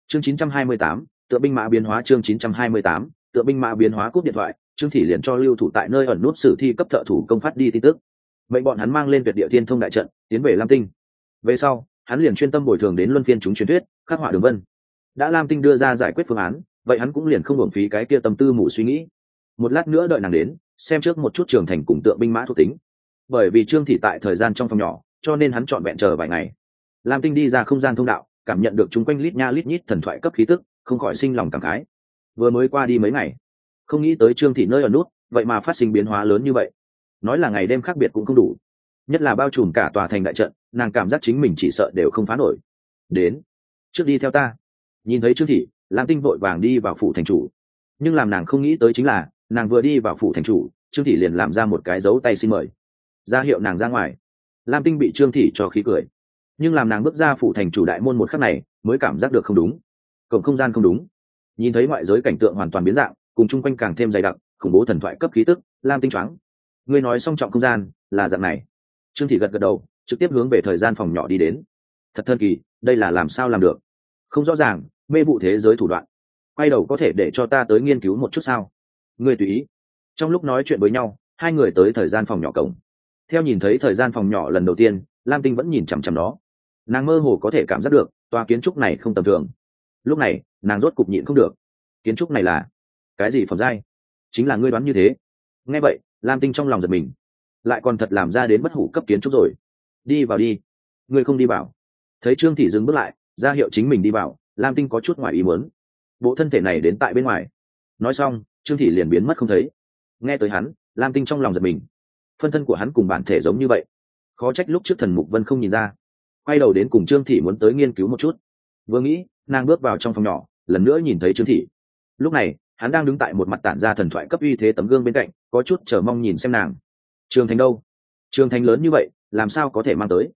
chương 928, tựa binh mã biến hóa. Chương 928, tựa binh mã biến hóa. Cúp điện thoại, Trương Thị liền cho lưu thủ tại nơi ẩn nút sử thi cấp thợ thủ công phát đi tin tức. Vậy bọn hắn mang lên tuyệt địa thiên thông đại trận, tiến về Lam Tinh. Về sau, hắn liền chuyên tâm bồi thường đến luân phiên chúng truyền thuyết, khắc họa đường vân. Đã Lam Tinh đưa ra giải quyết phương án, vậy hắn cũng liền không uổng phí cái kia tâm tư mù suy nghĩ. Một lát nữa đợi nàng đến, xem trước một chút trưởng thành cùng tượng binh mã thuộc tính. Bởi vì Trương Thị tại thời gian trong phòng nhỏ, cho nên hắn chọn vẹn chờ vài ngày. Lam Tinh đi ra không gian thông đạo, cảm nhận được chúng quanh lít nha lít nhít thần thoại cấp khí tức, không khỏi sinh lòng cảm khái. Vừa mới qua đi mấy ngày, không nghĩ tới Trương Thị nơi ở nút, vậy mà phát sinh biến hóa lớn như vậy. Nói là ngày đêm khác biệt cũng không đủ, nhất là bao trùm cả tòa thành đại trận, nàng cảm giác chính mình chỉ sợ đều không phá nổi. Đến, trước đi theo ta. Nhìn thấy Trương Thị, Lam Tinh vội vàng đi vào phủ thành chủ. Nhưng làm nàng không nghĩ tới chính là, nàng vừa đi vào phủ thành chủ, Trương Thị liền làm ra một cái dấu tay xin mời, ra hiệu nàng ra ngoài. Lam Tinh bị Trương Thị cho khí cười, nhưng làm nàng bước ra phủ thành chủ đại môn một khắc này, mới cảm giác được không đúng. Cổng không gian không đúng. Nhìn thấy ngoại giới cảnh tượng hoàn toàn biến dạng, cùng chung quanh càng thêm dày đặc, khủng bố thần thoại cấp khí tức, Lam Tinh choáng. Ngươi nói song trọng không gian là dạng này. Trương Thị gật gật đầu, trực tiếp hướng về thời gian phòng nhỏ đi đến. Thật thần kỳ, đây là làm sao làm được? Không rõ ràng, mê vụ thế giới thủ đoạn. Quay đầu có thể để cho ta tới nghiên cứu một chút sao? Ngươi tùy ý. Trong lúc nói chuyện với nhau, hai người tới thời gian phòng nhỏ cổng. Theo nhìn thấy thời gian phòng nhỏ lần đầu tiên, Lam Tinh vẫn nhìn chằm chằm nó. Nàng mơ hồ có thể cảm giác được tòa kiến trúc này không tầm thường. Lúc này nàng rốt cục nhịn không được. Kiến trúc này là cái gì phẩm giai? Chính là ngươi đoán như thế. Nghe vậy, Lam Tinh trong lòng giật mình, lại còn thật làm ra đến bất hủ cấp kiến trúc rồi. Đi vào đi. Ngươi không đi vào. Thấy Trương Thị dừng bước lại, ra hiệu chính mình đi vào, Lam Tinh có chút ngoài ý muốn. Bộ thân thể này đến tại bên ngoài. Nói xong, Trương Thị liền biến mất không thấy. Nghe tới hắn, Lam Tinh trong lòng giật mình. Phân thân của hắn cùng bản thể giống như vậy, khó trách lúc trước Thần Mục Vân không nhìn ra. Quay đầu đến cùng Trương Thị muốn tới nghiên cứu một chút. Vừa nghĩ, nàng bước vào trong phòng nhỏ, lần nữa nhìn thấy Trương Thị. Lúc này, hắn đang đứng tại một mặt tản ra thần thoại cấp uy thế tấm gương bên cạnh, có chút chờ mong nhìn xem nàng. Trường Thành đâu? Trường Thành lớn như vậy, làm sao có thể mang tới?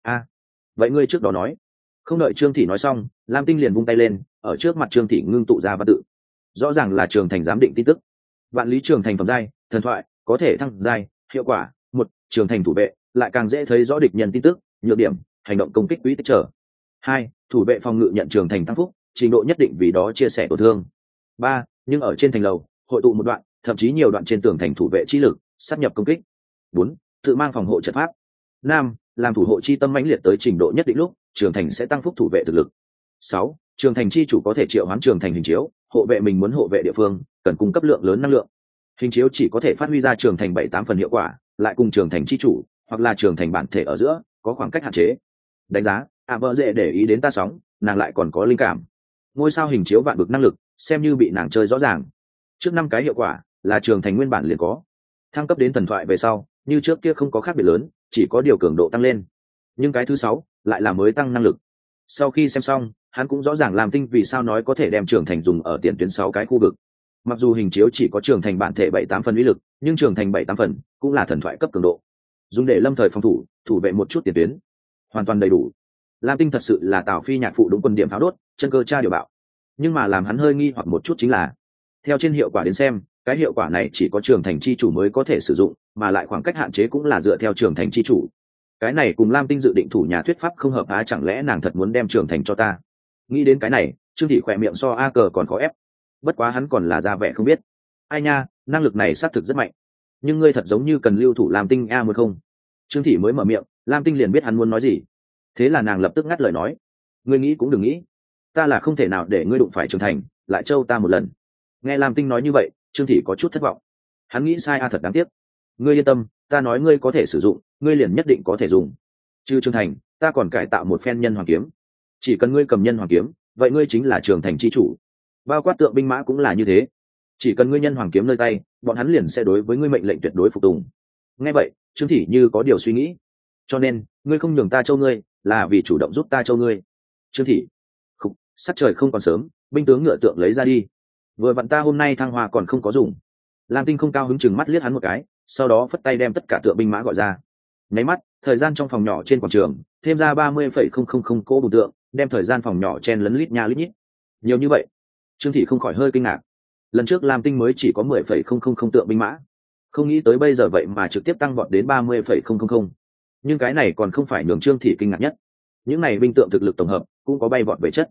Vậy ngươi trước đó nói. Không đợi Trương Thị nói xong, Lam Tinh liền vung tay lên, ở trước mặt Trương Thị ngưng tụ ra văn tự. Rõ ràng là Trường Thành giám định tin tức. Vạn lý Trường Thành phẩm giai, thần thoại, có thể thăng giai, hiệu quả: 1. Trường Thành thủ vệ, lại càng dễ thấy rõ địch nhân tin tức, nhược điểm: hành động công kích quỹ tích trở. 2. Thủ vệ phòng ngự nhận Trường Thành tăng phúc, trình độ nhất định vì đó chia sẻ tổn thương. 3. Nhưng ở trên thành lầu, hội tụ một đoạn, thậm chí nhiều đoạn trên tường thành thủ vệ chi lực, sát nhập công kích. 4. Tự mang phòng hộ trận pháp. 5. Làm thủ hộ chi tâm mãnh liệt tới trình độ nhất định lúc, Trường Thành sẽ tăng phúc thủ vệ thực lực. 6. Trường Thành chi chủ có thể triệu hoán Trường Thành hình chiếu, hộ vệ mình muốn hộ vệ địa phương, cần cung cấp lượng lớn năng lượng. Hình chiếu chỉ có thể phát huy ra Trường Thành 7-8 phần hiệu quả, lại cùng Trường Thành chi chủ hoặc là Trường Thành bản thể ở giữa có khoảng cách hạn chế. Đánh giá, vợ dễ để ý đến ta sóng, nàng lại còn có linh cảm. Ngôi sao hình chiếu vạn bực năng lực, xem như bị nàng chơi rõ ràng. Trước 5 cái hiệu quả là Trường Thành nguyên bản liền có. Thăng cấp đến thần thoại về sau, như trước kia không có khác biệt lớn, chỉ có điều cường độ tăng lên. Nhưng cái thứ 6 lại là mới tăng năng lực. Sau khi xem xong, hắn cũng rõ ràng Lam Tinh vì sao nói có thể đem Trường Thành dùng ở tiền tuyến 6 cái khu vực. Mặc dù hình chiếu chỉ có Trường Thành bản thể 7-8 phần uy lực, nhưng Trường Thành 7-8 phần cũng là thần thoại cấp cường độ, dùng để lâm thời phòng thủ, thủ vệ một chút tiền tuyến, hoàn toàn đầy đủ. Lam Tinh thật sự là Tào Phi nhạc phụ đúng quân điểm pháo đốt, chân cơ tra điều bạo. Nhưng mà làm hắn hơi nghi hoặc một chút chính là, theo trên hiệu quả đến xem, cái hiệu quả này chỉ có Trường Thành chi chủ mới có thể sử dụng, mà lại khoảng cách hạn chế cũng là dựa theo Trường Thành chi chủ. Cái này cùng Lam Tinh dự định thủ nhà thuyết pháp không hợp á, chẳng lẽ nàng thật muốn đem Trường Thành cho ta? Nghĩ đến cái này, Trương Thị khỏe miệng so a cờ còn khó ép. Bất quá hắn còn là ra vẻ không biết. Ai nha, năng lực này xác thực rất mạnh, nhưng ngươi thật giống như cần lưu thủ Lam Tinh a, muốn không? Trương Thị mới mở miệng, Lam Tinh liền biết hắn muốn nói gì. Thế là nàng lập tức ngắt lời nói, ngươi nghĩ cũng đừng nghĩ, ta là không thể nào để ngươi đụng phải Trường Thành lại trâu ta một lần. Nghe Lam Tinh nói như vậy, Trương Thị có chút thất vọng. Hắn nghĩ sai a, thật đáng tiếc. Ngươi yên tâm, ta nói ngươi có thể sử dụng, ngươi liền nhất định có thể dùng. Trừ Trường Thành, ta còn cải tạo một phen nhân hoàng kiếm. Chỉ cần ngươi cầm nhân hoàng kiếm, vậy ngươi chính là Trường Thành chi chủ. Bao quát tượng binh mã cũng là như thế. Chỉ cần ngươi nhân hoàng kiếm nơi tay, bọn hắn liền sẽ đối với ngươi mệnh lệnh tuyệt đối phục tùng. Nghe vậy, Trương Thị như có điều suy nghĩ. Cho nên, ngươi không nhường ta châu ngươi, là vì chủ động giúp ta châu ngươi. Trương Thị, khục, sắc trời không còn sớm, binh tướng ngựa tượng lấy ra đi. Vừa vặn ta hôm nay thăng hoa còn không có dùng. Lam Tinh không cao hứng chừng mắt liếc hắn một cái, sau đó phất tay đem tất cả tượng binh mã gọi ra. Nháy mắt, thời gian trong phòng nhỏ trên quảng trường thêm ra 30,000 cỗ bùn tượng, đem thời gian phòng nhỏ chen lấn lít nha lít nhít. Nhiều như vậy, Trương Thị không khỏi hơi kinh ngạc. Lần trước Lam Tinh mới chỉ có 10,000 tượng binh mã, không nghĩ tới bây giờ vậy mà trực tiếp tăng vọt đến 30,000. Nhưng cái này còn không phải nhường Trương Thị kinh ngạc nhất. Những này binh tượng thực lực tổng hợp cũng có bay vọt về chất.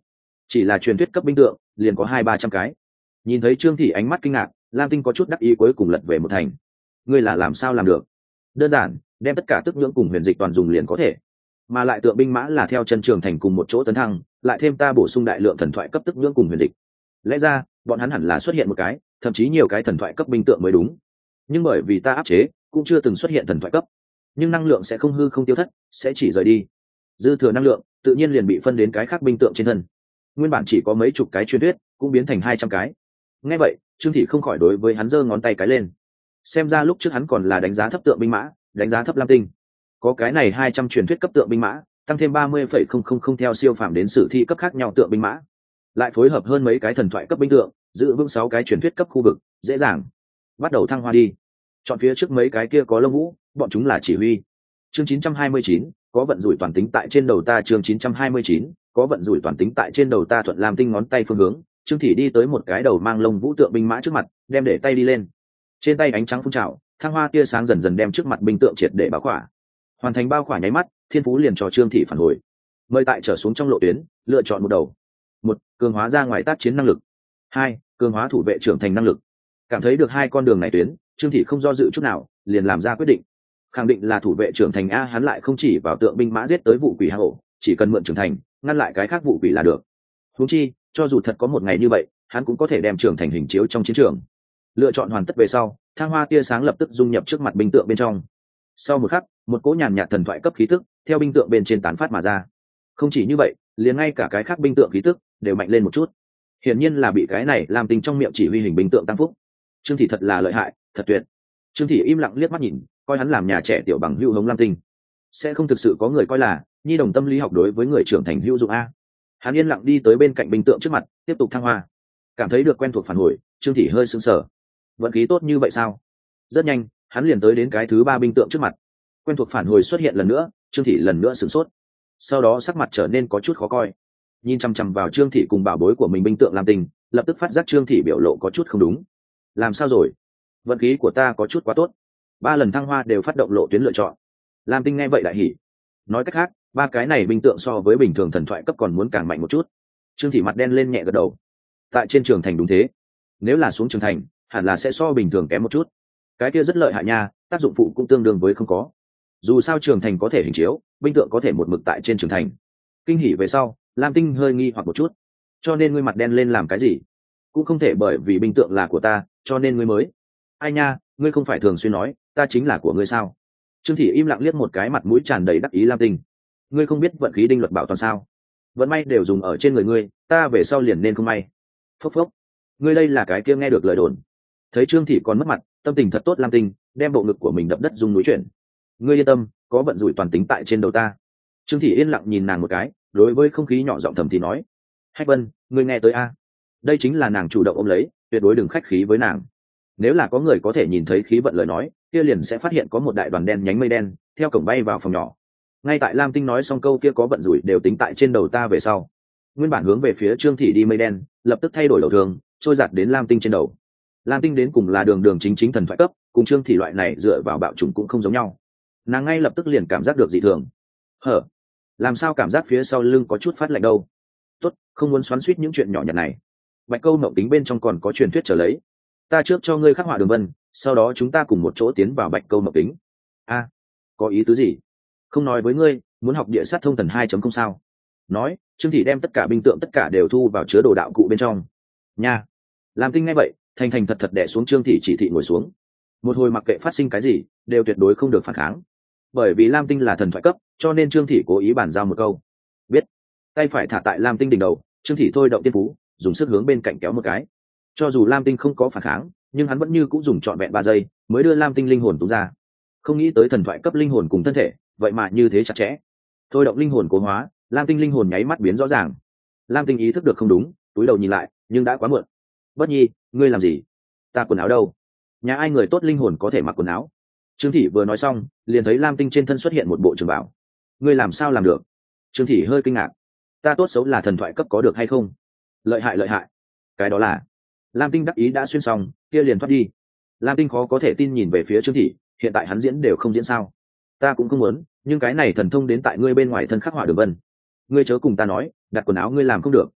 chỉ là truyền thuyết cấp binh tượng liền có 200-300 cái. Nhìn thấy Trương Thị ánh mắt kinh ngạc, Lam Tinh có chút đắc ý cuối cùng lật về một thành. Ngươi là làm sao làm được? Đơn giản, đem tất cả tức nhưỡng cùng huyền dịch toàn dùng liền có thể. Mà lại tượng binh mã là theo chân trường thành cùng một chỗ tấn thăng, lại thêm ta bổ sung đại lượng thần thoại cấp tức nhưỡng cùng huyền dịch. Lẽ ra, bọn hắn hẳn là xuất hiện một cái, thậm chí nhiều cái thần thoại cấp binh tượng mới đúng. Nhưng bởi vì ta áp chế, cũng chưa từng xuất hiện thần thoại cấp. Nhưng năng lượng sẽ không hư không tiêu thất, sẽ chỉ rời đi. Dư thừa năng lượng, tự nhiên liền bị phân đến cái khác binh tượng trên thân. Nguyên bản chỉ có mấy chục cái truyền thuyết, cũng biến thành 200 cái. Nghe vậy, Trương Thị không khỏi đối với hắn giơ ngón tay cái lên. Xem ra lúc trước hắn còn là đánh giá thấp tượng binh mã, đánh giá thấp Lam Tinh. Có cái này 200 truyền thuyết cấp tượng binh mã, tăng thêm 30,000 theo siêu phàm đến sử thi cấp khác nhau tượng binh mã, lại phối hợp hơn mấy cái thần thoại cấp binh tượng, giữ vững 6 cái truyền thuyết cấp khu vực, dễ dàng. Bắt đầu thăng hoa đi. Chọn phía trước mấy cái kia có lông vũ, bọn chúng là chỉ huy. Chương 929, có vận rủi toàn tính tại trên đầu ta. Chương 929, có vận rủi toàn tính tại trên đầu ta. Thuận Lam Tinh ngón tay phương hướng, Trương Thị đi tới một cái đầu mang lông vũ tượng binh mã trước mặt, đem để tay đi lên. Trên tay ánh trắng phun trào, thăng hoa tia sáng dần dần đem trước mặt binh tượng triệt để bao khỏa. Hoàn thành bao khỏa nháy mắt, thiên phú liền cho Trương Thị phản hồi. Mời tại trở xuống trong lộ tuyến, lựa chọn một đầu. 1. Cường hóa ra ngoài tác chiến năng lực. 2. Cường hóa thủ vệ trưởng thành năng lực. Cảm thấy được hai con đường này tuyến, Trương Thị không do dự chút nào, liền làm ra quyết định. Khẳng định là thủ vệ trưởng thành a, hắn lại không chỉ vào tượng binh mã giết tới vụ quỷ hang ổ, chỉ cần mượn trưởng thành, ngăn lại cái khác vụ quỷ là được. Huống chi, cho dù thật có một ngày như vậy, hắn cũng có thể đem trưởng thành hình chiếu trong chiến trường. Lựa chọn hoàn tất về sau, thang hoa tia sáng lập tức dung nhập trước mặt binh tượng bên trong. Sau một khắc, một cỗ nhàn nhạt thần thoại cấp khí tức theo binh tượng bên trên tán phát mà ra. Không chỉ như vậy, liền ngay cả cái khác binh tượng khí tức đều mạnh lên một chút. Hiển nhiên là bị cái này làm tình trong miệng chỉ huy hình binh tượng tăng phúc. Trương Thị thật là lợi hại, thật tuyệt. Trương Thị im lặng liếc mắt nhìn, coi hắn làm nhà trẻ tiểu bằng hữu hống Lam Tinh. Sẽ không thực sự có người coi là nhi đồng tâm lý học đối với người trưởng thành hữu dụng a. Hắn yên lặng đi tới bên cạnh binh tượng trước mặt, tiếp tục thăng hoa. Cảm thấy được quen thuộc phản hồi, Trương Thị hơi sững sờ. Vận khí tốt như vậy sao? Rất nhanh, hắn liền tới đến cái thứ 3 binh tượng trước mặt. Quen thuộc phản hồi xuất hiện lần nữa, Trương Thị lần nữa sửng sốt. Sau đó sắc mặt trở nên có chút khó coi. Nhìn chăm chăm vào Trương Thị cùng bảo bối của mình binh tượng Lam Tinh, lập tức phát giác Trương Thị biểu lộ có chút không đúng. Làm sao rồi? Vận khí của ta có chút quá tốt. 3 lần thăng hoa đều phát động lộ tuyến lựa chọn. Lam Tinh nghe vậy đại hỉ. Nói cách khác, 3 cái này binh tượng so với bình thường thần thoại cấp còn muốn càng mạnh một chút. Trương Thị mặt đen lên nhẹ gật đầu. Tại trên trường thành đúng thế. Nếu là xuống trường thành, hẳn là sẽ so bình thường kém một chút. Cái kia rất lợi hại nha, tác dụng phụ cũng tương đương với không có. Dù sao trường thành có thể hình chiếu, binh tượng có thể một mực tại trên trường thành. Kinh hỉ về sau, Lam Tinh hơi nghi hoặc một chút. Cho nên ngươi mặt đen lên làm cái gì? Cũng không thể bởi vì binh tượng là của ta, cho nên ngươi mới. Ai nha, ngươi không phải thường xuyên nói, ta chính là của ngươi sao? Trương Thị im lặng liếc một cái mặt mũi tràn đầy đắc ý Lam Tinh. Ngươi không biết vận khí đinh luật bảo toàn sao? Vận may đều dùng ở trên người ngươi, ta về sau liền nên không may. Phốc phốc. Ngươi đây là cái kia nghe được lời đồn. Thấy Trương Thị còn mất mặt, tâm tình thật tốt Lam Tinh, đem bộ ngực của mình đập đất rung núi chuyển. Ngươi yên tâm, có vận rủi toàn tính tại trên đầu ta. Trương Thị yên lặng nhìn nàng một cái, đối với không khí nhỏ giọng thầm thì nói: Hách Vân, ngươi nghe tới a? Đây chính là nàng chủ động ôm lấy, tuyệt đối đừng khách khí với nàng. Nếu là có người có thể nhìn thấy khí vận lời nói, kia liền sẽ phát hiện có một đại đoàn đen nhánh mây đen theo cổng bay vào phòng nhỏ. Ngay tại Lam Tinh nói xong câu kia có vận rủi đều tính tại trên đầu ta về sau, nguyên bản hướng về phía Trương Thị đi mây đen lập tức thay đổi đầu thường, trôi giạt đến Lam Tinh trên đầu. Lam Tinh đến cùng là đường đường chính chính thần thoại cấp, cùng Trương Thị loại này dựa vào bạo chủng cũng không giống nhau. Nàng ngay lập tức liền cảm giác được dị thường. Hở, làm sao cảm giác phía sau lưng có chút phát lạnh đâu? Tốt, không muốn xoắn xuýt những chuyện nhỏ nhặt này. Bạch Câu Mộng Tính bên trong còn có truyền thuyết trở lấy. Ta trước cho ngươi khắc họa đường vân, sau đó chúng ta cùng một chỗ tiến vào Bạch Câu Mộng Tính. A, có ý tứ gì? Không nói với ngươi, muốn học địa sát thông thần 2.0 sao? Nói, Trương Thị đem tất cả binh tượng tất cả đều thu vào chứa đồ đạo cụ bên trong. Nha. Lam Tinh nghe vậy, thành thành thật thật đè xuống Trương Thị chỉ thị ngồi xuống. Một hồi mặc kệ phát sinh cái gì, đều tuyệt đối không được phản kháng. Bởi vì Lam Tinh là thần thoại cấp, cho nên Trương Thị cố ý bàn giao một câu. Biết. Tay phải thả tại Lam Tinh đỉnh đầu, Trương Thị thôi động tiên phú, dùng sức hướng bên cạnh kéo một cái. Cho dù Lam Tinh không có phản kháng, nhưng hắn vẫn như cũng dùng trọn vẹn 3 giây mới đưa Lam Tinh linh hồn tú ra. Không nghĩ tới thần thoại cấp linh hồn cùng thân thể, vậy mà như thế chặt chẽ. Thôi động linh hồn cố hóa, Lam Tinh linh hồn nháy mắt biến rõ ràng. Lam Tinh ý thức được không đúng, túi đầu nhìn lại, nhưng đã quá muộn. Bất Nhi, ngươi làm gì? Ta quần áo đâu? Nhà ai người tốt linh hồn có thể mặc quần áo? Trương Thị vừa nói xong, liền thấy Lam Tinh trên thân xuất hiện một bộ trường bảo. Ngươi làm sao làm được? Trương Thị hơi kinh ngạc. Ta tốt xấu là thần thoại cấp có được hay không? Lợi hại lợi hại. Cái đó là. Lam Tinh đắc ý đã xuyên xong, kia liền thoát đi. Lam Tinh khó có thể tin nhìn về phía Trương Thị, hiện tại hắn diễn đều không diễn sao? Ta cũng không muốn, nhưng cái này thần thông đến tại ngươi bên ngoài thân khắc họa đường vân. Ngươi chớ cùng ta nói, đặt quần áo ngươi làm không được.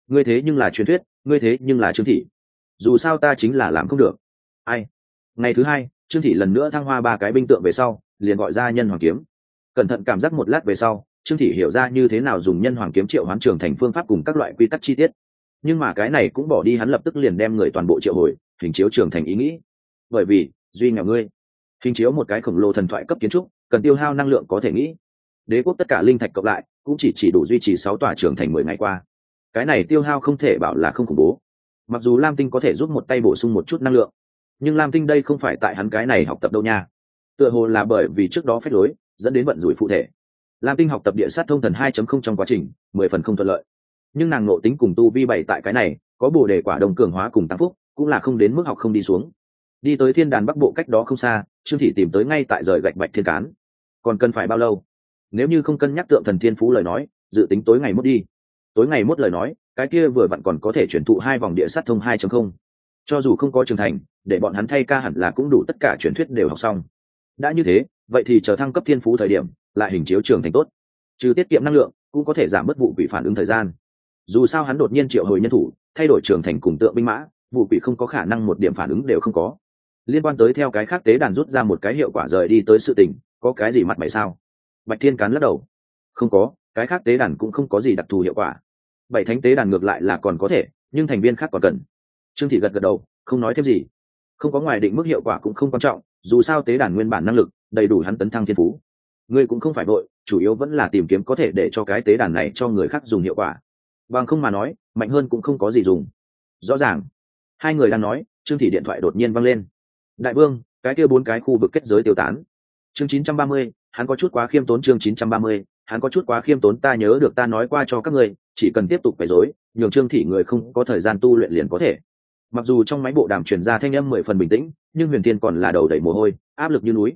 ngươi thế nhưng là truyền thuyết, ngươi thế nhưng là Trương Thị, dù sao ta chính là làm không được. Ai? Ngày thứ hai, Trương Thị lần nữa thăng hoa 3 cái binh tượng về sau, liền gọi ra nhân hoàng kiếm. Cẩn thận cảm giác một lát về sau, Trương Thị hiểu ra như thế nào dùng nhân hoàng kiếm triệu hoán trường thành phương pháp cùng các loại quy tắc chi tiết. Nhưng mà cái này cũng bỏ đi hắn lập tức liền đem người toàn bộ triệu hồi, hình chiếu trường thành ý nghĩ. Bởi vì, duy nghèo ngươi, hình chiếu một cái khổng lồ thần thoại cấp kiến trúc, cần tiêu hao năng lượng có thể nghĩ. Đế quốc tất cả linh thạch cộng lại, cũng chỉ đủ duy trì 6 tòa trường thành 10 ngày qua. Cái này tiêu hao không thể bảo là không khủng bố. Mặc dù Lam Tinh có thể giúp một tay bổ sung một chút năng lượng, nhưng Lam Tinh đây không phải tại hắn cái này học tập đâu nha. Tựa hồ là bởi vì trước đó phép lối dẫn đến vận rủi phụ thể. Lam Tinh học tập địa sát thông thần 2.0 trong quá trình 10 phần không thuận lợi, nhưng nàng nộ tính cùng tu vi bảy tại cái này có bổ đề quả đồng cường hóa cùng tăng phúc, cũng là không đến mức học không đi xuống. Đi tới thiên đàn bắc bộ cách đó không xa, Trương Thị tìm tới ngay tại rời gạch bạch thiên cán. Còn cần phải bao lâu? Nếu như không cân nhắc tượng thần thiên phú lời nói, dự tính tối ngày mốt đi. Tối ngày mốt lời nói, cái kia vừa vặn còn có thể chuyển thụ 2 vòng địa sát thông 2.0. Cho dù không có trưởng thành, để bọn hắn thay ca hẳn là cũng đủ tất cả truyền thuyết đều học xong. Đã như thế, vậy thì chờ thăng cấp thiên phú thời điểm, lại hình chiếu trường thành tốt. Trừ tiết kiệm năng lượng, cũng có thể giảm bớt vụ quỷ phản ứng thời gian. Dù sao hắn đột nhiên triệu hồi nhân thủ, thay đổi trường thành cùng tượng binh mã, vụ quỷ không có khả năng một điểm phản ứng đều không có. Liên quan tới theo cái khác tế đàn rút ra một cái hiệu quả rời đi tới sự tình, có cái gì mặt mày sao? Bạch Thiên Cán lắc đầu. Không có, cái khác tế đàn cũng không có gì đặc thù hiệu quả. 7 thánh tế đàn ngược lại là còn có thể, nhưng thành viên khác còn cần. Trương Thị gật gật đầu, không nói thêm gì. Không có ngoài định mức hiệu quả cũng không quan trọng, dù sao tế đàn nguyên bản năng lực đầy đủ hắn tấn thăng thiên phú. Ngươi cũng không phải vội, chủ yếu vẫn là tìm kiếm có thể để cho cái tế đàn này cho người khác dùng hiệu quả. Bằng không mà nói, mạnh hơn cũng không có gì dùng. Rõ ràng. Hai người đang nói, Trương Thị điện thoại đột nhiên vang lên. Đại vương, cái kia 4 cái khu vực kết giới tiêu tán. Chương 930, hắn có chút quá khiêm tốn. Chương 930, hắn có chút quá khiêm tốn. Ta nhớ được ta nói qua cho các ngươi, chỉ cần tiếp tục quấy rối, nhường Trương Thị người không có thời gian tu luyện liền có thể. Mặc dù trong máy bộ đàm truyền ra thanh âm 10 phần bình tĩnh, nhưng Huyền Thiên còn là đầu đầy mồ hôi, áp lực như núi.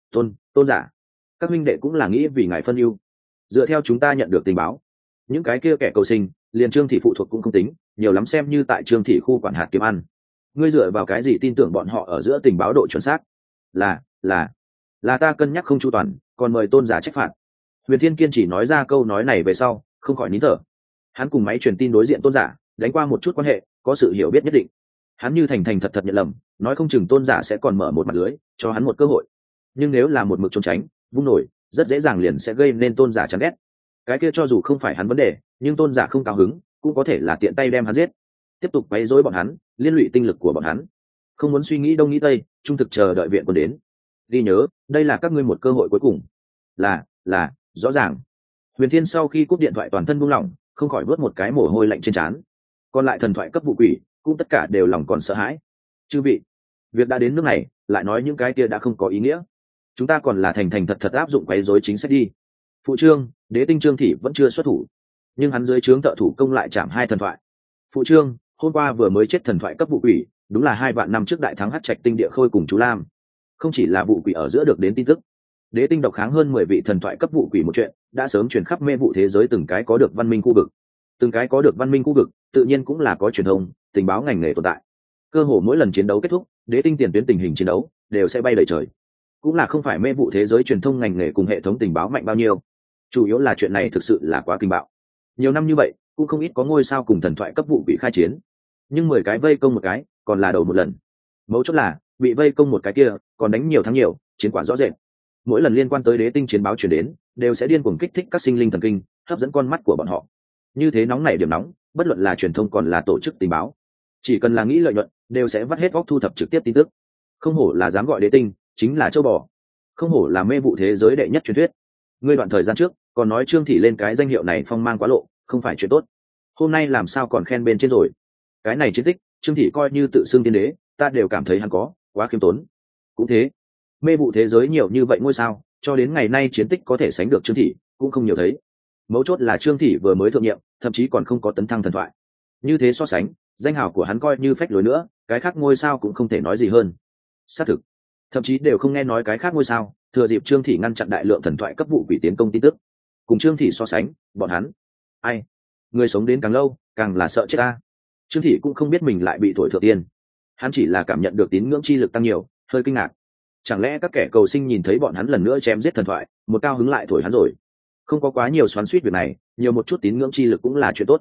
Tôn giả, các minh đệ cũng là nghĩ vì ngài phân ưu. Dựa theo chúng ta nhận được tình báo, những cái kia kẻ cầu sinh, liền Trương Thị phụ thuộc cũng không tính, nhiều lắm xem như tại Trương Thị khu quản hạt kiếm ăn. Ngươi dựa vào cái gì tin tưởng bọn họ ở giữa tình báo độ chuẩn xác? Là ta cân nhắc không chu toàn, còn mời tôn giả trách phạt. Huyền Thiên kiên chỉ nói ra câu nói này về sau, không khỏi nín thở. Hắn cùng máy truyền tin đối diện tôn giả đánh qua một chút quan hệ, có sự hiểu biết nhất định. Hắn như thành thành thật thật nhận lầm, nói không chừng tôn giả sẽ còn mở một mặt lưới, cho hắn một cơ hội. Nhưng nếu là một mực trốn tránh, vung nổi, rất dễ dàng liền sẽ gây nên tôn giả chán ghét. Cái kia cho dù không phải hắn vấn đề, nhưng tôn giả không cao hứng, cũng có thể là tiện tay đem hắn giết, tiếp tục quấy rối bọn hắn, liên lụy tinh lực của bọn hắn. Không muốn suy nghĩ đông nghĩ tây, trung thực chờ đợi viện quân đến. Ghi nhớ, đây là các ngươi một cơ hội cuối cùng. Là, rõ ràng. Huyền Thiên sau khi cúp điện thoại toàn thân buông lỏng, không khỏi vớt một cái mồ hôi lạnh trên trán. Còn lại thần thoại cấp vụ quỷ, cũng tất cả đều lòng còn sợ hãi. Chư vị, việc đã đến nước này, lại nói những cái kia đã không có ý nghĩa. Chúng ta còn là thành thành thật thật áp dụng quấy rối chính sách đi. Phụ trương, Đế Tinh Trương Thị vẫn chưa xuất thủ, nhưng hắn dưới trướng thợ thủ công lại chạm 2 thần thoại. Phụ trương, hôm qua vừa mới chết thần thoại cấp vụ quỷ, đúng là 2 vạn năm trước đại thắng Hắc Trạch Tinh Địa Khôi cùng chú Lam. Không chỉ là vụ quỷ ở giữa được đến tin tức, Đế Tinh độc kháng hơn 10 vị thần thoại cấp vụ quỷ một chuyện, đã sớm truyền khắp mê vụ thế giới từng cái có được văn minh khu vực. Từng cái có được văn minh khu vực, tự nhiên cũng là có truyền thông, tình báo ngành nghề tồn tại. Cơ hồ mỗi lần chiến đấu kết thúc, Đế Tinh tiền tuyến tình hình chiến đấu đều sẽ bay đầy trời. Cũng là không phải mê vụ thế giới truyền thông ngành nghề cùng hệ thống tình báo mạnh bao nhiêu. Chủ yếu là chuyện này thực sự là quá kinh bạo. Nhiều năm như vậy, cũng không ít có ngôi sao cùng thần thoại cấp vụ bị khai chiến. Nhưng 10 cái vây công một cái, còn là đầu một lần. Mấu chốt là, bị vây công một cái kia, còn đánh nhiều thắng nhiều, chiến quả rõ rệt. Mỗi lần liên quan tới Đế Tinh chiến báo truyền đến, đều sẽ điên cuồng kích thích các sinh linh thần kinh, hấp dẫn con mắt của bọn họ. Như thế nóng nảy điểm nóng, bất luận là truyền thông còn là tổ chức tình báo, chỉ cần là nghĩ lợi nhuận, đều sẽ vắt hết óc thu thập trực tiếp tin tức. Không hổ là dám gọi Đế Tinh, chính là châu bò. Không hổ là mê vụ thế giới đệ nhất truyền thuyết. Ngươi đoạn thời gian trước còn nói Trương Thị lên cái danh hiệu này phong mang quá lộ, không phải chuyện tốt. Hôm nay làm sao còn khen bên trên rồi? Cái này chiến tích, Trương Thị coi như tự xưng tiên đế, ta đều cảm thấy hắn có quá khiêm tốn. Cũng thế, mê vụ thế giới nhiều như vậy ngôi sao, cho đến ngày nay chiến tích có thể sánh được Trương Thị cũng không nhiều thấy. Mấu chốt là Trương Thị vừa mới thượng nhiệm, thậm chí còn không có tấn thăng thần thoại. Như thế so sánh, danh hào của hắn coi như phách lối nữa, cái khác ngôi sao cũng không thể nói gì hơn. Xác thực, thậm chí đều không nghe nói cái khác ngôi sao thừa dịp Trương Thị ngăn chặn đại lượng thần thoại cấp vụ quỷ tiến công tin tức. Cùng Trương Thị so sánh, bọn hắn ai người sống đến càng lâu càng là sợ chết ta. Trương Thị cũng không biết mình lại bị thổi thượng tiên, hắn chỉ là cảm nhận được tín ngưỡng chi lực tăng nhiều, hơi kinh ngạc. Chẳng lẽ các kẻ cầu sinh nhìn thấy bọn hắn lần nữa chém giết thần thoại, một cao hứng lại thổi hắn rồi? Không có quá nhiều xoắn xuýt việc này, nhiều một chút tín ngưỡng chi lực cũng là chuyện tốt.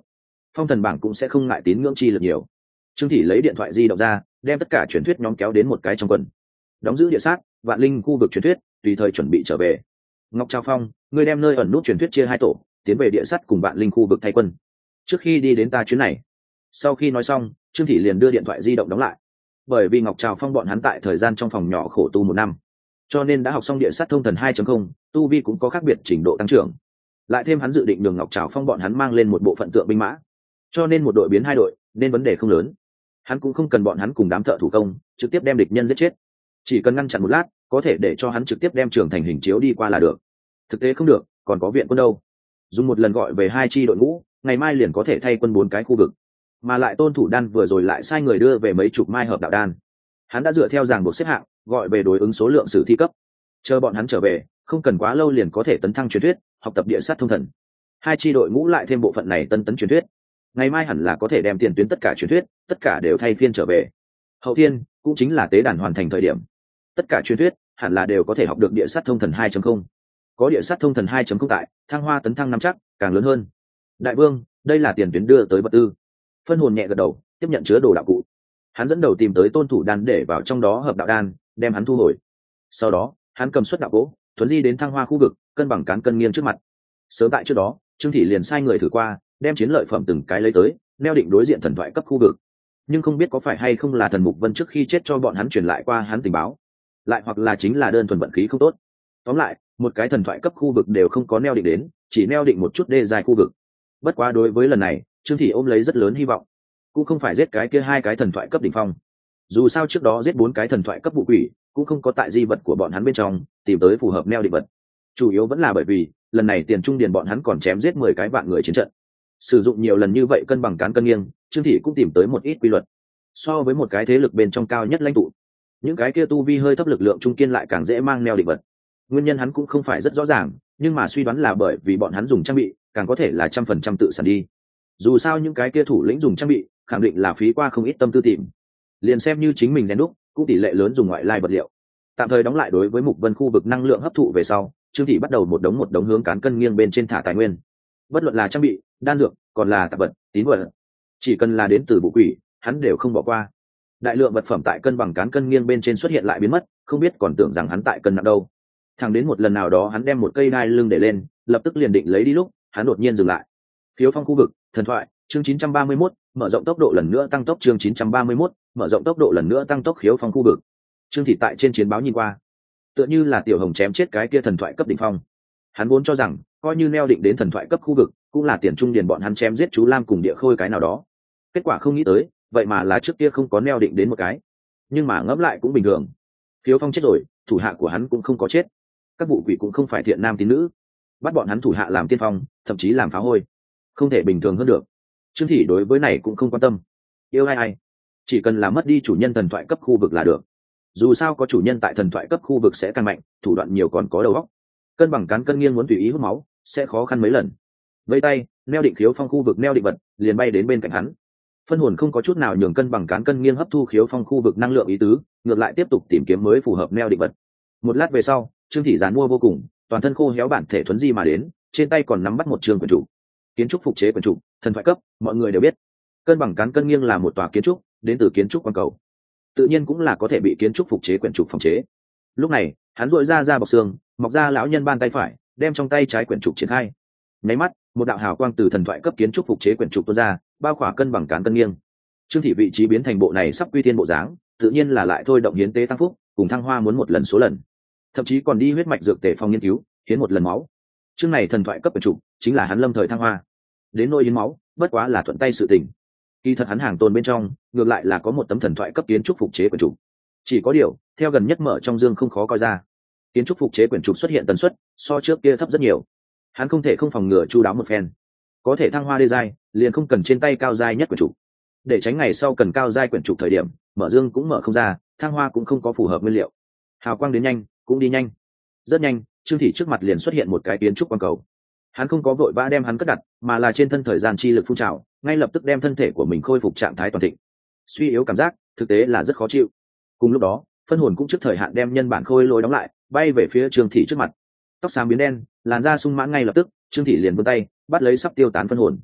phong thần bảng cũng sẽ không ngại tín ngưỡng chi lực nhiều. Trương Thị lấy điện thoại di động ra, đem tất cả truyền thuyết nhóm kéo đến một cái trong quần, đóng giữ địa sát vạn linh khu vực truyền thuyết, tùy thời chuẩn bị trở về. Ngọc Trào Phong, ngươi đem nơi ẩn nút truyền thuyết chia hai tổ, tiến về địa sát cùng vạn linh khu vực thay quân, trước khi đi đến ta chuyến này. Sau khi nói xong, Trương Thị liền đưa điện thoại di động đóng lại. Bởi vì Ngọc Trào Phong bọn hắn tại thời gian trong phòng nhỏ khổ tu 1 năm, cho nên đã học xong địa sát thông thần 2.0, tu vi cũng có khác biệt trình độ tăng trưởng. Lại thêm hắn dự định đường Ngọc Trào Phong bọn hắn mang lên một bộ phận tượng binh mã, cho nên một đội biến 2 đội nên vấn đề không lớn. Hắn cũng không cần bọn hắn cùng đám thợ thủ công trực tiếp đem địch nhân giết chết, chỉ cần ngăn chặn một lát, có thể để cho hắn trực tiếp đem trưởng thành hình chiếu đi qua là được. Thực tế không được, còn có viện quân đâu, dùng một lần gọi về 2 chi đội ngũ, ngày mai liền có thể thay quân 4 cái khu vực. Mà lại Tôn Thủ Đan vừa rồi lại sai người đưa về mấy chục mai hợp đạo đan, hắn đã dựa theo ràng buộc xếp hạng gọi về đối ứng số lượng sử thi cấp, chờ bọn hắn trở về không cần quá lâu liền có thể tấn thăng truyền thuyết, học tập địa sát thông thần. 2 chi đội ngũ lại thêm bộ phận này tân tấn truyền thuyết, ngày mai hẳn là có thể đem tiền tuyến tất cả truyền thuyết tất cả đều thay phiên trở về. Hậu thiên cũng chính là tế đàn hoàn thành thời điểm, tất cả truyền thuyết hẳn là đều có thể học được địa sát thông thần 2.0. Có địa sát thông thần 2.0 tại, thăng hoa tấn thăng năm chắc càng lớn hơn. Đại vương, đây là tiền tuyến đưa tới vật tư. Phân hồn nhẹ gật đầu, tiếp nhận chứa đồ đạo cụ. Hắn dẫn đầu tìm tới Tôn Thủ Đan để vào trong đó hợp đạo đan, đem hắn thu hồi. Sau đó hắn cầm xuất đạo gỗ thuấn di đến thăng hoa khu vực, cân bằng cán cân nghiêng trước mặt. Sớm tại trước đó, Trương Thị liền sai người thử qua, đem chiến lợi phẩm từng cái lấy tới, neo định đối diện thần thoại cấp khu vực. Nhưng không biết có phải hay không là thần mục vân trước khi chết cho bọn hắn truyền lại qua hắn tình báo, lại hoặc là chính là đơn thuần vận khí không tốt. Tóm lại, một cái thần thoại cấp khu vực đều không có neo định đến, chỉ neo định một chút đê dài khu vực. Bất quá đối với lần này, Trương Thị ôm lấy rất lớn hy vọng, cũng không phải giết cái kia 2 cái thần thoại cấp đỉnh phong. Dù sao trước đó giết 4 cái thần thoại cấp vụ quỷ, cũng không có tại di vật của bọn hắn bên trong tìm tới phù hợp neo định vật. Chủ yếu vẫn là bởi vì lần này tiền trung điền bọn hắn còn chém giết 10 cái vạn người chiến trận, sử dụng nhiều lần như vậy cân bằng cán cân nghiêng, Trương Thị cũng tìm tới một ít quy luật. So với một cái thế lực bên trong cao nhất lãnh tụ, những cái kia tu vi hơi thấp lực lượng trung kiên lại càng dễ mang neo định vật. Nguyên nhân hắn cũng không phải rất rõ ràng, nhưng mà suy đoán là bởi vì bọn hắn dùng trang bị càng có thể là 100% tự sản đi. Dù sao những cái kia thủ lĩnh dùng trang bị khẳng định là phí qua không ít tâm tư tìm, liền xem như chính mình rèn đúc cũng tỷ lệ lớn dùng ngoại lai vật liệu. Tạm thời đóng lại đối với mục vân khu vực năng lượng hấp thụ về sau, Trương Thị bắt đầu một đống hướng cán cân nghiêng bên trên thả tài nguyên. Bất luận là trang bị, đan dược, còn là tạp vật, tín vật, chỉ cần là đến từ bộ quỷ, hắn đều không bỏ qua. Đại lượng vật phẩm tại cân bằng cán cân nghiêng bên trên xuất hiện lại biến mất, không biết còn tưởng rằng hắn tại cân nặng đâu. Thẳng đến một lần nào đó hắn đem một cây đai lưng để lên, lập tức liền định lấy đi lúc, hắn đột nhiên dừng lại. Khiếu phong khu vực, thần thoại, chương 931, mở rộng tốc độ lần nữa tăng tốc chương 931, mở rộng tốc độ lần nữa tăng tốc khiếu phong khu vực. Trương Thị tại trên chiến báo nhìn qua, tựa như là tiểu hồng chém chết cái kia thần thoại cấp đỉnh phong. Hắn vốn cho rằng, coi như neo định đến thần thoại cấp khu vực, cũng là tiền trung điền bọn hắn chém giết chú Lam cùng địa khôi cái nào đó. Kết quả không nghĩ tới, vậy mà là trước kia không có neo định đến một cái. Nhưng mà ngẫm lại cũng bình thường. Khiếu phong chết rồi, thủ hạ của hắn cũng không có chết. Các vụ quỷ cũng không phải thiện nam tín nữ, bắt bọn hắn thủ hạ làm tiên phong, thậm chí làm phá hôi, không thể bình thường hơn được. Trương Thị đối với này cũng không quan tâm, yêu ai, chỉ cần là mất đi chủ nhân thần thoại cấp khu vực là được. Dù sao có chủ nhân tại thần thoại cấp khu vực sẽ càng mạnh, thủ đoạn nhiều còn có đầu óc. Cân bằng cán cân nghiêng muốn tùy ý hút máu sẽ khó khăn mấy lần. Vây tay neo định khiếu phong khu vực neo định vật liền bay đến bên cạnh hắn. Phân hồn không có chút nào nhường cân bằng cán cân nghiêng hấp thu khiếu phong khu vực năng lượng ý tứ, ngược lại tiếp tục tìm kiếm mới phù hợp neo định vật. Một lát về sau, Trương Thị giàn mua vô cùng, toàn thân khô héo bản thể thuấn di mà đến, trên tay còn nắm bắt một trường quyển trục. Kiến trúc phục chế quyển trục, thần thoại cấp, mọi người đều biết. Cân bằng cán cân nghiêng là một tòa kiến trúc, đến từ kiến trúc quang cầu, tự nhiên cũng là có thể bị kiến trúc phục chế quyển trục phòng chế. Lúc này, hắn duỗi ra bọc xương, mọc ra lão nhân ban tay phải, đem trong tay trái quyển trục triển khai. Nháy mắt, một đạo hào quang từ thần thoại cấp kiến trúc phục chế quyển trục tuôn ra, bao khỏa cân bằng cán cân nghiêng. Trương Thị vị trí biến thành bộ này sắp quy thiên bộ dáng, tự nhiên là lại thôi động hiến tế tăng phúc, cùng thăng hoa muốn một lần số lần, thậm chí còn đi huyết mạch dược tề phòng nghiên cứu, hiến một lần máu. Chương này thần thoại cấp quyển trục chính là hắn lâm thời thăng hoa. Đến nỗi hiến máu, bất quá là thuận tay sự tình. Kỳ thật hắn hàng tồn bên trong, ngược lại là có một tấm thần thoại cấp kiến trúc phục chế quyển trục. Chỉ có điều, theo gần nhất mở trong dương không khó coi ra. Kiến trúc phục chế quyển trục xuất hiện tần suất so trước kia thấp rất nhiều. Hắn không thể không phòng ngừa chu đáo một phen. Có thể thăng hoa đê giai, liền không cần trên tay cao giai nhất quyển trục. Để tránh ngày sau cần cao giai quyển trục thời điểm, mở dương cũng mở không ra, thăng hoa cũng không có phù hợp nguyên liệu. Hào quang đến nhanh, cũng đi nhanh. Rất nhanh, Trương Thị trước mặt liền xuất hiện một cái kiến trúc quang cầu. Hắn không có vội vã đem hắn cất đặt, mà là trên thân thời gian chi lực phun trào, ngay lập tức đem thân thể của mình khôi phục trạng thái toàn thịnh. Suy yếu cảm giác, thực tế là rất khó chịu. Cùng lúc đó, phân hồn cũng trước thời hạn đem nhân bản khôi lôi đóng lại, bay về phía Trương Thị trước mặt. Tóc xám biến đen, làn da sung mãn ngay lập tức, Trương Thị liền vươn tay, bắt lấy sắp tiêu tán phân hồn.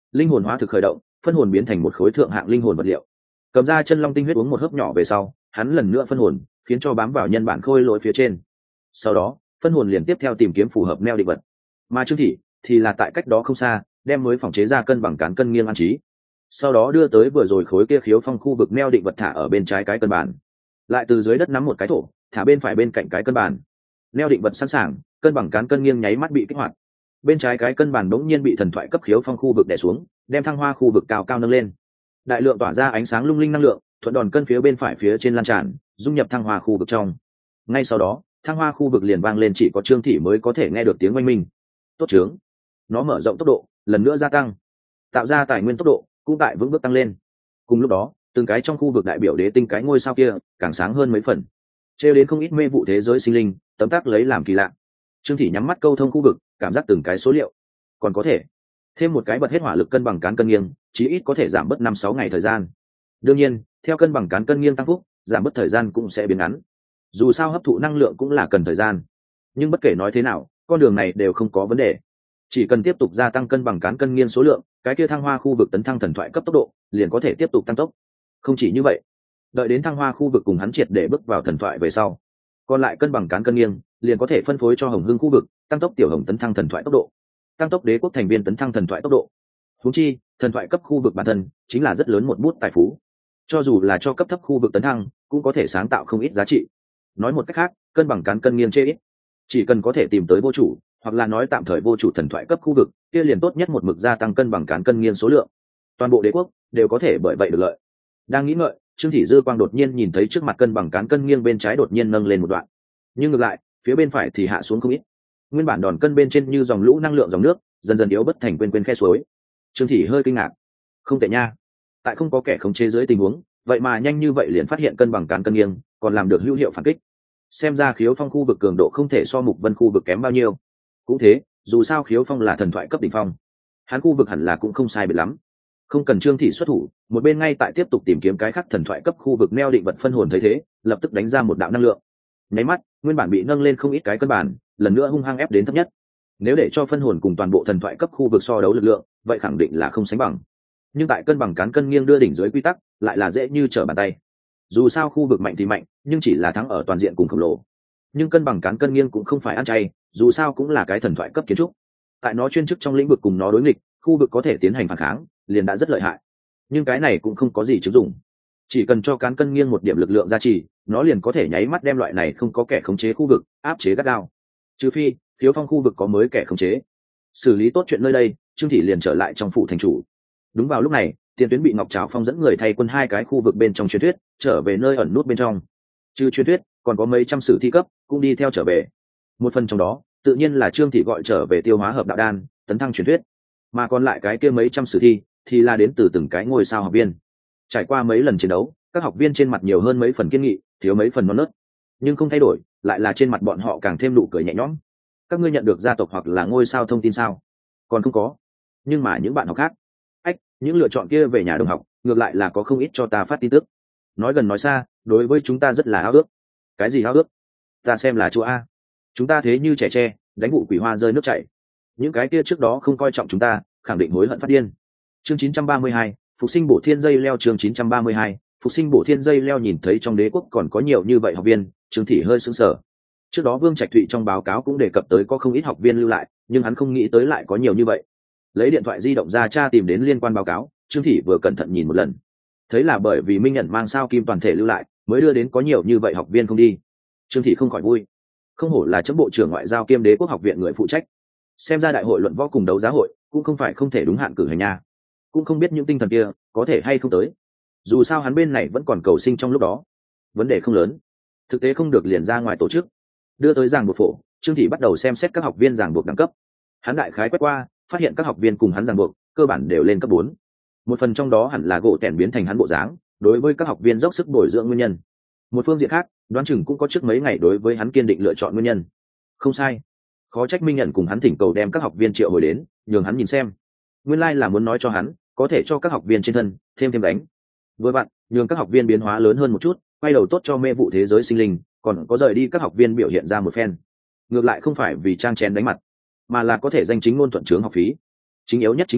linh hồn hóa thực khởi động, phân hồn biến thành một khối thượng hạng linh hồn vật liệu. Cầm ra chân long tinh huyết uống một hớp nhỏ về sau, hắn lần nữa phân hồn, khiến cho bám vào nhân bản khôi lỗi phía trên. Sau đó phân hồn liền tiếp theo tìm kiếm phù hợp neo định vật, mà Trương Thị thì là tại cách đó không xa đem mới phòng chế ra cân bằng cán cân nghiêng an trí, sau đó đưa tới vừa rồi khối kia khiếu phong khu vực neo định vật thả ở bên trái cái cân bản, lại từ dưới đất nắm một cái thổ thả bên phải bên cạnh cái cân bản. Neo định vật sẵn sàng, cân bằng cán cân nghiêng nháy mắt bị kích hoạt. Bên trái cái cân bản bỗng nhiên bị thần thoại cấp khiếu phong khu vực đè xuống, đem thăng hoa khu vực cao cao nâng lên, đại lượng tỏa ra ánh sáng lung linh năng lượng thuận đòn cân phía bên phải phía trên lan tràn, dung nhập thăng hoa khu vực trong. Ngay sau đó thăng hoa khu vực liền vang lên chỉ có Trương Thị mới có thể nghe được tiếng oanh minh. Tốt trướng, nó mở rộng tốc độ lần nữa gia tăng, tạo ra tài nguyên tốc độ cũng tại vững bước tăng lên. Cùng lúc đó từng cái trong khu vực đại biểu đế tinh cái ngôi sao kia càng sáng hơn mấy phần, trêu đến không ít mê vụ thế giới sinh linh tấm tắc lấy làm kỳ lạ. Trương Thị nhắm mắt câu thông khu vực, cảm giác từng cái số liệu, còn có thể thêm một cái bật hết hỏa lực cân bằng cán cân nghiêng, chí ít có thể giảm bớt 5-6 ngày thời gian. Đương nhiên theo cân bằng cán cân nghiêng tăng phúc, giảm bớt thời gian cũng sẽ biến ngắn, dù sao hấp thụ năng lượng cũng là cần thời gian. Nhưng bất kể nói thế nào con đường này đều không có vấn đề, chỉ cần tiếp tục gia tăng cân bằng cán cân nghiêng số lượng, cái kia thăng hoa khu vực tấn thăng thần thoại cấp tốc độ liền có thể tiếp tục tăng tốc. Không chỉ như vậy, đợi đến thăng hoa khu vực cùng hắn triệt để bước vào thần thoại về sau, còn lại cân bằng cán cân nghiêng liền có thể phân phối cho Hồng Hưng khu vực, tăng tốc tiểu hồng tấn thăng thần thoại tốc độ, tăng tốc đế quốc thành viên tấn thăng thần thoại tốc độ. Huống chi thần thoại cấp khu vực bản thân chính là rất lớn một bút tài phú, cho dù là cho cấp thấp khu vực tấn thăng cũng có thể sáng tạo không ít giá trị. Nói một cách khác, cân bằng cán cân nghiêng chê ít, chỉ cần có thể tìm tới vô chủ, hoặc là nói tạm thời vô chủ thần thoại cấp khu vực, kia liền tốt nhất một mực gia tăng cân bằng cán cân nghiêng số lượng, toàn bộ đế quốc đều có thể bởi vậy được lợi. Đang nghĩ ngợi, Trương Thị dư quang đột nhiên nhìn thấy trước mặt cân bằng cán cân nghiêng bên trái đột nhiên nâng lên một đoạn, nhưng ngược lại phía bên phải thì hạ xuống không ít. Nguyên bản đòn cân bên trên như dòng lũ năng lượng dòng nước, dần dần yếu bất thành quên khe suối. Trương Thị hơi kinh ngạc, không tệ nha, tại không có kẻ khống chế dưới tình huống, vậy mà nhanh như vậy liền phát hiện cân bằng cán cân nghiêng, còn làm được hữu hiệu phản kích. Xem ra khiếu phong khu vực cường độ không thể so mục vân khu vực kém bao nhiêu. Cũng thế, dù sao khiếu phong là thần thoại cấp đỉnh phong, hắn khu vực hẳn là cũng không sai biệt lắm. Không cần Trương Thị xuất thủ, một bên ngay tại tiếp tục tìm kiếm cái khác thần thoại cấp khu vực neo định vật phân hồn thấy thế, lập tức đánh ra một đạo năng lượng. Nháy mắt, nguyên bản bị nâng lên không ít cái cân bản, lần nữa hung hăng ép đến thấp nhất. Nếu để cho phân hồn cùng toàn bộ thần thoại cấp khu vực so đấu lực lượng, vậy khẳng định là không sánh bằng. Nhưng tại cân bằng cán cân nghiêng đưa đỉnh dưới quy tắc, lại là dễ như trở bàn tay. Dù sao khu vực mạnh thì mạnh, nhưng chỉ là thắng ở toàn diện cùng khổng lồ. Nhưng cân bằng cán cân nghiêng cũng không phải ăn chay, dù sao cũng là cái thần thoại cấp kiến trúc. Tại nó chuyên chức trong lĩnh vực cùng nó đối nghịch, khu vực có thể tiến hành phản kháng, liền đã rất lợi hại. Nhưng cái này cũng không có gì chứng dụng. Chỉ cần cho cán cân nghiêng một điểm lực lượng gia trì, nó liền có thể nháy mắt đem loại này không có kẻ khống chế khu vực áp chế gắt gao. Trừ phi khiếu phong khu vực có mới kẻ khống chế. Xử lý tốt chuyện nơi đây, Trương Thị liền trở lại trong phủ thành chủ. Đúng vào lúc này, tiền tuyến bị Ngọc Trảo Phong dẫn người thay quân hai cái khu vực bên trong truyền thuyết trở về nơi ẩn nút bên trong. Trừ truyền thuyết, còn có mấy trăm sử thi cấp cũng đi theo trở về. Một phần trong đó tự nhiên là Trương Thị gọi trở về tiêu hóa hợp đạo đan, tấn thăng truyền thuyết, mà còn lại cái kia mấy trăm sử thi thì là đến từ từng cái ngôi sao học viên. Trải qua mấy lần chiến đấu, các học viên trên mặt nhiều hơn mấy phần kiên nghị, thiếu mấy phần non nớt, nhưng không thay đổi lại là trên mặt bọn họ càng thêm nụ cười nhẹ nhõm. Các ngươi nhận được gia tộc hoặc là ngôi sao thông tin sao? Còn không có. Nhưng mà những bạn học khác, những lựa chọn kia về nhà đồng học ngược lại là có không ít cho ta phát tin tức. Nói gần nói xa, đối với chúng ta rất là ao ước. Cái gì ao ước? Ta xem là chúa a. Chúng ta thế như trẻ tre, đánh vụ quỷ hoa rơi nước chảy. Những cái kia trước đó không coi trọng chúng ta, khẳng định hối hận phát điên. Chương 932, phục sinh bổ thiên dây leo. Chương 932, phục sinh bổ thiên dây leo. Nhìn thấy trong đế quốc còn có nhiều như vậy học viên, Trương Thị hơi sững sờ. Trước đó Vương Trạch Thụy trong báo cáo cũng đề cập tới có không ít học viên lưu lại, nhưng hắn không nghĩ tới lại có nhiều như vậy. Lấy điện thoại di động ra tra tìm đến liên quan báo cáo, Trương Thị vừa cẩn thận nhìn một lần, thấy là bởi vì Minh Nhận mang sao kim toàn thể lưu lại, mới đưa đến có nhiều như vậy học viên không đi. Trương Thị không khỏi vui, không hổ là chấm bộ trưởng ngoại giao kiêm đế quốc học viện người phụ trách. Xem ra đại hội luận võ cùng đấu giá hội cũng không phải không thể đúng hạn cử hành nha. Cũng không biết những tinh thần kia có thể hay không tới. Dù sao hắn bên này vẫn còn cầu sinh trong lúc đó, vấn đề không lớn. Thực tế không được liền ra ngoài tổ chức. Đưa tới giảng buộc phổ, Trương Thị bắt đầu xem xét các học viên giảng buộc đẳng cấp. Hắn đại khái quét qua, phát hiện các học viên cùng hắn giảng buộc cơ bản đều lên cấp 4. Một phần trong đó hẳn là gỗ tẻn biến thành hắn bộ dáng, đối với các học viên dốc sức bồi dưỡng nguyên nhân. Một phương diện khác, đoán chừng cũng có trước mấy ngày đối với hắn kiên định lựa chọn nguyên nhân. Không sai, khó trách Minh Nhận cùng hắn thỉnh cầu đem các học viên triệu hồi đến, nhường hắn nhìn xem. Nguyên lai là muốn nói cho hắn, có thể cho các học viên trên thân thêm đánh. Vừa vặn, nhường các học viên biến hóa lớn hơn một chút, quay đầu tốt cho mê vụ thế giới sinh linh, còn có rời đi các học viên biểu hiện ra một phen. Ngược lại không phải vì trang chén đánh mặt, mà là có thể danh chính ngôn thuận chướng học phí. Chính yếu nhất chính là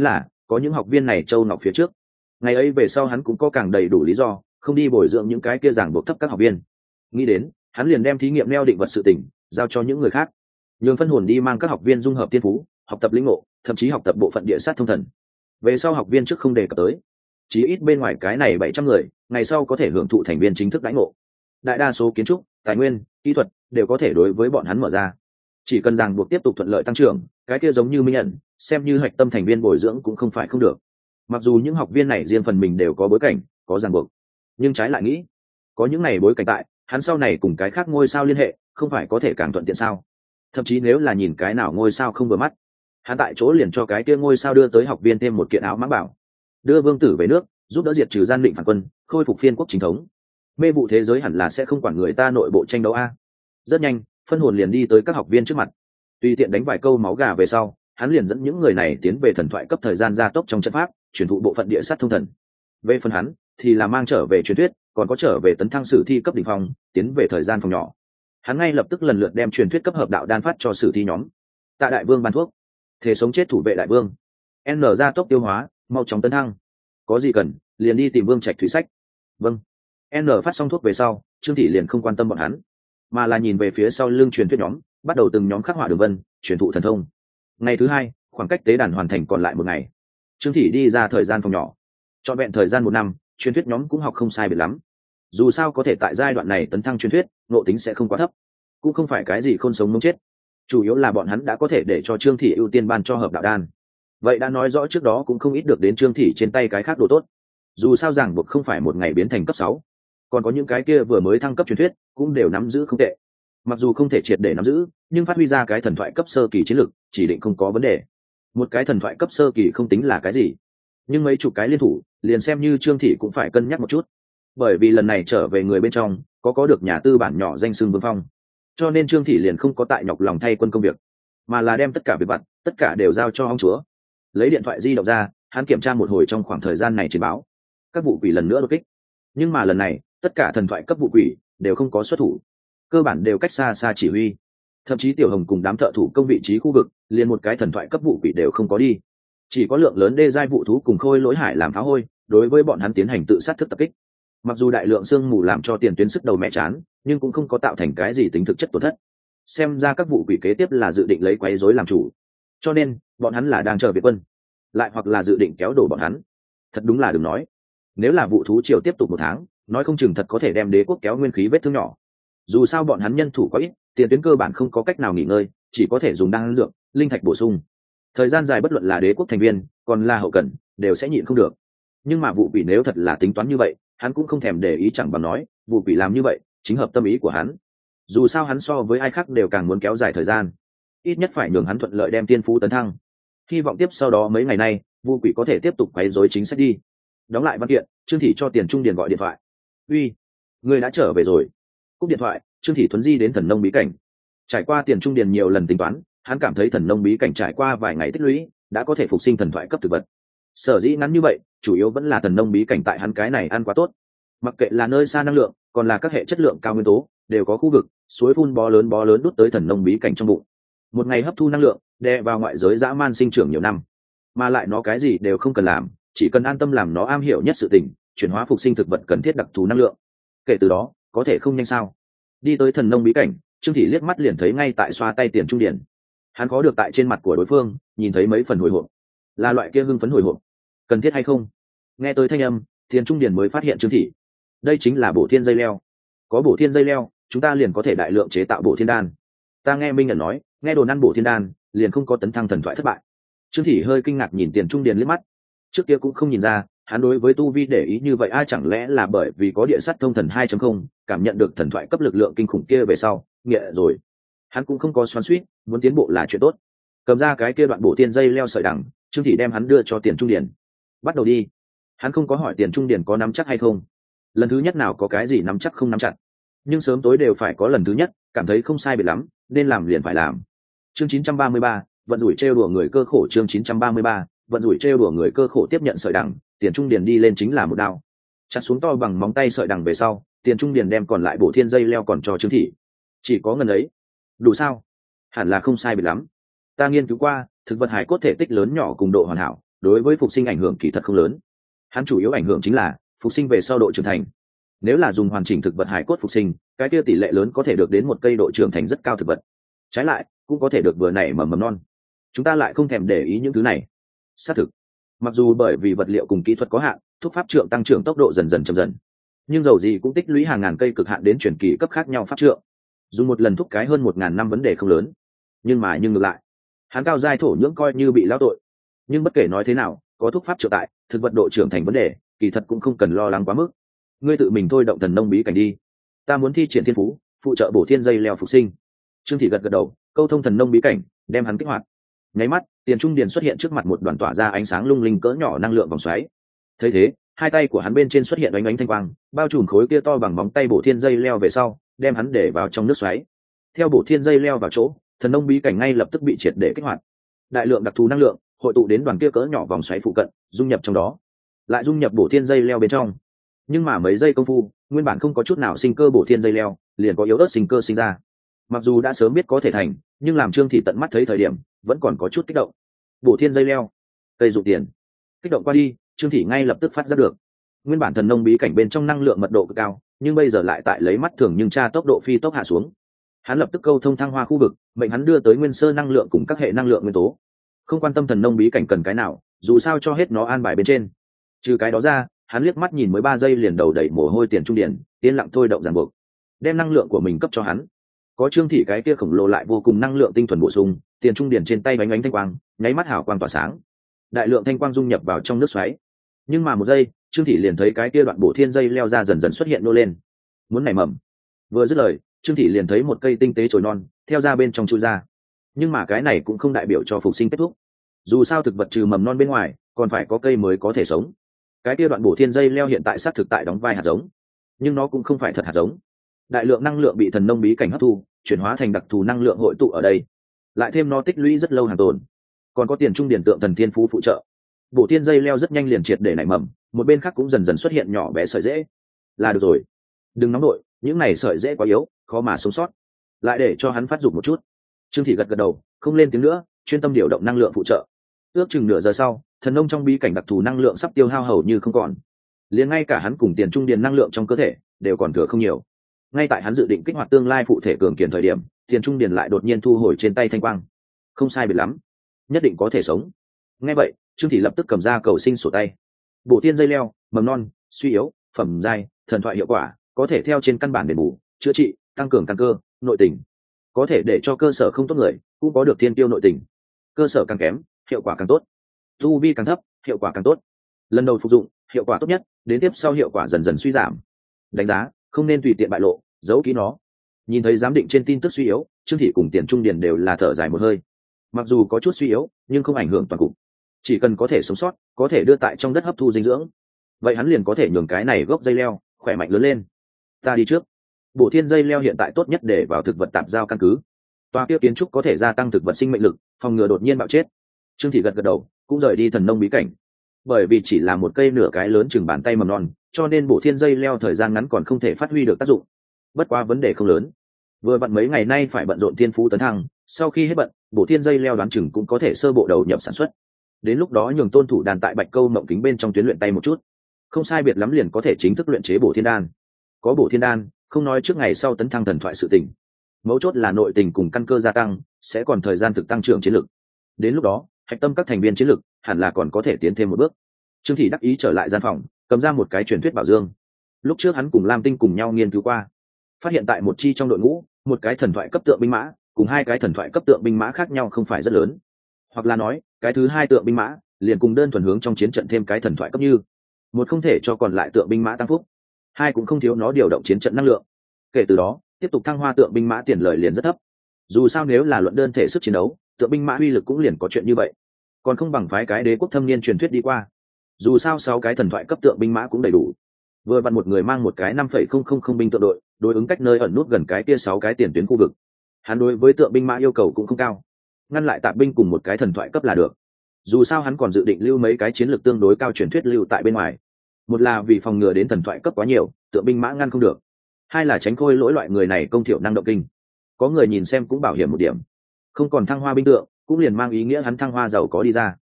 có những học viên này châu ngọc phía trước, ngày ấy về sau hắn cũng có càng đầy đủ lý do không đi bồi dưỡng những cái kia giảng buộc thấp các học viên. Nghĩ đến, hắn liền đem thí nghiệm neo định vật sự tỉnh giao cho những người khác, nhường phân hồn đi mang các học viên dung hợp tiên phú, học tập lĩnh ngộ, thậm chí học tập bộ phận địa sát thông thần. Về sau học viên trước không đề cập tới, chí ít bên ngoài cái này 700 người ngày sau có thể hưởng thụ thành viên chính thức đãi ngộ. Đại đa số kiến trúc, tài nguyên, kỹ thuật đều có thể đối với bọn hắn mở ra, chỉ cần ràng buộc tiếp tục thuận lợi tăng trưởng, cái kia giống như minh nhận xem như hạch tâm thành viên bồi dưỡng cũng không phải không được. Mặc dù những học viên này riêng phần mình đều có bối cảnh, có ràng buộc, nhưng trái lại nghĩ, có những này bối cảnh tại, hắn sau này cùng cái khác ngôi sao liên hệ không phải có thể càng thuận tiện sao? Thậm chí nếu là nhìn cái nào ngôi sao không vừa mắt, hắn tại chỗ liền cho cái kia ngôi sao đưa tới học viên thêm một kiện áo mãng bảo, đưa vương tử về nước, giúp đỡ diệt trừ gian định phản quân, khôi phục phiên quốc chính thống. Mê vụ thế giới hẳn là sẽ không quản người ta nội bộ tranh đấu a. Rất nhanh, phân hồn liền đi tới các học viên trước mặt, tùy tiện đánh vài câu máu gà về sau, hắn liền dẫn những người này tiến về thần thoại cấp thời gian gia tốc trong trận pháp, truyền thụ bộ phận địa sát thông thần. Về phần hắn thì là mang trở về truyền thuyết, còn có trở về tấn thăng sử thi cấp đỉnh phong, tiến về thời gian phòng nhỏ. Hắn ngay lập tức lần lượt đem truyền thuyết cấp hợp đạo đan phát cho sử thi nhóm. Tạ đại vương ban thuốc, thể sống chết thủ vệ đại vương. N gia tốc tiêu hóa, mau chóng tấn thăng. Có gì cần, liền đi tìm Vương Trạch Thủy sách. Vâng. N phát xong thuốc về sau, Trương Thị liền không quan tâm bọn hắn, mà là nhìn về phía sau lưng truyền thuyết nhóm, bắt đầu từng nhóm khắc họa đường vân, truyền thụ thần thông. Ngày thứ hai, khoảng cách tế đàn hoàn thành còn lại một ngày. Trương Thị đi ra thời gian phòng nhỏ, trọn vẹn thời gian 1 năm, truyền thuyết nhóm cũng học không sai biệt lắm. Dù sao có thể tại giai đoạn này tấn thăng truyền thuyết, ngộ tính sẽ không quá thấp, cũng không phải cái gì không sống mống chết. Chủ yếu là bọn hắn đã có thể để cho Trương Thị ưu tiên ban cho hợp đạo đan. Vậy đã nói rõ trước đó cũng không ít được đến Trương Thị trên tay cái khác đồ tốt. Dù sao ràng buộc không phải một ngày biến thành cấp 6, còn có những cái kia vừa mới thăng cấp truyền thuyết cũng đều nắm giữ không tệ. Mặc dù không thể triệt để nắm giữ, nhưng phát huy ra cái thần thoại cấp sơ kỳ chiến lực, chỉ định không có vấn đề. Một cái thần thoại cấp sơ kỳ không tính là cái gì, nhưng mấy chục cái liên thủ, liền xem như Trương Thị cũng phải cân nhắc một chút. Bởi vì lần này trở về người bên trong, có được nhà tư bản nhỏ danh xưng Vương Phong, cho nên Trương Thị liền không có tại nhọc lòng thay quân công việc, mà là đem tất cả việc vặt, tất cả đều giao cho ông chúa. Lấy điện thoại di động ra, hắn kiểm tra một hồi trong khoảng thời gian này chiến báo, các vụ quỷ lần nữa đột kích, nhưng mà lần này tất cả thần thoại cấp vụ quỷ đều không có xuất thủ, cơ bản đều cách xa xa chỉ huy. Thậm chí Tiểu Hồng cùng đám thợ thủ công vị trí khu vực liền một cái thần thoại cấp vụ quỷ đều không có đi, chỉ có lượng lớn đê giai vụ thú cùng khôi lỗi hải làm phá hôi đối với bọn hắn tiến hành tự sát thức tập kích. Mặc dù đại lượng sương mù làm cho tiền tuyến sức đầu mẹ chán, nhưng cũng không có tạo thành cái gì tính thực chất tổn thất. Xem ra các vụ quỷ kế tiếp là dự định lấy quấy rối làm chủ, cho nên bọn hắn là đang chờ viện quân, lại hoặc là dự định kéo đổ bọn hắn. Thật đúng là đừng nói, nếu là vụ thú triều tiếp tục 1 tháng, nói không chừng thật có thể đem đế quốc kéo nguyên khí vết thương nhỏ. Dù sao bọn hắn nhân thủ quá ít, tiền tuyến cơ bản không có cách nào nghỉ ngơi, chỉ có thể dùng đan dược, linh thạch bổ sung. Thời gian dài bất luận là đế quốc thành viên, còn là hậu cần, đều sẽ nhịn không được. Nhưng mà vụ quỷ nếu thật là tính toán như vậy, hắn cũng không thèm để ý, chẳng bằng nói vụ quỷ làm như vậy chính hợp tâm ý của hắn. Dù sao hắn so với ai khác đều càng muốn kéo dài thời gian, ít nhất phải nhường hắn thuận lợi đem tiên phú tấn thăng. Hy vọng tiếp sau đó mấy ngày nay vụ quỷ có thể tiếp tục quấy rối chính sách đi. Đóng lại văn kiện, Trương Thị cho Tiền Trung Điền gọi điện thoại. Uy, ngươi đã trở về rồi. Cúp điện thoại, Trương Thị thuấn di đến thần nông bí cảnh. Trải qua Tiền Trung Điền nhiều lần tính toán, hắn cảm thấy thần nông bí cảnh trải qua vài ngày tích lũy đã có thể phục sinh thần thoại cấp thực vật. Sở dĩ ngắn như vậy, chủ yếu vẫn là thần nông bí cảnh tại hắn cái này ăn quá tốt. Mặc kệ là nơi xa năng lượng, còn là các hệ chất lượng cao nguyên tố, đều có khu vực suối phun bó lớn đút tới thần nông bí cảnh trong bụng. Một ngày hấp thu năng lượng, đè vào ngoại giới dã man sinh trưởng nhiều năm, mà lại nó cái gì đều không cần làm, chỉ cần an tâm làm nó am hiểu nhất sự tình, chuyển hóa phục sinh thực vật cần thiết đặc thù năng lượng. Kể từ đó, có thể không nhanh sao? Đi tới thần nông bí cảnh, Trương Thị liếc mắt liền thấy ngay tại xoa tay Tiền Trung Điền. Hắn có được tại trên mặt của đối phương nhìn thấy mấy phần hồi hộp, là loại kia hưng phấn hồi hộp. Cần thiết hay không? Nghe tới thanh âm, Tiền Trung Điền mới phát hiện Trương Thị. Đây chính là bổ thiên dây leo. Có bổ thiên dây leo, chúng ta liền có thể đại lượng chế tạo bổ thiên đan. Ta nghe Minh Nhật nói, nghe đồn ăn bổ thiên đan liền không có tấn thăng thần thoại thất bại. Trương Thị hơi kinh ngạc nhìn Tiền Trung Điền liếc mắt. Trước kia cũng không nhìn ra, hắn đối với tu vi để ý như vậy, ai chẳng lẽ là bởi vì có địa sắt thông thần 2.0, cảm nhận được thần thoại cấp lực lượng kinh khủng kia về sau, nghĩa rồi. Hắn cũng không có xoắn xuýt, muốn tiến bộ là chuyện tốt. Cầm ra cái kia đoạn bổ thiên dây leo sợi đằng, Trương Thị đem hắn đưa cho Tiền Trung Điền. Bắt đầu đi. Hắn không có hỏi Tiền Trung Điền có nắm chắc hay không. Lần thứ nhất nào có cái gì nắm chắc không nắm chặt, nhưng sớm tối đều phải có lần thứ nhất, cảm thấy không sai biệt lắm, nên làm liền phải làm. Chương 933, vận rủi trêu đùa người cơ khổ. Chương 933, vận rủi trêu đùa người cơ khổ. Tiếp nhận sợi đằng, Tiền Trung Điền đi lên chính là một đao, chặt xuống to bằng móng tay sợi đằng về sau, Tiền Trung Điền đem còn lại bổ thiên dây leo còn cho Trương Thị. Chỉ có ngần ấy, đủ sao? Hẳn là không sai biệt lắm. Ta nghiên cứu qua, thực vật hải cốt thể tích lớn nhỏ cùng độ hoàn hảo, đối với phục sinh ảnh hưởng kỳ thật không lớn. Hắn chủ yếu ảnh hưởng chính là phục sinh về sau độ trưởng thành. Nếu là dùng hoàn chỉnh thực vật hải cốt phục sinh, cái kia tỷ lệ lớn có thể được đến một cây độ trưởng thành rất cao thực vật. Trái lại, cũng có thể được vừa nảy mầm non. Chúng ta lại không thèm để ý những thứ này. Xác thực, mặc dù bởi vì vật liệu cùng kỹ thuật có hạn, thuốc pháp trượng tăng trưởng tốc độ dần dần chậm dần, nhưng dầu gì cũng tích lũy hàng ngàn cây cực hạn đến chuyển kỳ cấp khác nhau pháp trượng. Dùng một lần thúc cái hơn 1000 năm vấn đề không lớn, nhưng ngược lại, hắn cao giai thổ nhưỡng coi như bị lao tội. Nhưng bất kể nói thế nào, có thuốc pháp trượng tại, thực vật độ trưởng thành vấn đề, kỳ thật cũng không cần lo lắng quá mức. Ngươi tự mình thôi động thần nông bí cảnh đi, ta muốn thi triển thiên phú, phụ trợ bổ thiên dây leo phục sinh. Trương Thị gật gật đầu, câu thông thần nông bí cảnh, đem hắn kích hoạt. Nháy mắt, tiền trung điền xuất hiện trước mặt một đoàn tỏa ra ánh sáng lung linh cỡ nhỏ năng lượng vòng xoáy. Thấy thế, hai tay của hắn bên trên xuất hiện ánh ánh thanh quang, bao trùm khối kia to bằng móng tay bổ thiên dây leo về sau, đem hắn để vào trong nước xoáy. Theo bổ thiên dây leo vào chỗ, thần nông bí cảnh ngay lập tức bị triệt để kích hoạt. Đại lượng đặc thù năng lượng hội tụ đến đoàn kia cỡ nhỏ vòng xoáy phụ cận, dung nhập trong đó, lại dung nhập bổ thiên dây leo bên trong. Nhưng mà mấy giây công phu, nguyên bản không có chút nào sinh cơ bổ thiên dây leo liền có yếu ớt sinh cơ sinh ra. Mặc dù đã sớm biết có thể thành, nhưng làm Trương Thị tận mắt thấy thời điểm, vẫn còn có chút kích động. Bổ thiên dây leo, cây dụng tiền. Kích động qua đi, Trương Thị ngay lập tức phát ra được. Nguyên bản thần nông bí cảnh bên trong năng lượng mật độ cực cao, nhưng bây giờ lại tại lấy mắt thường nhưng tra tốc độ phi tốc hạ xuống. Hắn lập tức câu thông thăng hoa khu vực, mệnh hắn đưa tới nguyên sơ năng lượng cùng các hệ năng lượng nguyên tố. Không quan tâm thần nông bí cảnh cần cái nào, dù sao cho hết nó an bài bên trên. Trừ cái đó ra, hắn liếc mắt nhìn mới 3 giây liền đầu đẩy mồ hôi tiền trung điển, yên lặng thôi động ràng buộc, đem năng lượng của mình cấp cho hắn. Có Trương Thị cái kia khổng lồ lại vô cùng năng lượng tinh thuần bổ sung, tiền trung điển trên tay bánh ánh thanh quang, nháy mắt hào quang tỏa sáng. Đại lượng thanh quang dung nhập vào trong nước xoáy. Nhưng mà một giây, Trương Thị liền thấy cái kia đoạn bổ thiên dây leo ra dần dần xuất hiện nô lên, muốn nảy mầm. Vừa dứt lời, Trương Thị liền thấy một cây tinh tế chồi non theo ra bên trong chui ra. Nhưng mà cái này cũng không đại biểu cho phục sinh kết thúc. Dù sao thực vật trừ mầm non bên ngoài, còn phải có cây mới có thể sống. Cái kia đoạn bổ thiên dây leo hiện tại xác thực tại đóng vai hạt giống, nhưng nó cũng không phải thật hạt giống. Đại lượng năng lượng bị thần nông bí cảnh hấp thu, chuyển hóa thành đặc thù năng lượng hội tụ ở đây, lại thêm nó tích lũy rất lâu hàng tồn, còn có tiền trung điển tượng thần thiên phú phụ trợ. Bổ thiên dây leo rất nhanh liền triệt để nảy mầm, một bên khác cũng dần dần xuất hiện nhỏ bé sợi rễ. Là được rồi, đừng nóng nổi, những này sợi rễ quá yếu, khó mà sống sót. Lại để cho hắn phát dục một chút. Trương Thị gật gật đầu, không lên tiếng nữa, chuyên tâm điều động năng lượng phụ trợ. Ước chừng nửa giờ sau, thần nông trong bí cảnh đặc thù năng lượng sắp tiêu hao hầu như không còn, liền ngay cả hắn cùng tiền trung điền năng lượng trong cơ thể đều còn thừa không nhiều. Ngay tại hắn dự định kích hoạt tương lai phụ thể cường kiền thời điểm, tiền trung điền lại đột nhiên thu hồi trên tay thanh quang. Không sai biệt lắm, nhất định có thể sống. Nghe vậy, Trương Thị lập tức cầm ra cầu sinh sổ tay. Bổ tiên dây leo, mầm non, suy yếu, phẩm giai, thần thoại hiệu quả, có thể theo trên căn bản đền bù, chữa trị, tăng cường căn cơ, nội tình. Có thể để cho cơ sở không tốt người cũng có được thiên tiêu nội tình. Cơ sở càng kém, hiệu quả càng tốt. Tu vi càng thấp, hiệu quả càng tốt. Lần đầu phục dụng, hiệu quả tốt nhất, đến tiếp sau hiệu quả dần dần suy giảm. Đánh giá, không nên tùy tiện bại lộ, giấu kỹ nó. Nhìn thấy giám định trên tin tức suy yếu, Trương Thị cùng Tiền Trung Điền đều là thở dài một hơi. Mặc dù có chút suy yếu, nhưng không ảnh hưởng toàn cục. Chỉ cần có thể sống sót, có thể đưa tại trong đất hấp thu dinh dưỡng, vậy hắn liền có thể nhường cái này gốc dây leo khỏe mạnh lớn lên. Ta đi trước. Bổ thiên dây leo hiện tại tốt nhất để vào thực vật tạp giao căn cứ. Toa kia kiến trúc có thể gia tăng thực vật sinh mệnh lực, phòng ngừa đột nhiên bạo chết. Trương Thị gật gật đầu, cũng rời đi thần nông bí cảnh. Bởi vì chỉ là một cây nửa cái lớn chừng bàn tay mầm non, cho nên bổ thiên dây leo thời gian ngắn còn không thể phát huy được tác dụng. Bất quá vấn đề không lớn. Vừa vặn mấy ngày nay phải bận rộn thiên phú tấn thăng, sau khi hết bận, bổ thiên dây leo đoán chừng cũng có thể sơ bộ đầu nhập sản xuất. Đến lúc đó nhường Tôn Thủ Đàn tại Bạch Câu Mộng Kính bên trong tuyến luyện tay một chút, không sai biệt lắm liền có thể chính thức luyện chế bổ thiên đan. Có bổ thiên đan, không nói trước ngày sau tấn thăng thần thoại sự tình, mấu chốt là nội tình cùng căn cơ gia tăng, sẽ còn thời gian thực tăng trưởng chiến lực. Đến lúc đó, hạch tâm các thành viên chiến lực hẳn là còn có thể tiến thêm một bước. Trương Thị đắc ý trở lại gian phòng, cầm ra một cái truyền thuyết bảo dương. Lúc trước hắn cùng Lam Tinh cùng nhau nghiên cứu qua, phát hiện tại một chi trong đội ngũ, một cái thần thoại cấp tượng binh mã cùng hai cái thần thoại cấp tượng binh mã khác nhau không phải rất lớn, hoặc là nói cái thứ hai tượng binh mã liền cùng đơn thuần hướng trong chiến trận thêm cái thần thoại cấp như một, không thể cho còn lại tượng binh mã tăng phúc, hai cũng không thiếu nó điều động chiến trận năng lượng. Kể từ đó tiếp tục thăng hoa tượng binh mã tiền lời liền rất thấp. Dù sao nếu là luận đơn thể sức chiến đấu, tượng binh mã uy lực cũng liền có chuyện như vậy, còn không bằng phái cái đế quốc thâm niên truyền thuyết đi qua. Dù sao 6 cái thần thoại cấp tượng binh mã cũng đầy đủ, vừa vặn một người mang một cái 5,000 binh tượng đội, đối ứng cách nơi ẩn nút gần cái kia 6 cái tiền tuyến khu vực. Hắn đối với tượng binh mã yêu cầu cũng không cao, ngăn lại tạp binh cùng một cái thần thoại cấp là được. Dù sao hắn còn dự định lưu mấy cái chiến lược tương đối cao truyền thuyết lưu tại bên ngoài, một là vì phòng ngừa đến thần thoại cấp quá nhiều, tượng binh mã ngăn không được, hai là tránh khôi lỗi loại người này công thiểu năng động kinh, có người nhìn xem cũng bảo hiểm một điểm. Không còn thăng hoa binh tượng, cũng liền mang ý nghĩa hắn thăng hoa giàu có đi ra.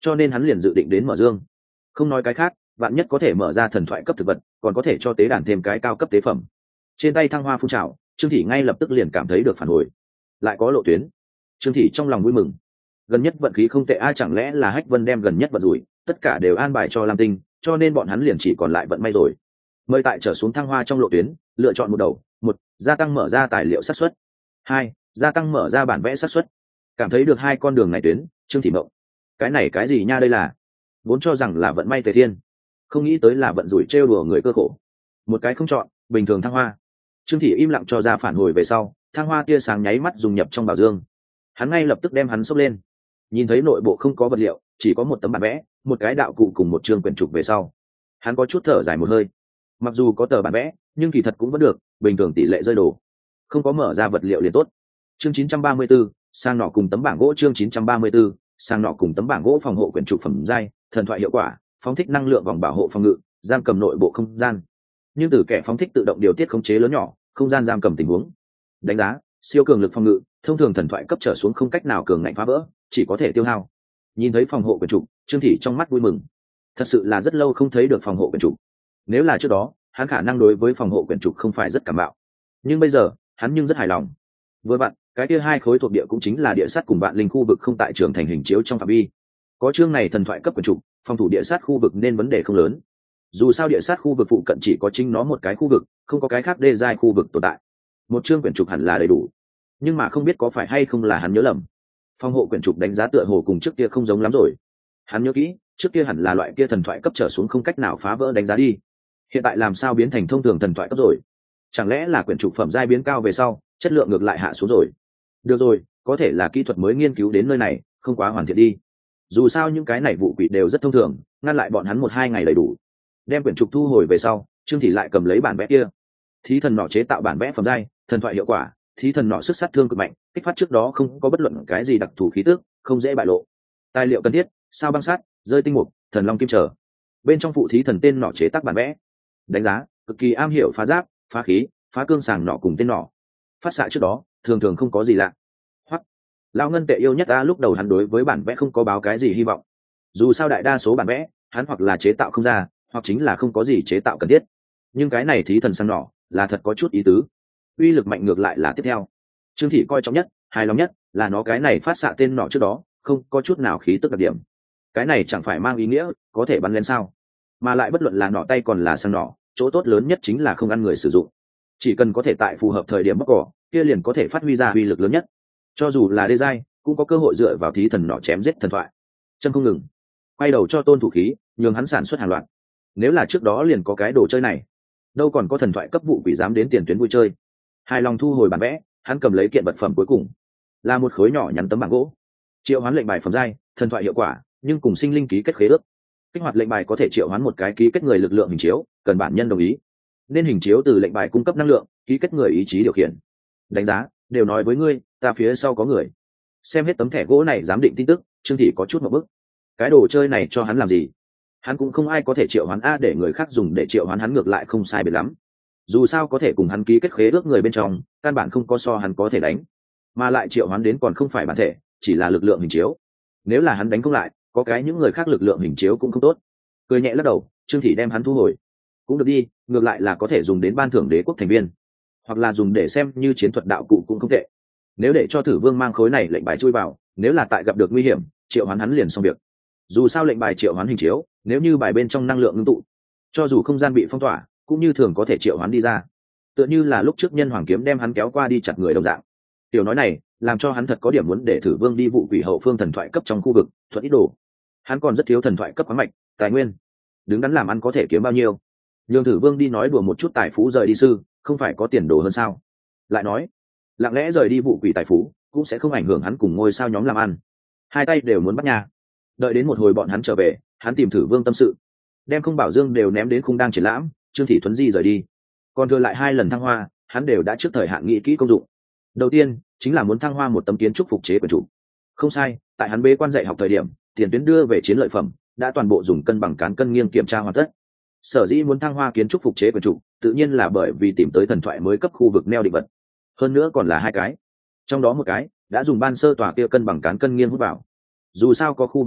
cho nên hắn liền dự định đến mở dương. Không nói cái khác, vạn nhất có thể mở ra thần thoại cấp thực vật, còn có thể cho tế đàn thêm cái cao cấp tế phẩm. Trên tay thăng hoa phun trào, Trương Thị ngay lập tức liền cảm thấy được phản hồi, lại có lộ tuyến. Trương Thị trong lòng vui mừng, gần nhất vận khí không tệ, ai chẳng lẽ là Hách Vân đem gần nhất vận rủi tất cả đều an bài cho Lam Tinh, cho nên bọn hắn liền chỉ còn lại vận may rồi. Mời tại trở xuống thăng hoa trong lộ tuyến, lựa chọn một đầu: một, gia tăng mở ra tài liệu xác suất; hai, gia tăng mở ra bản vẽ xác suất. Cảm thấy được hai con đường này tuyến, Trương Thị mộng, cái này cái gì nha, đây là vốn cho rằng là vận may tề thiên, không nghĩ tới là vận rủi trêu đùa người cơ khổ. Một cái không chọn, bình thường thăng hoa. Trương Thị im lặng cho ra phản hồi về sau, thăng hoa tia sáng nháy mắt dùng nhập trong bảo dương. Hắn ngay lập tức đem hắn xốc lên, nhìn thấy nội bộ không có vật liệu, chỉ có một tấm bản vẽ, một cái đạo cụ cùng một chương quyển trục về sau, hắn có chút thở dài một hơi. Mặc dù có tờ bản vẽ, nhưng kỳ thật cũng vẫn được, bình thường tỷ lệ rơi đồ, không có mở ra vật liệu liền tốt. Chương 934, sang nọ cùng tấm bảng gỗ. Chương 934, sang nọ cùng tấm bảng gỗ. Phòng hộ quyển trục phẩm giai, thần thoại hiệu quả, phóng thích năng lượng vòng bảo hộ phòng ngự, giam cầm nội bộ không gian. Nhưng từ kẻ phóng thích tự động điều tiết khống chế lớn nhỏ, không gian giam cầm tình huống. Đánh giá, siêu cường lực phòng ngự, thông thường thần thoại cấp trở xuống không cách nào cường ngạnh phá vỡ, chỉ có thể tiêu hao. Nhìn thấy phòng hộ quyển trục, Trương Thị trong mắt vui mừng. Thật sự là rất lâu không thấy được phòng hộ quyển trục. Nếu là trước đó, hắn khả năng đối với phòng hộ quyển trục không phải rất cảm bạo, nhưng bây giờ hắn nhưng rất hài lòng. Vừa vặn, cái kia hai khối thuộc địa cũng chính là địa sát cùng vạn linh khu vực không tại trường thành hình chiếu trong phạm vi. Có chương này thần thoại cấp quyển trục, phòng thủ địa sát khu vực nên vấn đề không lớn. Dù sao địa sát khu vực phụ cận chỉ có chính nó một cái khu vực, không có cái khác đê giai khu vực tồn tại. Một chương quyển trục hẳn là đầy đủ, nhưng mà không biết có phải hay không là hắn nhớ lầm. Phòng hộ quyển trục đánh giá tựa hồ cùng trước kia không giống lắm rồi. Hắn nhớ kỹ, trước kia hẳn là loại kia thần thoại cấp trở xuống không cách nào phá vỡ đánh giá đi. Hiện tại làm sao biến thành thông thường thần thoại cấp rồi? Chẳng lẽ là quyển trục phẩm giai biến cao về sau, chất lượng ngược lại hạ xuống rồi? Được rồi, có thể là kỹ thuật mới nghiên cứu đến nơi này, không quá hoàn thiện đi. Dù sao những cái này vụ quỷ đều rất thông thường, ngăn lại bọn hắn 1-2 ngày đầy đủ. Đem quyển trục thu hồi về sau, Trương Thị lại cầm lấy bản vẽ kia. Thí thần nọ chế tạo bản vẽ phẩm giai, thần thoại hiệu quả, thí thần nọ sức sát thương cực mạnh, kích phát trước đó không có bất luận cái gì đặc thù khí tức, không dễ bại lộ. Tài liệu cần thiết: sao băng sắt, rơi tinh mục, thần long kim trở. Bên trong phụ thí thần tên nọ chế tác bản vẽ. Đánh giá, cực kỳ am hiểu phá giáp, phá khí, phá cương sàng nọ cùng tên nọ. Phát xạ trước đó, thường thường không có gì lạ. Hoặc lão ngân tệ yêu nhất ta, lúc đầu hắn đối với bản vẽ không có báo cái gì hy vọng. Dù sao đại đa số bản vẽ, hắn hoặc là chế tạo không ra, hoặc chính là không có gì chế tạo cần thiết. Nhưng cái này thí thần sang nọ là thật có chút ý tứ, uy lực mạnh ngược lại là tiếp theo. Trương Thị coi trọng nhất, hài lòng nhất là nó cái này phát xạ tên nọ trước đó không có chút nào khí tức đặc điểm. Cái này chẳng phải mang ý nghĩa có thể bắn lên sao? Mà lại bất luận là nọ tay còn là sang nọ, chỗ tốt lớn nhất chính là không ăn người sử dụng. Chỉ cần có thể tại phù hợp thời điểm bóc cỏ, kia liền có thể phát huy ra uy lực lớn nhất. Cho dù là đê giai, cũng có cơ hội dựa vào thí thần nọ chém giết thần thoại. Chân không ngừng, quay đầu cho Tôn Thủ Khí, nhường hắn sản xuất hàng loạt. Nếu là trước đó liền có cái đồ chơi này, đâu còn có thần thoại cấp vụ quỷ dám đến tiền tuyến vui chơi. Hài lòng thu hồi bản vẽ, hắn cầm lấy kiện vật phẩm cuối cùng, là một khối nhỏ nhắn tấm bảng gỗ. Triệu hoán lệnh bài phẩm giai, thần thoại hiệu quả, nhưng cùng sinh linh ký kết khế ước. Kích hoạt lệnh bài có thể triệu hoán một cái ký kết người lực lượng hình chiếu, cần bản nhân đồng ý. Nên hình chiếu từ lệnh bài cung cấp năng lượng, ký kết người ý chí điều khiển. Đánh giá, đều nói với ngươi, ta phía sau có người. Xem hết tấm thẻ gỗ này giám định tin tức, Trương Thị có chút một bức. Cái đồ chơi này cho hắn làm gì? Hắn cũng không ai có thể triệu hoán a, để người khác dùng để triệu hoán hắn ngược lại không sai biệt lắm. Dù sao có thể cùng hắn ký kết khế ước người bên trong, căn bản không có so hắn có thể đánh. Mà lại triệu hoán đến còn không phải bản thể, chỉ là lực lượng hình chiếu. Nếu là hắn đánh không lại, có cái những người khác lực lượng hình chiếu cũng không tốt. Cười nhẹ lắc đầu, Trương Thị đem hắn thu hồi. Cũng được đi, ngược lại là có thể dùng đến ban thưởng đế quốc thành viên, hoặc là dùng để xem như chiến thuật đạo cụ cũng không tệ. Nếu để cho Thử Vương mang khối này lệnh bài chui vào, nếu là tại gặp được nguy hiểm, triệu hoán hắn liền xong việc. Dù sao lệnh bài triệu hoán hình chiếu, nếu như bài bên trong năng lượng ngưng tụ, cho dù không gian bị phong tỏa, cũng như thường có thể triệu hoán đi ra. Tựa như là lúc trước Nhân Hoàng kiếm đem hắn kéo qua đi chặt người đồng dạng. Tiểu nói này làm cho hắn thật có điểm muốn để Thử Vương đi vụ quỷ hậu phương thần thoại cấp trong khu vực thuận ít đồ. Hắn còn rất thiếu thần thoại cấp khoáng mạch, tài nguyên, đứng đắn làm ăn có thể kiếm bao nhiêu. Nhường Thử Vương đi nói đùa một chút tài phú rời đi sư, không phải có tiền đồ hơn sao? Lại nói, lặng lẽ rời đi vụ quỷ tài phú cũng sẽ không ảnh hưởng hắn cùng ngôi sao nhóm làm ăn. Hai tay đều muốn bắt nhà. Đợi đến một hồi bọn hắn trở về, hắn tìm Thử Vương tâm sự, đem không bảo dương đều ném đến khung đang triển lãm. Trương Thị Thuấn Di rời đi, còn thừa lại 2 lần thăng hoa, hắn đều đã trước thời hạn nghĩ kỹ công dụng. Đầu tiên chính là muốn thăng hoa một tấm kiến trúc phục chế quyển trục. Không sai, tại hắn bế quan dạy học thời điểm, tiền tuyến đưa về chiến lợi phẩm đã toàn bộ dùng cân bằng cán cân nghiêng kiểm tra hoàn tất. Sở dĩ muốn thăng hoa kiến trúc phục chế quyển trục, tự nhiên là bởi vì tìm tới thần thoại mới cấp khu vực neo định vật. Hơn nữa còn là 2 cái, trong đó một cái đã dùng ban sơ tòa kia cân bằng cán cân nghiêng hút vào. Dù sao có khu vực mới,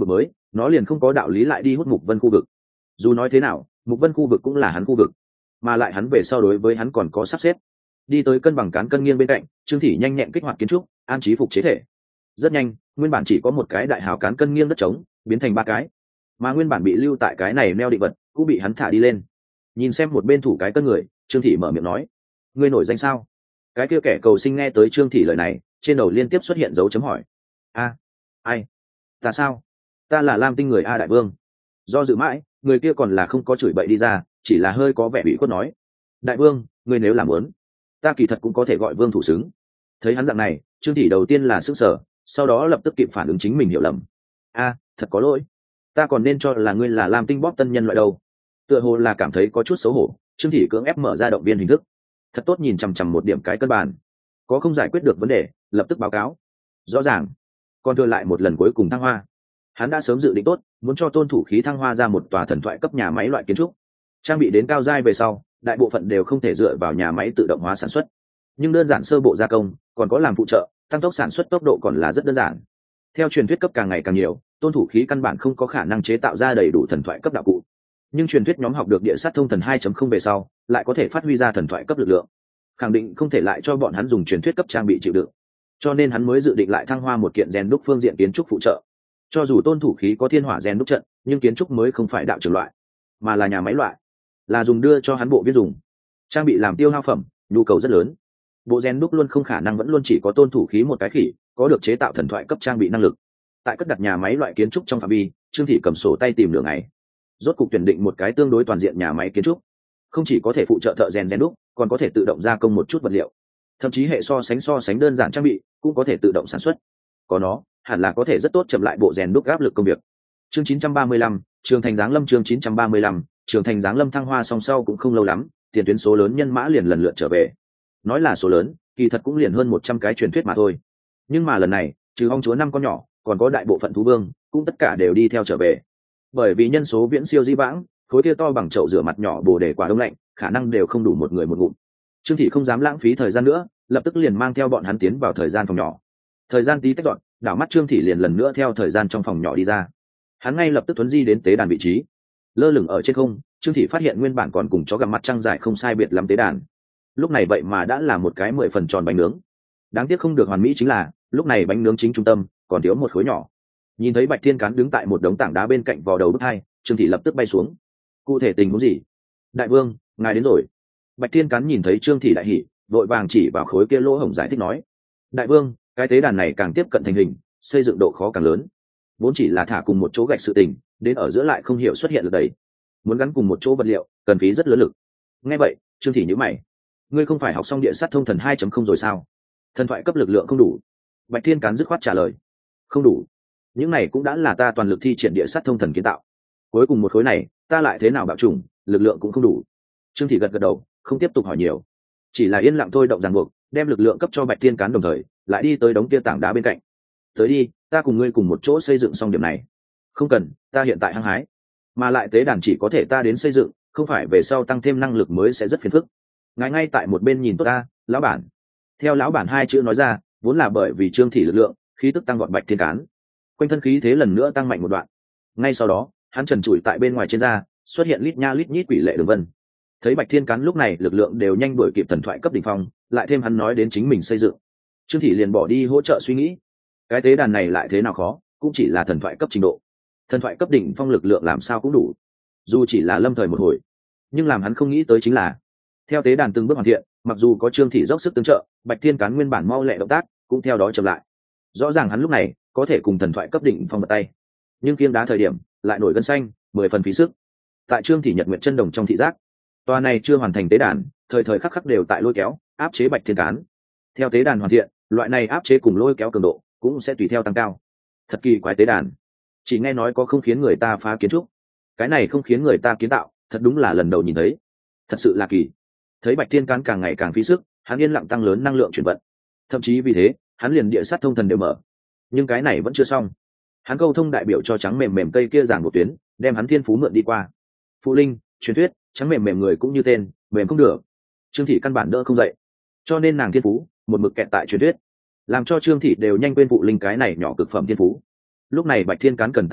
nó liền không có đạo lý lại đi hút Mục Vân khu vực. Dù nói thế nào, Mục Vân khu vực cũng là hắn khu vực, mà lại hắn về sau đối với hắn còn có sắp xếp. Đi tới cân bằng cán cân nghiêng bên cạnh, Trương Thị nhanh nhẹn kích hoạt kiến trúc, an trí phục chế thể. Rất nhanh, nguyên bản chỉ có một cái đại hào cán cân nghiêng đất trống, biến thành ba cái, mà nguyên bản bị lưu tại cái này neo định vật cũng bị hắn thả đi lên. Nhìn xem một bên thủ cái cân người, Trương Thị mở miệng nói: "Ngươi nổi danh sao?" Cái kia kẻ cầu sinh nghe tới Trương Thị lời này, trên đầu liên tiếp xuất hiện dấu chấm hỏi. "A, ai? Ta sao? Ta là Lam Tinh người A Đại Vương." Do dự mãi, người kia còn là không có chửi bậy đi ra, chỉ là hơi có vẻ bị khuất nói: "Đại Vương, ngươi nếu làm muốn, ta kỳ thật cũng có thể gọi Vương thủ xứng." Thấy hắn dạng này, Trương Thị đầu tiên là sững sờ, sau đó lập tức kịp phản ứng chính mình hiểu lầm. "A, thật có lỗi, ta còn nên cho là ngươi là Lam Tinh bóp tân nhân loại đâu." Tựa hồ là cảm thấy có chút xấu hổ, Trương Thị cưỡng ép mở ra động viên hình thức, thật tốt nhìn chằm chằm một điểm cái cân bàn, có không giải quyết được vấn đề lập tức báo cáo. Rõ ràng, còn đưa lại một lần cuối cùng thăng hoa. Hắn đã sớm dự định tốt, muốn cho Tôn Thủ Khí thăng hoa ra một tòa thần thoại cấp nhà máy loại kiến trúc, trang bị đến cao giai về sau, đại bộ phận đều không thể dựa vào nhà máy tự động hóa sản xuất, nhưng đơn giản sơ bộ gia công, còn có làm phụ trợ, tăng tốc sản xuất tốc độ còn là rất đơn giản. Theo truyền thuyết cấp càng ngày càng nhiều, Tôn Thủ Khí căn bản không có khả năng chế tạo ra đầy đủ thần thoại cấp đạo cụ, nhưng truyền thuyết nhóm học được địa sát thông thần 2.0 về sau, lại có thể phát huy ra thần thoại cấp lực lượng, khẳng định không thể lại cho bọn hắn dùng truyền thuyết cấp trang bị chịu đựng, cho nên hắn mới dự định lại thăng hoa một kiện rèn đúc phương diện kiến trúc phụ trợ. Cho dù Tôn Thủ Khí có thiên hỏa rèn đúc trận, nhưng kiến trúc mới không phải đạo trường loại, mà là nhà máy loại, là dùng đưa cho hắn bộ viết dùng, trang bị làm tiêu hao phẩm, nhu cầu rất lớn. Bộ rèn đúc luôn không khả năng vẫn luôn chỉ có Tôn Thủ Khí một cái khỉ có được chế tạo thần thoại cấp trang bị năng lực. Tại cất đặt nhà máy loại kiến trúc trong phạm vi, Trương Thị cầm sổ tay tìm đường này, rốt cục tuyển định một cái tương đối toàn diện nhà máy kiến trúc, không chỉ có thể phụ trợ thợ rèn đúc, còn có thể tự động gia công một chút vật liệu, thậm chí hệ so sánh đơn giản trang bị cũng có thể tự động sản xuất. Có nó, hẳn là có thể rất tốt chậm lại bộ rèn đúc áp lực công việc. Chương 935, Trường Thành Giáng Lâm. Chương 935, Trường Thành Giáng Lâm thăng hoa song sau cũng không lâu lắm, tiền tuyến số lớn nhân mã liền lần lượt trở về. Nói là số lớn, kỳ thật cũng liền hơn 100 cái truyền thuyết mà thôi. Nhưng mà lần này, trừ ong chúa 5 con nhỏ, còn có đại bộ phận thú vương, cũng tất cả đều đi theo trở về. Bởi vì nhân số viễn siêu dĩ vãng, khối kia to bằng chậu rửa mặt nhỏ bồ đề quả đông lạnh, khả năng đều không đủ một người một ngụm. Trương Thị không dám lãng phí thời gian nữa, lập tức liền mang theo bọn hắn tiến vào thời gian phòng nhỏ. Thời gian tí tách dọn, đảo mắt Trương Thị liền lần nữa theo thời gian trong phòng nhỏ đi ra. Hắn ngay lập tức tuấn di đến tế đàn vị trí, lơ lửng ở trên không. Trương Thị phát hiện nguyên bản còn cùng chó gặm mặt trăng dài không sai biệt lắm tế đàn, lúc này vậy mà đã là một cái 10 phần tròn bánh nướng. Đáng tiếc không được hoàn mỹ chính là, lúc này bánh nướng chính trung tâm còn thiếu một khối nhỏ. Nhìn thấy Bạch Thiên Cán đứng tại một đống tảng đá bên cạnh vò đầu bức hai, Trương Thị lập tức bay xuống. Cụ thể tình huống gì? Đại vương, ngài đến rồi. Bạch Thiên Cán nhìn thấy Trương Thị đại hỉ, vội vàng chỉ vào khối kia lỗ hổng giải thích nói: Đại vương, cái tế đàn này càng tiếp cận thành hình, xây dựng độ khó càng lớn. Vốn chỉ là thả cùng một chỗ gạch sự tình, đến ở giữa lại không hiểu xuất hiện lực đẩy, muốn gắn cùng một chỗ vật liệu, cần phí rất lớn lực. Nghe vậy, Trương Thị nhíu mày: ngươi không phải học xong địa sát thông thần 2.0 rồi sao? Thần thoại cấp lực lượng không đủ. Bạch Thiên Cán dứt khoát trả lời: không đủ. Những này cũng đã là ta toàn lực thi triển địa sát thông thần kiến tạo, cuối cùng một khối này ta lại thế nào bạo trùng, lực lượng cũng không đủ. Trương Thị gật gật đầu, không tiếp tục hỏi nhiều, chỉ là yên lặng thôi động ràng buộc, đem lực lượng cấp cho Bạch Thiên Cán, đồng thời lại đi tới đống kia tảng đá bên cạnh. Tới đi, ta cùng ngươi cùng một chỗ xây dựng xong điểm này. Không cần, ta hiện tại hăng hái, mà lại tế đàn chỉ có thể ta đến xây dựng, không phải về sau tăng thêm năng lực mới sẽ rất phiền phức. Ngài ngay tại một bên nhìn tốt ta, lão bản. Theo lão bản hai chữ nói ra, vốn là bởi vì Trương Thị lực lượng, khí tức tăng vọt. Bạch Thiên Cán quanh thân khí thế lần nữa tăng mạnh một đoạn. Ngay sau đó, hắn trần trụi tại bên ngoài trên da xuất hiện lít nha lít nhít quỷ lệ đường vân. Thấy Bạch Thiên Cán lúc này lực lượng đều nhanh đuổi kịp thần thoại cấp đỉnh phong, lại thêm hắn nói đến chính mình xây dựng, Trương Thị liền bỏ đi hỗ trợ suy nghĩ. Cái tế đàn này lại thế nào khó, cũng chỉ là thần thoại cấp trình độ. Thần thoại cấp đỉnh phong lực lượng làm sao cũng đủ, dù chỉ là lâm thời một hồi. Nhưng làm hắn không nghĩ tới chính là, theo tế đàn từng bước hoàn thiện, mặc dù có Trương Thị dốc sức tương trợ, Bạch Thiên Cán nguyên bản mau lẹ động tác cũng theo đó chậm lại. Rõ ràng hắn lúc này có thể cùng thần thoại cấp đỉnh phong bật tay, nhưng kiêng đá thời điểm lại nổi gân xanh, 10 phần phí sức. Tại Trương Thị nhật nguyện chân đồng trong thị giác, tòa này chưa hoàn thành tế đàn thời thời khắc khắc đều tại lôi kéo áp chế Bạch Thiên Cán. Theo tế đàn hoàn thiện, loại này áp chế cùng lôi kéo cường độ cũng sẽ tùy theo tăng cao. Thật kỳ quái tế đàn, chỉ nghe nói có không khiến người ta phá kiến trúc, cái này không khiến người ta kiến tạo, thật đúng là lần đầu nhìn thấy, thật sự là kỳ. Thấy Bạch Thiên Cán càng ngày càng phí sức, hắn yên lặng tăng lớn năng lượng chuyển vận, thậm chí vì thế hắn liền địa sát thông thần đều mở. Nhưng cái này vẫn chưa xong, hắn câu thông đại biểu cho trắng mềm mềm cây kia giảng một tuyến, đem hắn thiên phú mượn đi qua. Phụ linh truyền thuyết, trắng mềm mềm người cũng như tên, mềm không được. Trương Thị căn bản đỡ không dậy, cho nên nàng thiên phú một mực kẹt tại truyền thuyết, làm cho Trương Thị đều nhanh quên phụ linh cái này nhỏ cực phẩm thiên phú. Lúc này Bạch Thiên Cán cần tăng phúc,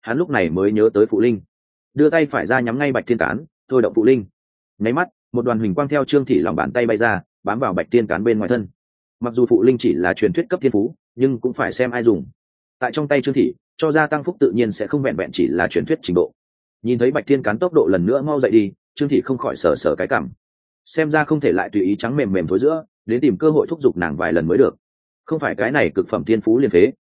hắn lúc này mới nhớ tới phụ linh, đưa tay phải ra nhắm ngay bạch thiên cán, thôi động phụ linh. Nháy mắt, một đoàn huỳnh quang theo trương thị lòng bàn tay bay ra, bám vào bạch thiên cán bên ngoài thân. Mặc dù phụ linh chỉ là truyền thuyết cấp thiên phú, nhưng cũng phải xem ai dùng. Tại trong tay trương thị, cho ra tăng phúc tự nhiên sẽ không vẹn vẹn chỉ là truyền thuyết trình độ. Nhìn thấy bạch thiên cán tốc độ lần nữa mau dậy đi, trương thị không khỏi sờ sờ cái cảm, xem ra không thể lại tùy ý trắng mềm mềm thối giữa, đến tìm cơ hội thúc giục nàng vài lần mới được. Không phải cái này cực phẩm thiên phú liền phế.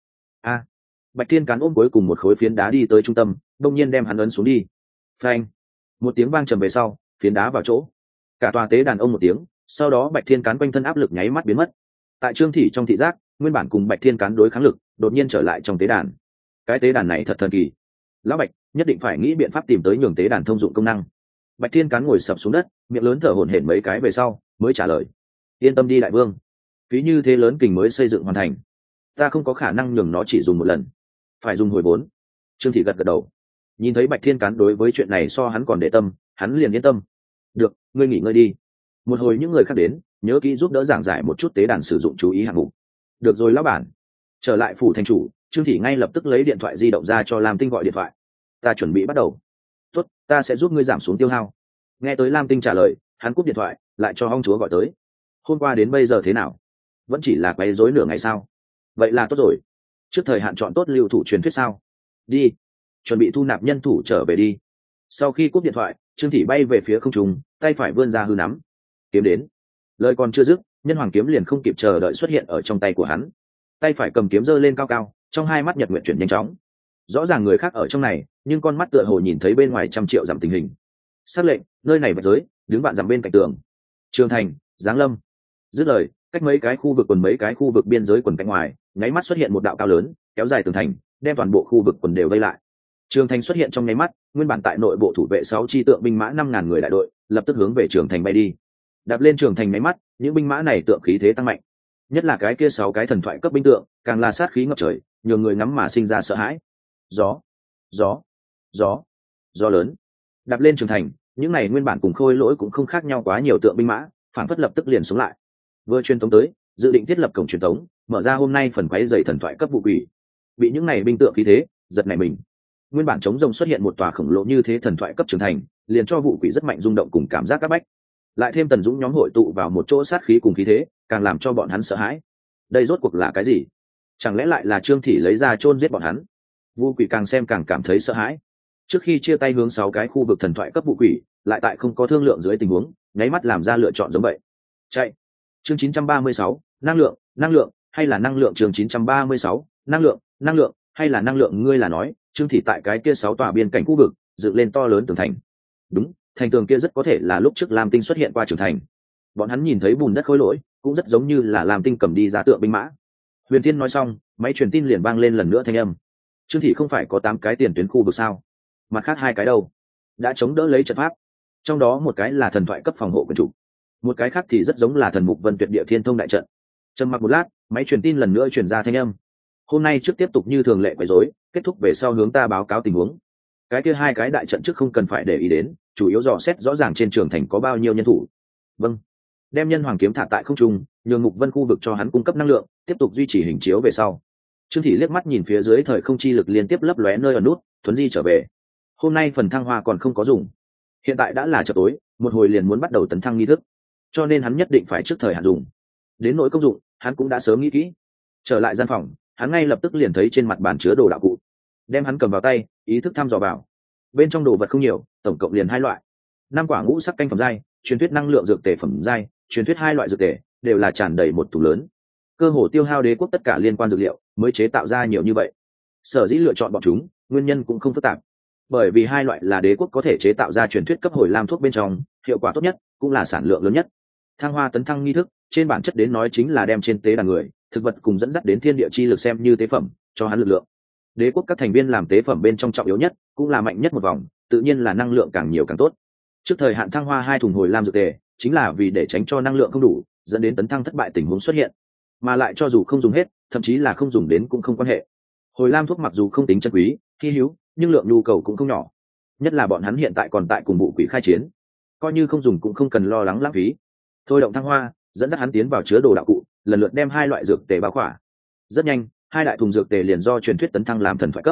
Bạch thiên cán ôm cuối cùng một khối phiến đá đi tới trung tâm, đông nhiên đem hắn ấn xuống đi. Phanh! Một tiếng vang trầm về sau, phiến đá vào chỗ. Cả tòa tế đàn ông một tiếng, sau đó bạch thiên cán quanh thân áp lực nháy mắt biến mất. Tại trương thị trong thị giác, nguyên bản cùng bạch thiên cán đối kháng lực đột nhiên trở lại trong tế đàn. Cái tế đàn này thật thần kỳ. Lão bạch nhất định phải nghĩ biện pháp tìm tới nhường tế đàn thông dụng công năng. Bạch thiên cán ngồi sập xuống đất, miệng lớn thở hổn hển mấy cái về sau mới trả lời: yên tâm đi đại vương, phí như thế lớn kình mới xây dựng hoàn thành, ta không có khả năng nhường nó chỉ dùng một lần, phải dùng hồi vốn. Trương thị gật gật đầu, nhìn thấy bạch thiên cán đối với chuyện này so hắn còn để tâm, hắn liền yên tâm. Được, ngươi nghỉ ngơi đi, một hồi những người khác đến nhớ kỹ giúp đỡ giảng giải một chút tế đàn sử dụng chú ý hạng mục. Được rồi lão bản. Trở lại phủ thành chủ, Trương thị ngay lập tức lấy điện thoại di động ra cho Lam Tinh gọi điện thoại. Ta chuẩn bị bắt đầu. Tốt, ta sẽ giúp ngươi giảm xuống tiêu hao. Nghe tới Lam Tinh trả lời, hắn cúp điện thoại, lại cho ông chúa gọi tới. Hôm qua đến bây giờ thế nào? Vẫn chỉ là quấy rối nửa ngày sao? Vậy là tốt rồi. Trước thời hạn chọn tốt lưu thủ truyền thuyết sao? Đi, chuẩn bị thu nạp nhân thủ trở về đi. Sau khi cúp điện thoại, Trương thị bay về phía không trung, tay phải vươn ra hư nắm. Kiếm đến. Lời còn chưa dứt, nhân hoàng kiếm liền không kịp chờ đợi xuất hiện ở trong tay của hắn. Tay phải cầm kiếm giơ lên cao cao, trong hai mắt nhật nguyện chuyển nhanh chóng. Rõ ràng người khác ở trong này, nhưng con mắt tựa hồ nhìn thấy bên ngoài trăm triệu dặm tình hình. Sắc lệnh, nơi này vạch giới, đứng bạn dặm bên cạnh tường. Trường thành, giáng lâm. Dứt lời, cách mấy cái khu vực quần mấy cái khu vực biên giới quần cạnh ngoài, nháy mắt xuất hiện một đạo cao lớn, kéo dài tường thành, đem toàn bộ khu vực quần đều vây lại. Trường thành xuất hiện trong nháy mắt, nguyên bản tại nội bộ thủ vệ 6 chi tượng binh mã 5.000 người đại đội, lập tức hướng về trường thành bay đi. Đạp lên trường thành nháy mắt, những binh mã này tượng khí thế tăng mạnh. Nhất là cái kia 6 cái thần thoại cấp binh tượng, càng là sát khí ngập trời, nhiều người ngắm mà sinh ra sợ hãi. Gió, gió, gió, gió lớn. Đạp lên trường thành, những này nguyên bản cùng khôi lỗi cũng không khác nhau quá nhiều tượng binh mã, phản phất lập tức liền sống lại. Vừa truyền tống tới, dự định thiết lập cổng truyền tống, mở ra hôm nay phần quấy dày thần thoại cấp vụ quỷ. Bị những này binh tượng khí thế giật nảy mình. Nguyên bản chống rồng xuất hiện một tòa khổng lồ như thế thần thoại cấp trưởng thành, liền cho vụ quỷ rất mạnh rung động cùng cảm giác các bách. Lại thêm Tần Dũng nhóm hội tụ vào một chỗ sát khí cùng khí thế, càng làm cho bọn hắn sợ hãi. Đây rốt cuộc là cái gì? Chẳng lẽ lại là Trương thị lấy ra chôn giết bọn hắn? Vụ quỷ càng xem càng cảm thấy sợ hãi. Trước khi chia tay hướng 6 cái khu vực thần thoại cấp vụ quỷ, lại tại không có thương lượng dưới tình huống, nháy mắt làm ra lựa chọn giống vậy. Chạy. Chương 936, năng lượng, hay là năng lượng? Chương 936, năng lượng, hay là năng lượng? Ngươi là nói, Trương thị tại cái kia 6 tòa biên cảnh khu vực, dựng lên to lớn tường thành. Đúng, thành tường kia rất có thể là lúc trước Lam Tinh xuất hiện qua trưởng thành. Bọn hắn nhìn thấy bùn đất khối lỗi, cũng rất giống như là Lam Tinh cầm đi giá tượng binh mã. Huyền Thiên nói xong, máy truyền tin liền vang lên lần nữa thanh âm. Trương thị không phải có 8 cái tiền tuyến khu vực sao? Mặt khác 2 cái đâu? Đã chống đỡ lấy trận pháp. Trong đó một cái là thần thoại cấp phòng hộ quân chủ, một cái khác thì rất giống là thần mục Vân Tuyệt Địa Thiên Thông đại trận. Trầm mặc một lát, máy truyền tin lần nữa truyền ra thanh âm. Hôm nay trước tiếp tục như thường lệ quấy rối, kết thúc về sau hướng ta báo cáo tình huống. Cái kia 2 cái đại trận trước không cần phải để ý đến, chủ yếu dò xét rõ ràng trên trường thành có bao nhiêu nhân thủ. Vâng. Đem nhân hoàng kiếm thả tại không trung, nhường Mục Vân khu vực cho hắn cung cấp năng lượng, tiếp tục duy trì hình chiếu về sau. Trương thị liếc mắt nhìn phía dưới thời không chi lực liên tiếp lấp lóe nơi ở nút, thuấn di trở về. Hôm nay phần thăng hoa còn không có dùng, hiện tại đã là chợ tối, một hồi liền muốn bắt đầu tấn thăng nghi thức, cho nên hắn nhất định phải trước thời hạn dùng. Đến nỗi công dụng, hắn cũng đã sớm nghĩ kỹ. Trở lại gian phòng, hắn ngay lập tức liền thấy trên mặt bàn chứa đồ đạo cụ, đem hắn cầm vào tay, ý thức thăm dò vào. Bên trong đồ vật không nhiều, tổng cộng liền 2 loại: 5 quả ngũ sắc canh phẩm giai, truyền thuyết năng lượng dược tề phẩm giai, truyền thuyết 2 loại dược tề, đều là tràn đầy một tủ lớn. Cơ hồ tiêu hao đế quốc tất cả liên quan dược liệu mới chế tạo ra nhiều như vậy. Sở dĩ lựa chọn bọn chúng, nguyên nhân cũng không phức tạp, bởi vì 2 loại là đế quốc có thể chế tạo ra truyền thuyết cấp hồi lam thuốc bên trong, hiệu quả tốt nhất, cũng là sản lượng lớn nhất. Thăng hoa tấn thăng nghi thức, trên bản chất đến nói chính là đem trên tế đàn người, thực vật cùng dẫn dắt đến thiên địa chi lực xem như tế phẩm, cho hắn lực lượng. Đế quốc các thành viên làm tế phẩm bên trong trọng yếu nhất, cũng là mạnh nhất một vòng, tự nhiên là năng lượng càng nhiều càng tốt. Trước thời hạn thăng hoa 2 thùng hồi lam dược tề, chính là vì để tránh cho năng lượng không đủ, dẫn đến tấn thăng thất bại tình huống xuất hiện. Mà lại cho dù không dùng hết, thậm chí là không dùng đến cũng không quan hệ. Hồi lam thuốc mặc dù không tính chân quý, hi hữu, nhưng lượng nhu cầu cũng không nhỏ. Nhất là bọn hắn hiện tại còn tại cùng vụ quỷ khai chiến, coi như không dùng cũng không cần lo lắng lãng phí. Thôi động thăng hoa, dẫn dắt hắn tiến vào chứa đồ đạo cụ, lần lượt đem 2 loại dược tề bao khỏa. Rất nhanh, 2 đại thùng dược tề liền do truyền thuyết tấn thăng làm thần thoại cấp.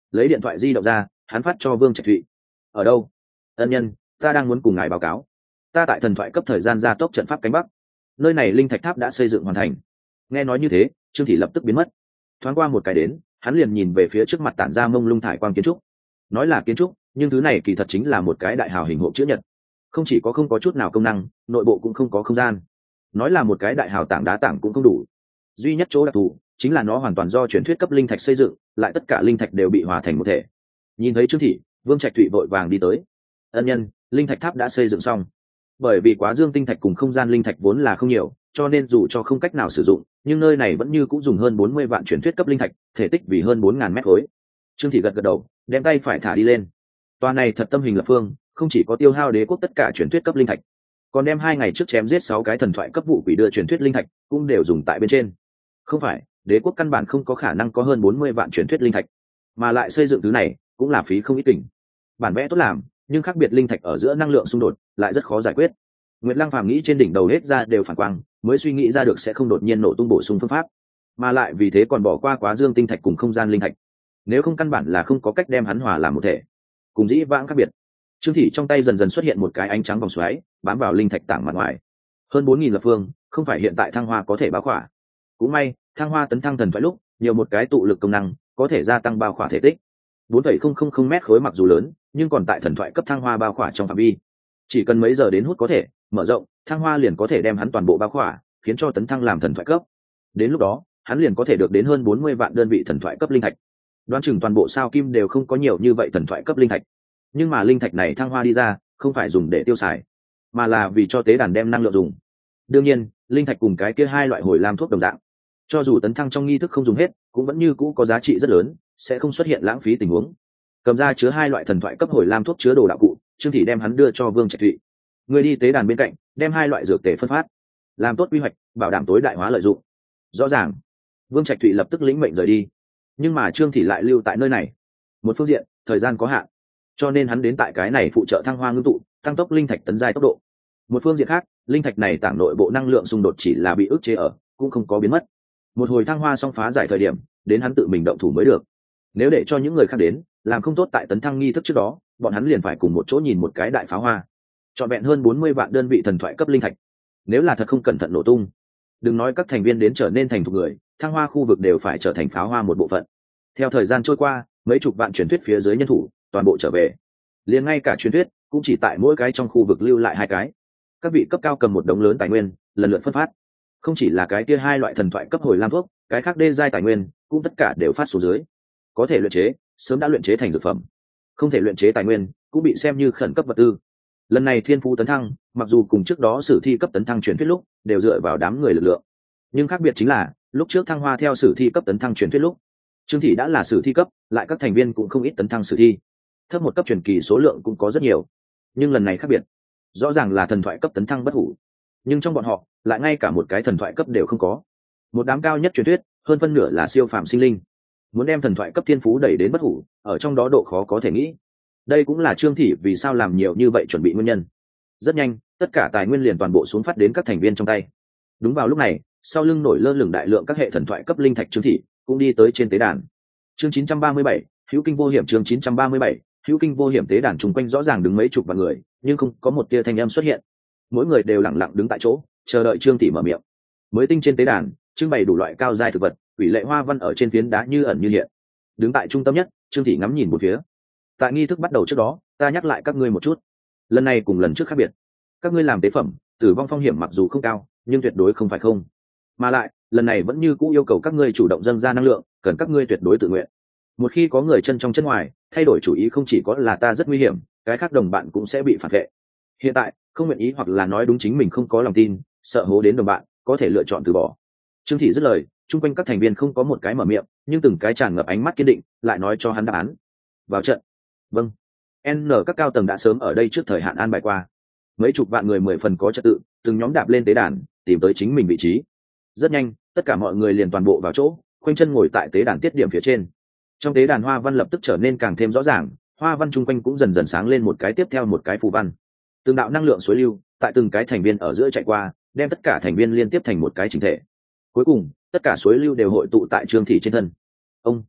lấy điện thoại di động ra, hắn phát cho Vương Trạch Thụy. Ở đâu? Ân nhân, ta đang muốn cùng ngài báo cáo. Ta tại thần thoại cấp thời gian gia tốc trận pháp cánh bắc, nơi này linh thạch tháp đã xây dựng hoàn thành. Nghe nói như thế, Trương Thị lập tức biến mất. Thoáng qua một cái đến, hắn liền nhìn về phía trước mặt tản ra mông lung thải quang kiến trúc. Nói là kiến trúc, nhưng thứ này kỳ thật chính là một cái đại hào hình hộp chữ nhật. Không chỉ có không có chút nào công năng, nội bộ cũng không có không gian. Nói là một cái đại hào tảng đá tảng cũng không đủ. Duy nhất chỗ đặc thù chính là nó hoàn toàn do truyền thuyết cấp linh thạch xây dựng, lại tất cả linh thạch đều bị hòa thành một thể. Nhìn thấy Trương Thị, Vương Trạch Thụy vội vàng đi tới. Ân nhân, linh thạch tháp đã xây dựng xong. Bởi vì quá dương tinh thạch cùng không gian linh thạch vốn là không nhiều, cho nên dù cho không cách nào sử dụng, nhưng nơi này vẫn như cũng dùng hơn 40 vạn truyền thuyết cấp linh thạch, thể tích vì hơn 4.000 mét khối. Trương Thị gật gật đầu, đem tay phải thả đi lên. Tòa này thật tâm hình lập phương, không chỉ có tiêu hao đế quốc tất cả truyền thuyết cấp linh thạch, còn đem 2 ngày trước chém giết 6 cái thần thoại cấp vụ quỷ đưa truyền thuyết linh thạch cũng đều dùng tại bên trên. Không phải, đế quốc căn bản không có khả năng có hơn 40 vạn truyền thuyết linh thạch, mà lại xây dựng thứ này cũng là phí không ít kình. Bản vẽ tốt làm, nhưng khác biệt linh thạch ở giữa năng lượng xung đột lại rất khó giải quyết. Nguyệt Lăng Phàm nghĩ trên đỉnh đầu hết ra đều phản quang, mới suy nghĩ ra được sẽ không đột nhiên nổ tung bổ sung phương pháp, mà lại vì thế còn bỏ qua quá dương tinh thạch cùng không gian linh thạch. Nếu không căn bản là không có cách đem hắn hòa làm một thể. Cùng dĩ vãng khác biệt, Trương Thị trong tay dần dần xuất hiện một cái ánh trắng vòng xoáy, bám vào linh thạch tảng mặt ngoài. Hơn 4.000 lập phương, không phải hiện tại thăng hoa có thể bao khỏa. Cũng may, thăng hoa tấn thăng thần thoại lúc, nhiều một cái tụ lực công năng, có thể gia tăng bao khỏa thể tích. 4,000 mét khối mặc dù lớn, nhưng còn tại thần thoại cấp thăng hoa bao khỏa trong phạm vi. Chỉ cần mấy giờ đến hút có thể mở rộng, thăng hoa liền có thể đem hắn toàn bộ bao khỏa, khiến cho tấn thăng làm thần thoại cấp. Đến lúc đó, hắn liền có thể được đến hơn 40 vạn đơn vị thần thoại cấp linh thạch. Đoán chừng toàn bộ sao kim đều không có nhiều như vậy thần thoại cấp linh thạch. Nhưng mà linh thạch này thăng hoa đi ra, không phải dùng để tiêu xài, mà là vì cho tế đàn đem năng lượng dùng. Đương nhiên, linh thạch cùng cái kia hai loại hồi lam thuốc đồng dạng, cho dù tấn thăng trong nghi thức không dùng hết, cũng vẫn như cũ có giá trị rất lớn, sẽ không xuất hiện lãng phí tình huống. Cầm ra chứa 2 loại thần thoại cấp hồi lam thuốc chứa đồ đạo cụ, Trương Thị đem hắn đưa cho Vương Trạch Thụy. Người đi tế đàn bên cạnh, đem 2 loại dược tề phân phát, làm tốt quy hoạch, bảo đảm tối đại hóa lợi dụng. Rõ ràng. Vương Trạch Thụy lập tức lĩnh mệnh rời đi. Nhưng mà Trương Thị lại lưu tại nơi này. Một phương diện, thời gian có hạn, cho nên hắn đến tại cái này phụ trợ thăng hoa ngưng tụ, tăng tốc linh thạch tấn giai tốc độ. Một phương diện khác, linh thạch này tảng nội bộ năng lượng xung đột chỉ là bị ức chế ở, cũng không có biến mất. Một hồi thăng hoa xong phá giải thời điểm, đến hắn tự mình động thủ mới được. Nếu để cho những người khác đến, làm không tốt tại tấn thăng nghi thức trước đó, bọn hắn liền phải cùng một chỗ nhìn một cái đại pháo hoa. Trọn vẹn hơn 40 vạn đơn vị thần thoại cấp linh thạch. Nếu là thật không cẩn thận nổ tung, đừng nói các thành viên đến trở nên thành thục người, thăng hoa khu vực đều phải trở thành pháo hoa một bộ phận. Theo thời gian trôi qua, mấy chục vạn truyền thuyết phía dưới nhân thủ toàn bộ trở về. Liền ngay cả truyền thuyết cũng chỉ tại mỗi cái trong khu vực lưu lại 2 cái. Các vị cấp cao cầm một đống lớn tài nguyên, lần lượt phân phát. Không chỉ là cái kia 2 loại thần thoại cấp hồi lam thuốc, cái khác đê giai tài nguyên cũng tất cả đều phát xuống dưới. Có thể luyện chế, sớm đã luyện chế thành dược phẩm. Không thể luyện chế tài nguyên, cũng bị xem như khẩn cấp vật tư. Lần này thiên phú tấn thăng, mặc dù cùng trước đó sử thi cấp tấn thăng truyền thuyết lúc đều dựa vào đám người lực lượng, nhưng khác biệt chính là lúc trước thăng hoa theo sử thi cấp tấn thăng truyền thuyết lúc, Trương Thị đã là sử thi cấp, lại các thành viên cũng không ít tấn thăng sử thi. Thấp một cấp truyền kỳ số lượng cũng có rất nhiều, nhưng lần này khác biệt, rõ ràng là thần thoại cấp tấn thăng bất hủ, nhưng trong bọn họ lại ngay cả một cái thần thoại cấp đều không có. Một đám cao nhất truyền thuyết, hơn phân nửa là siêu phàm sinh linh. Muốn đem thần thoại cấp thiên phú đẩy đến bất hủ, ở trong đó độ khó có thể nghĩ. Đây cũng là Trương Thị vì sao làm nhiều như vậy chuẩn bị nguyên nhân. Rất nhanh, tất cả tài nguyên liền toàn bộ xuống phát đến các thành viên trong tay. Đúng vào lúc này, sau lưng nổi lơ lửng đại lượng các hệ thần thoại cấp linh thạch Trương Thị cũng đi tới trên tế đàn. Chương 937, hữu kinh vô hiểm. Chương 937, hữu kinh vô hiểm. Tế đàn chung quanh rõ ràng đứng mấy chục vạn người, nhưng không có một tia thanh âm xuất hiện. Mỗi người đều lặng lặng đứng tại chỗ, chờ đợi Trương Thị mở miệng. Mới tinh trên tế đàn, trưng bày đủ loại cao giai thực vật, quỷ lệ hoa văn ở trên phiến đá như ẩn như hiện. Đứng tại trung tâm nhất, Trương Thị ngắm nhìn một phía. Tại nghi thức bắt đầu trước đó, ta nhắc lại các ngươi một chút. Lần này cùng lần trước khác biệt. Các ngươi làm tế phẩm, tử vong phong hiểm mặc dù không cao, nhưng tuyệt đối không phải không. Mà lại, lần này vẫn như cũ yêu cầu các ngươi chủ động dâng ra năng lượng, cần các ngươi tuyệt đối tự nguyện. Một khi có người chân trong chân ngoài, thay đổi chủ ý không chỉ có là ta rất nguy hiểm, cái khác đồng bạn cũng sẽ bị phản vệ. Hiện tại, không nguyện ý hoặc là nói đúng chính mình không có lòng tin, sợ hố đến đồng bạn, có thể lựa chọn từ bỏ. Trương Thị dứt lời, chung quanh các thành viên không có một cái mở miệng, nhưng từng cái tràn ngập ánh mắt kiên định, lại nói cho hắn đáp án. Vào trận. Vâng. N các cao tầng đã sớm ở đây trước thời hạn an bài qua. Mấy chục vạn người 10 phần có trật tự, từng nhóm đạp lên tế đàn, tìm tới chính mình vị trí. Rất nhanh, tất cả mọi người liền toàn bộ vào chỗ, khoanh chân ngồi tại tế đàn tiết điểm phía trên. Trong tế đàn hoa văn lập tức trở nên càng thêm rõ ràng, hoa văn chung quanh cũng dần dần sáng lên một cái tiếp theo một cái phù văn. Từng đạo năng lượng suối lưu, tại từng cái thành viên ở giữa chạy qua, đem tất cả thành viên liên tiếp thành một cái chỉnh thể. Cuối cùng, tất cả suối lưu đều hội tụ tại Trương Thị trên thân. Ông.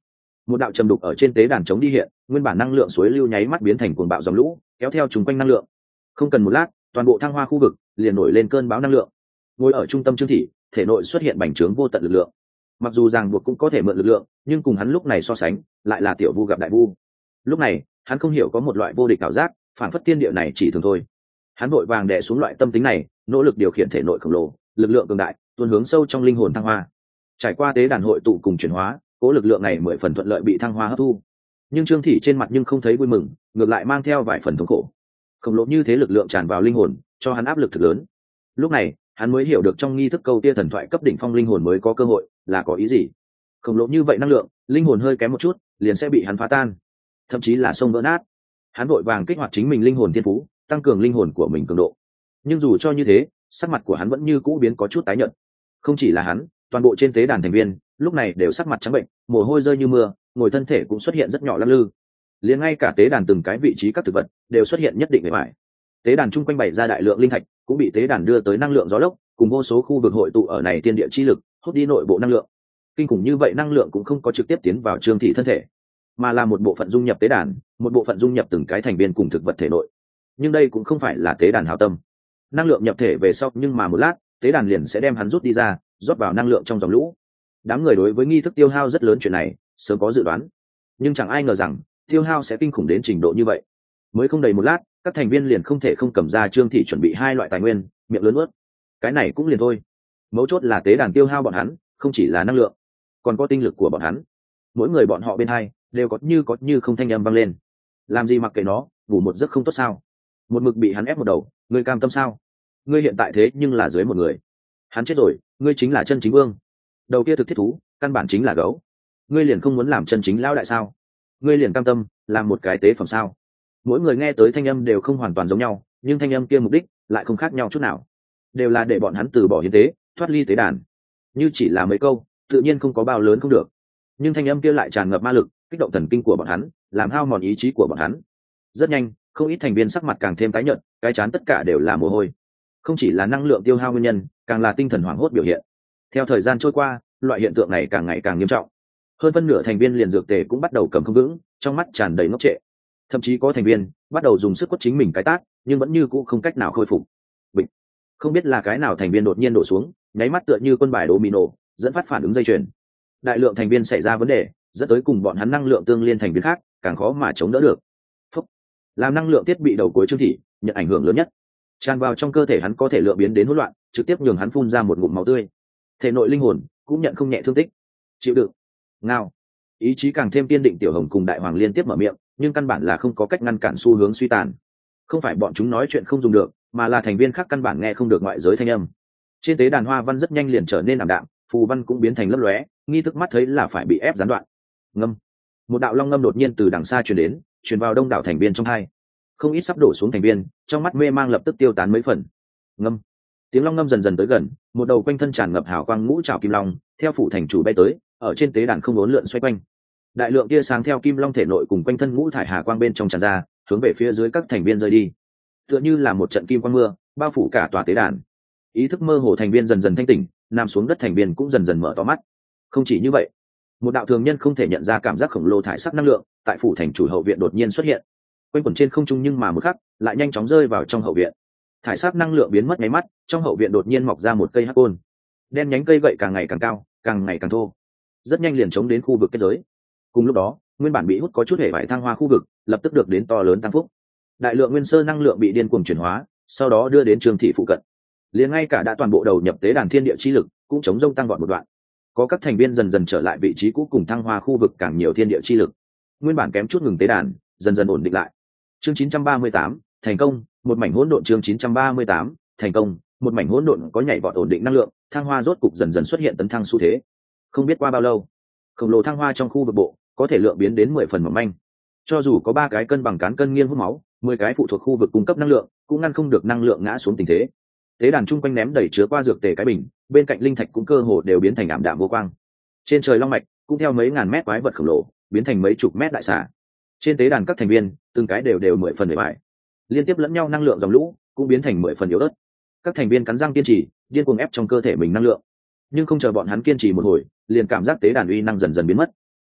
Một đạo trầm đục ở trên tế đàn chống đi hiện, nguyên bản năng lượng suối lưu nháy mắt biến thành cuồng bạo dòng lũ, kéo theo chúng quanh năng lượng. Không cần một lát, toàn bộ thăng hoa khu vực liền nổi lên cơn bão năng lượng. Ngồi ở trung tâm Trương Thị, thể nội xuất hiện bành trướng vô tận lực lượng. Mặc dù ràng buộc cũng có thể mượn lực lượng, nhưng cùng hắn lúc này so sánh, lại là tiểu vu gặp đại vu. Lúc này, hắn không hiểu có một loại vô địch cảm giác, phản phất thiên địa này chỉ thường thôi. Hắn vội vàng đè xuống loại tâm tính này, nỗ lực điều khiển thể nội khổng lồ, lực lượng cường đại, tuôn hướng sâu trong linh hồn thăng hoa. Trải qua tế đàn hội tụ cùng chuyển hóa, cố lực lượng này 10 phần thuận lợi bị thăng hoa hấp thu. Nhưng Trương Thị trên mặt nhưng không thấy vui mừng, ngược lại mang theo vài phần thống khổ. Khổng lồ như thế lực lượng tràn vào linh hồn, cho hắn áp lực thực lớn. Lúc này, hắn mới hiểu được trong nghi thức câu tia thần thoại cấp đỉnh phong linh hồn mới có cơ hội là có ý gì. Khổng lồ như vậy năng lượng, linh hồn hơi kém một chút, liền sẽ bị hắn phá tan, thậm chí là xông vỡ nát. Hắn vội vàng kích hoạt chính mình linh hồn thiên phú, tăng cường linh hồn của mình cường độ. Nhưng dù cho như thế, sắc mặt của hắn vẫn như cũ biến có chút tái nhợt. Không chỉ là hắn, toàn bộ trên tế đàn thành viên lúc này đều sắc mặt trắng bệnh, mồ hôi rơi như mưa, ngồi thân thể cũng xuất hiện rất nhỏ lắc lư. Liền ngay cả tế đàn từng cái vị trí các thực vật đều xuất hiện nhất định bề mại. Tế đàn chung quanh bày ra đại lượng linh thạch, cũng bị tế đàn đưa tới năng lượng gió lốc, cùng vô số khu vực hội tụ ở này thiên địa chi lực, hút đi nội bộ năng lượng. Kinh khủng như vậy năng lượng cũng không có trực tiếp tiến vào Trương Thị thân thể, mà là một bộ phận dung nhập tế đàn, một bộ phận dung nhập từng cái thành viên cùng thực vật thể nội. Nhưng đây cũng không phải là tế đàn hảo tâm. Năng lượng nhập thể về sau, nhưng mà một lát, tế đàn liền sẽ đem hắn rút đi ra, rót vào năng lượng trong dòng lũ. Đám người đối với nghi thức tiêu hao rất lớn chuyện này, sớm có dự đoán, nhưng chẳng ai ngờ rằng tiêu hao sẽ kinh khủng đến trình độ như vậy. Mới không đầy một lát, các thành viên liền không thể không cầm ra Trương Thị chuẩn bị 2 loại tài nguyên, miệng lớn nuốt. Cái này cũng liền thôi. Mấu chốt là tế đàn tiêu hao bọn hắn, không chỉ là năng lượng, còn có tinh lực của bọn hắn. Mỗi người bọn họ bên hai đều có như không thanh âm vang lên. Làm gì mặc kệ nó, ngủ một giấc không tốt sao? Một mực bị hắn ép một đầu, ngươi cam tâm sao? Ngươi hiện tại thế nhưng là dưới một người. Hắn chết rồi, ngươi chính là chân chính vương. Đầu kia thực thiết thú, căn bản chính là gấu. Ngươi liền không muốn làm chân chính lão đại sao? Ngươi liền cam tâm làm một cái tế phẩm sao? Mỗi người nghe tới thanh âm đều không hoàn toàn giống nhau, nhưng thanh âm kia mục đích lại không khác nhau chút nào, đều là để bọn hắn từ bỏ hiến tế, thoát ly tế đàn. Như chỉ là mấy câu, tự nhiên không có bao lớn không được, nhưng thanh âm kia lại tràn ngập ma lực, kích động thần kinh của bọn hắn, làm hao mòn ý chí của bọn hắn. Rất nhanh, không ít thành viên sắc mặt càng thêm tái nhợt, cái chán tất cả đều là mồ hôi. Không chỉ là năng lượng tiêu hao nguyên nhân, càng là tinh thần hoảng hốt biểu hiện. Theo thời gian trôi qua, loại hiện tượng này càng ngày càng nghiêm trọng. Hơn phân nửa thành viên liền dược tề cũng bắt đầu cầm không vững, trong mắt tràn đầy ngốc trệ. Thậm chí có thành viên bắt đầu dùng sức quất chính mình cái tát, nhưng vẫn như cũ không cách nào khôi phục. Bịch. Không biết là cái nào thành viên đột nhiên đổ xuống, nháy mắt tựa như quân bài domino, dẫn phát phản ứng dây chuyền. Đại lượng thành viên xảy ra vấn đề, dẫn tới cùng bọn hắn năng lượng tương liên thành viên khác càng khó mà chống đỡ được. Phúc. Làm năng lượng thiết bị đầu cuối Trương Thị nhận ảnh hưởng lớn nhất, tràn vào trong cơ thể hắn có thể lượng biến đến hỗn loạn, trực tiếp nhường hắn phun ra một ngụm máu tươi. Thể nội linh hồn cũng nhận không nhẹ thương tích. Chịu đựng. Ngao. Ý chí càng thêm kiên định, Tiểu Hồng cùng Đại Hoàng liên tiếp mở miệng, nhưng căn bản là không có cách ngăn cản xu hướng suy tàn. Không phải bọn chúng nói chuyện không dùng được, mà là thành viên khác căn bản nghe không được ngoại giới thanh âm. Trên tế đàn hoa văn rất nhanh liền trở nên ảm đạm, phù văn cũng biến thành lấp lóe, nghi thức mắt thấy là phải bị ép gián đoạn. Ngâm. Một đạo long ngâm đột nhiên từ đằng xa truyền đến, truyền vào đông đảo thành viên trong hai. Không ít sắp đổ xuống thành viên, trong mắt mê mang lập tức tiêu tán mấy phần. Ngâm. Tiếng long ngâm dần dần tới gần, một đầu quanh thân tràn ngập hào quang ngũ trảo kim long, theo phủ thành chủ bay tới, ở trên tế đàn không uốn lượn xoay quanh. Đại lượng tia sáng theo kim long thể nội cùng quanh thân ngũ thải hà quang bên trong tràn ra, hướng về phía dưới các thành viên rơi đi. Tựa như là một trận kim quang mưa, bao phủ cả tòa tế đàn. Ý thức mơ hồ thành viên dần dần thanh tỉnh, nằm xuống đất thành viên cũng dần dần mở to mắt. Không chỉ như vậy, một đạo thường nhân không thể nhận ra cảm giác khổng lồ thải sắc năng lượng tại phủ thành chủ hậu viện đột nhiên xuất hiện, quanh quẩn trên không trung, nhưng mà một khắc lại nhanh chóng rơi vào trong hậu viện. Thải sắc năng lượng biến mất nháy mắt, trong hậu viện đột nhiên mọc ra một cây hắc côn, đen nhánh cây gậy càng ngày càng cao, càng ngày càng thô, rất nhanh liền chống đến khu vực kết giới. Cùng lúc đó, nguyên bản bị hút có chút hệ vải thăng hoa khu vực lập tức được đến to lớn tăng phúc. Đại lượng nguyên sơ năng lượng bị điên cuồng chuyển hóa, sau đó đưa đến Trương Thị phụ cận. Liền ngay cả đã toàn bộ đầu nhập tế đàn thiên địa chi lực cũng chống rông tăng vọt một đoạn. Có các thành viên dần dần trở lại vị trí cũ, cùng thăng hoa khu vực càng nhiều thiên địa chi lực. Nguyên bản kém chút ngừng tế đàn, dần dần ổn định lại. Chương 938, thành công, một mảnh hỗn độn. Chương 938, thành công, một mảnh hỗn độn có nhảy vọt ổn định năng lượng, thăng hoa rốt cục dần dần xuất hiện tấn thăng xu thế. Không biết qua bao lâu, khổng lồ thăng hoa trong khu vực bộ có thể lượng biến đến 10 phần mỏng manh. Cho dù có 3 cái cân bằng cán cân nghiêng hút máu, 10 cái phụ thuộc khu vực cung cấp năng lượng, cũng ngăn không được năng lượng ngã xuống tình thế. Tế đàn chung quanh ném đầy chứa qua dược tề cái bình, bên cạnh linh thạch cũng cơ hồ đều biến thành ảm đạm vô quang. Trên trời long mạch cũng theo mấy ngàn mét quái vật khổng lồ biến thành mấy chục mét đại xà. Trên tế đàn các thành viên từng cái đều 10 phần bề bại, liên tiếp lẫn nhau năng lượng dòng lũ cũng biến thành 10 phần yếu ớt. Các thành viên cắn răng kiên trì, điên cuồng ép trong cơ thể mình năng lượng, nhưng không chờ bọn hắn kiên trì một hồi, liền cảm giác tế đàn uy năng dần dần biến mất.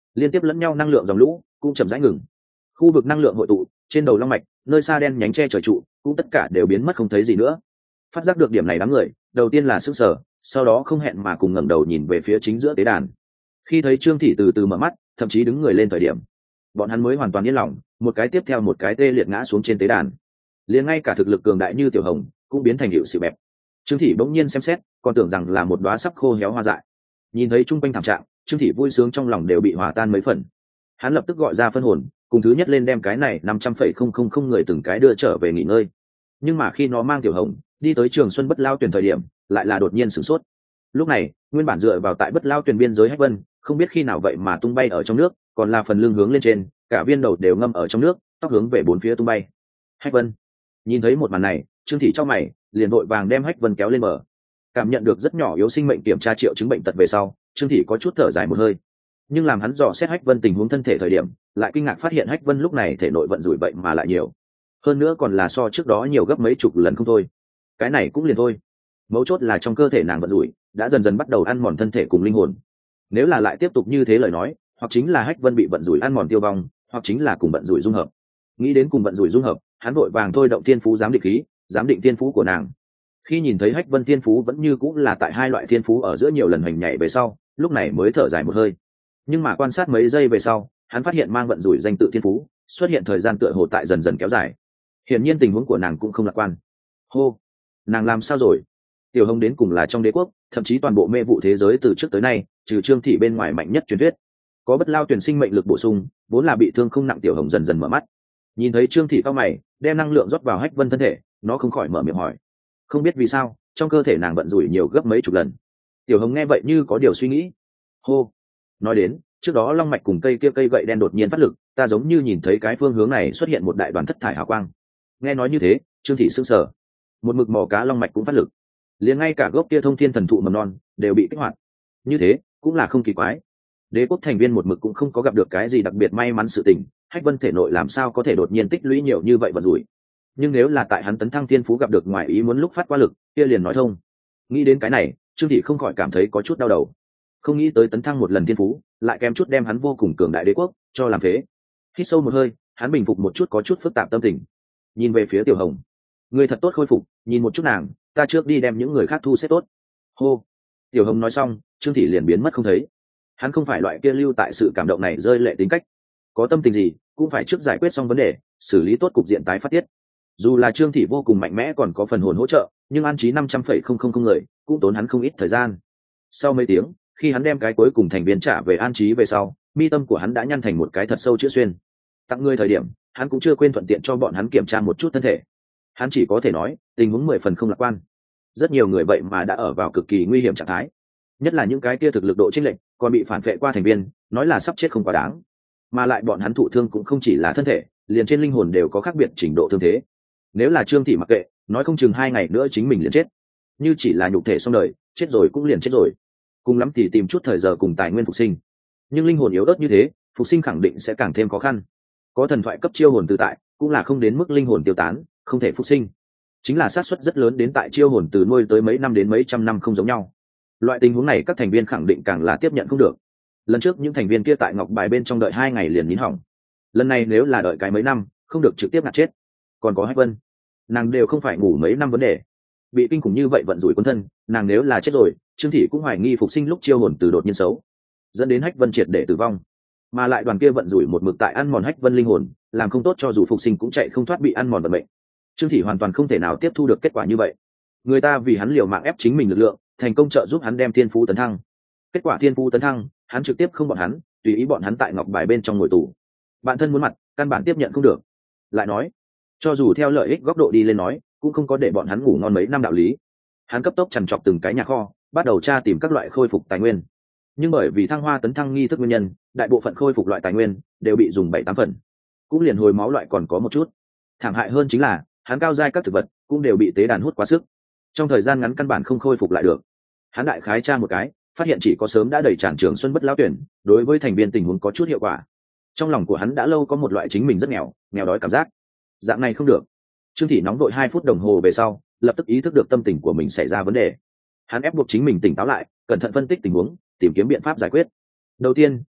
liên tiếp lẫn nhau năng lượng dòng lũ cũng chậm rãi ngừng. Khu vực năng lượng hội tụ trên đầu long mạch, nơi xa đen nhánh che trời trụ cũng tất cả đều biến mất không thấy gì nữa. Phát giác được điểm này, đám người đầu tiên là sững sờ, sau đó không hẹn mà cùng ngẩng đầu nhìn về phía chính giữa tế đàn. Khi thấy Trương Thị từ từ mở mắt, thậm chí đứng người lên thời điểm, bọn hắn mới hoàn toàn yên lòng, một cái tiếp theo một cái tê liệt ngã xuống trên tế đàn. Liền ngay cả thực lực cường đại như Tiểu Hồng cũng biến thành hiệu sự bẹp. Trương Thị bỗng nhiên xem xét, còn tưởng rằng là một đóa sắp khô héo hoa dại. Nhìn thấy trung quanh thảm trạng, Trương Thị vui sướng trong lòng đều bị hòa tan mấy phần. Hắn lập tức gọi ra phân hồn, cùng thứ nhất lên đem cái này 500,000 người từng cái đưa trở về nghỉ ngơi. Nhưng mà khi nó mang Tiểu Hồng đi tới Trường Xuân Bất Lao Tuyển thời điểm, lại là đột nhiên sửng sốt. Lúc này, nguyên bản dựa vào tại Bất Lao Tuyển biên giới Hách Vân, không biết khi nào vậy mà tung bay ở trong nước, còn là phần lưng hướng lên trên, cả viên đầu đều ngâm ở trong nước, tóc hướng về bốn phía tung bay. Hách Vân nhìn thấy một màn này, Trương Thị trong mày liền vội vàng đem Hách Vân kéo lên bờ. Cảm nhận được rất nhỏ yếu sinh mệnh kiểm tra triệu chứng bệnh tật về sau, Trương Thị có chút thở dài một hơi. Nhưng làm hắn dò xét Hách Vân tình huống thân thể thời điểm, lại kinh ngạc phát hiện Hách Vân lúc này thể nội vận rủi bệnh mà lại nhiều, hơn nữa còn là so trước đó nhiều gấp mấy chục lần không thôi. Cái này cũng liền thôi, mấu chốt là trong cơ thể nàng vận rủi đã dần dần bắt đầu ăn mòn thân thể cùng linh hồn. Nếu là lại tiếp tục như thế lời nói, hoặc chính là Hách Vân bị vận rủi ăn mòn tiêu vong, hoặc chính là cùng vận rủi dung hợp. Nghĩ đến cùng vận rủi dung hợp, hắn vội vàng thôi động thiên phú giám định khí, giám định thiên phú của nàng. Khi nhìn thấy Hách Vân thiên phú vẫn như cũng là tại hai loại thiên phú ở giữa nhiều lần hành nhảy về sau, lúc này mới thở dài một hơi. Nhưng mà quan sát mấy giây về sau, hắn phát hiện mang vận rủi danh tự thiên phú xuất hiện thời gian tựa hồ tại dần dần kéo dài. Hiển nhiên tình huống của nàng cũng không lạc quan. Hô, nàng làm sao rồi? Tiểu Hồng đến cùng là trong đế quốc, thậm chí toàn bộ mê vụ thế giới từ trước tới nay, trừ Trương Thị bên ngoài mạnh nhất truyền thuyết. Có Bất Lao Tuyển sinh mệnh lực bổ sung, vốn là bị thương không nặng Tiểu Hồng dần dần mở mắt. Nhìn thấy Trương Thị cao mày, đem năng lượng rót vào Hách Vân thân thể, nó không khỏi mở miệng hỏi. Không biết vì sao, trong cơ thể nàng vận rủi nhiều gấp mấy chục lần. Tiểu Hồng nghe vậy như có điều suy nghĩ. Hô, nói đến, trước đó long mạch cùng cây kia cây gậy đen đột nhiên phát lực, ta giống như nhìn thấy cái phương hướng này xuất hiện một đại đoàn thất thải hào quang. Nghe nói như thế, Trương Thị sững sờ. Một mực mỏ cá long mạch cũng phát lực, liền ngay cả gốc kia thông thiên thần thụ mầm non đều bị kích hoạt. Như thế cũng là không kỳ quái. Đế quốc thành viên một mực cũng không có gặp được cái gì đặc biệt may mắn sự tình, Hách Vân thể nội làm sao có thể đột nhiên tích lũy nhiều như vậy vận rủi. Nhưng nếu là tại hắn tấn thăng thiên phú gặp được ngoài ý muốn lúc phát qua lực, kia liền nói thông. Nghĩ đến cái này, Trương Thị không khỏi cảm thấy có chút đau đầu. Không nghĩ tới tấn thăng một lần thiên phú, lại kém chút đem hắn vô cùng cường đại đế quốc cho làm phế. Hít sâu một hơi, hắn bình phục một chút có chút phức tạp tâm tình, nhìn về phía Tiểu Hồng. Người thật tốt khôi phục, nhìn một chút nàng, ta trước đi đem những người khác thu xếp tốt. Hô. Tiểu Hồng nói xong, Trương Thị liền biến mất không thấy. Hắn không phải loại kia lưu tại sự cảm động này rơi lệ tính cách, có tâm tình gì cũng phải trước giải quyết xong vấn đề, xử lý tốt cục diện tái phát tiết. Dù là Trương Thị vô cùng mạnh mẽ còn có phần hồn hỗ trợ, nhưng an trí 500,000 người cũng tốn hắn không ít thời gian. Sau mấy tiếng, khi hắn đem cái cuối cùng thành viên trả về an trí về sau, mi tâm của hắn đã nhăn thành một cái thật sâu chữ xuyên. Tặng người thời điểm, hắn cũng chưa quên thuận tiện cho bọn hắn kiểm tra một chút thân thể. Hắn chỉ có thể nói, tình huống 10 phần không lạc quan. Rất nhiều người vậy mà đã ở vào cực kỳ nguy hiểm trạng thái, nhất là những cái kia thực lực độ chênh lệch, còn bị phản vệ qua thành viên, nói là sắp chết không quá đáng. Mà lại bọn hắn thụ thương cũng không chỉ là thân thể, liền trên linh hồn đều có khác biệt trình độ thương thế. Nếu là Trương Thị mặc kệ, nói không chừng 2 ngày nữa chính mình liền chết. Như chỉ là nhục thể xong đời, chết rồi cũng liền chết rồi. Cùng lắm thì tìm chút thời giờ cùng tài nguyên phục sinh. Nhưng linh hồn yếu ớt như thế, phục sinh khẳng định sẽ càng thêm khó khăn. Có thần thoại cấp chiêu hồn từ tại, cũng là không đến mức linh hồn tiêu tán, không thể phục sinh. Chính là xác suất rất lớn đến tại chiêu hồn từ nuôi tới mấy năm đến mấy trăm năm không giống nhau. Loại tình huống này các thành viên khẳng định càng là tiếp nhận không được. Lần trước những thành viên kia tại ngọc bài bên trong đợi 2 ngày liền nín hỏng. Lần này nếu là đợi cái mấy năm, không được trực tiếp ngạt chết. Còn có Hách Vân, nàng đều không phải ngủ mấy năm vấn đề, bị kinh khủng như vậy vận rủi quân thân, nàng nếu là chết rồi, Trương Thị cũng hoài nghi phục sinh lúc chiêu hồn từ đột nhiên xấu, dẫn đến Hách Vân triệt để tử vong. Mà lại đoàn kia vận rủi một mực tại ăn mòn Hách Vân linh hồn, làm không tốt cho dù phục sinh cũng chạy không thoát bị ăn mòn vận mệnh. Trương Thị hoàn toàn không thể nào tiếp thu được kết quả như vậy. Người ta vì hắn liều mạng ép chính mình lực lượng, thành công trợ giúp hắn đem thiên phú tấn thăng. Kết quả thiên phú tấn thăng, hắn trực tiếp không bọn hắn, tùy ý bọn hắn tại ngọc bài bên trong ngồi tù. Bản thân muốn mặt, căn bản tiếp nhận không được. Lại nói, cho dù theo lợi ích góc độ đi lên nói, cũng không có để bọn hắn ngủ ngon mấy năm đạo lý. Hắn cấp tốc trằn trọc từng cái nhà kho, bắt đầu tra tìm các loại khôi phục tài nguyên. Nhưng bởi vì thăng hoa tấn thăng nghi thức nguyên nhân, đại bộ phận khôi phục loại tài nguyên đều bị dùng 7-8 phần, cũng liền hồi máu loại còn có một chút. Thảm hại hơn chính là hắn cao giai các thực vật cũng đều bị tế đàn hút quá sức, trong thời gian ngắn căn bản không khôi phục lại được. Hắn đại khái tra một cái, phát hiện chỉ có sớm đã đầy tràn Trường Xuân Bất Lão Tuyển đối với thành viên tình huống có chút hiệu quả. Trong lòng của hắn đã lâu có một loại chính mình rất nghèo đói cảm giác. Dạng này không được. Trương Thị nóng đội 2 phút đồng hồ về sau, lập tức ý thức được tâm tình của mình xảy ra vấn đề. Hắn ép buộc chính mình tỉnh táo lại, cẩn thận phân tích tình huống, tìm kiếm biện pháp giải quyết. Đầu tiên,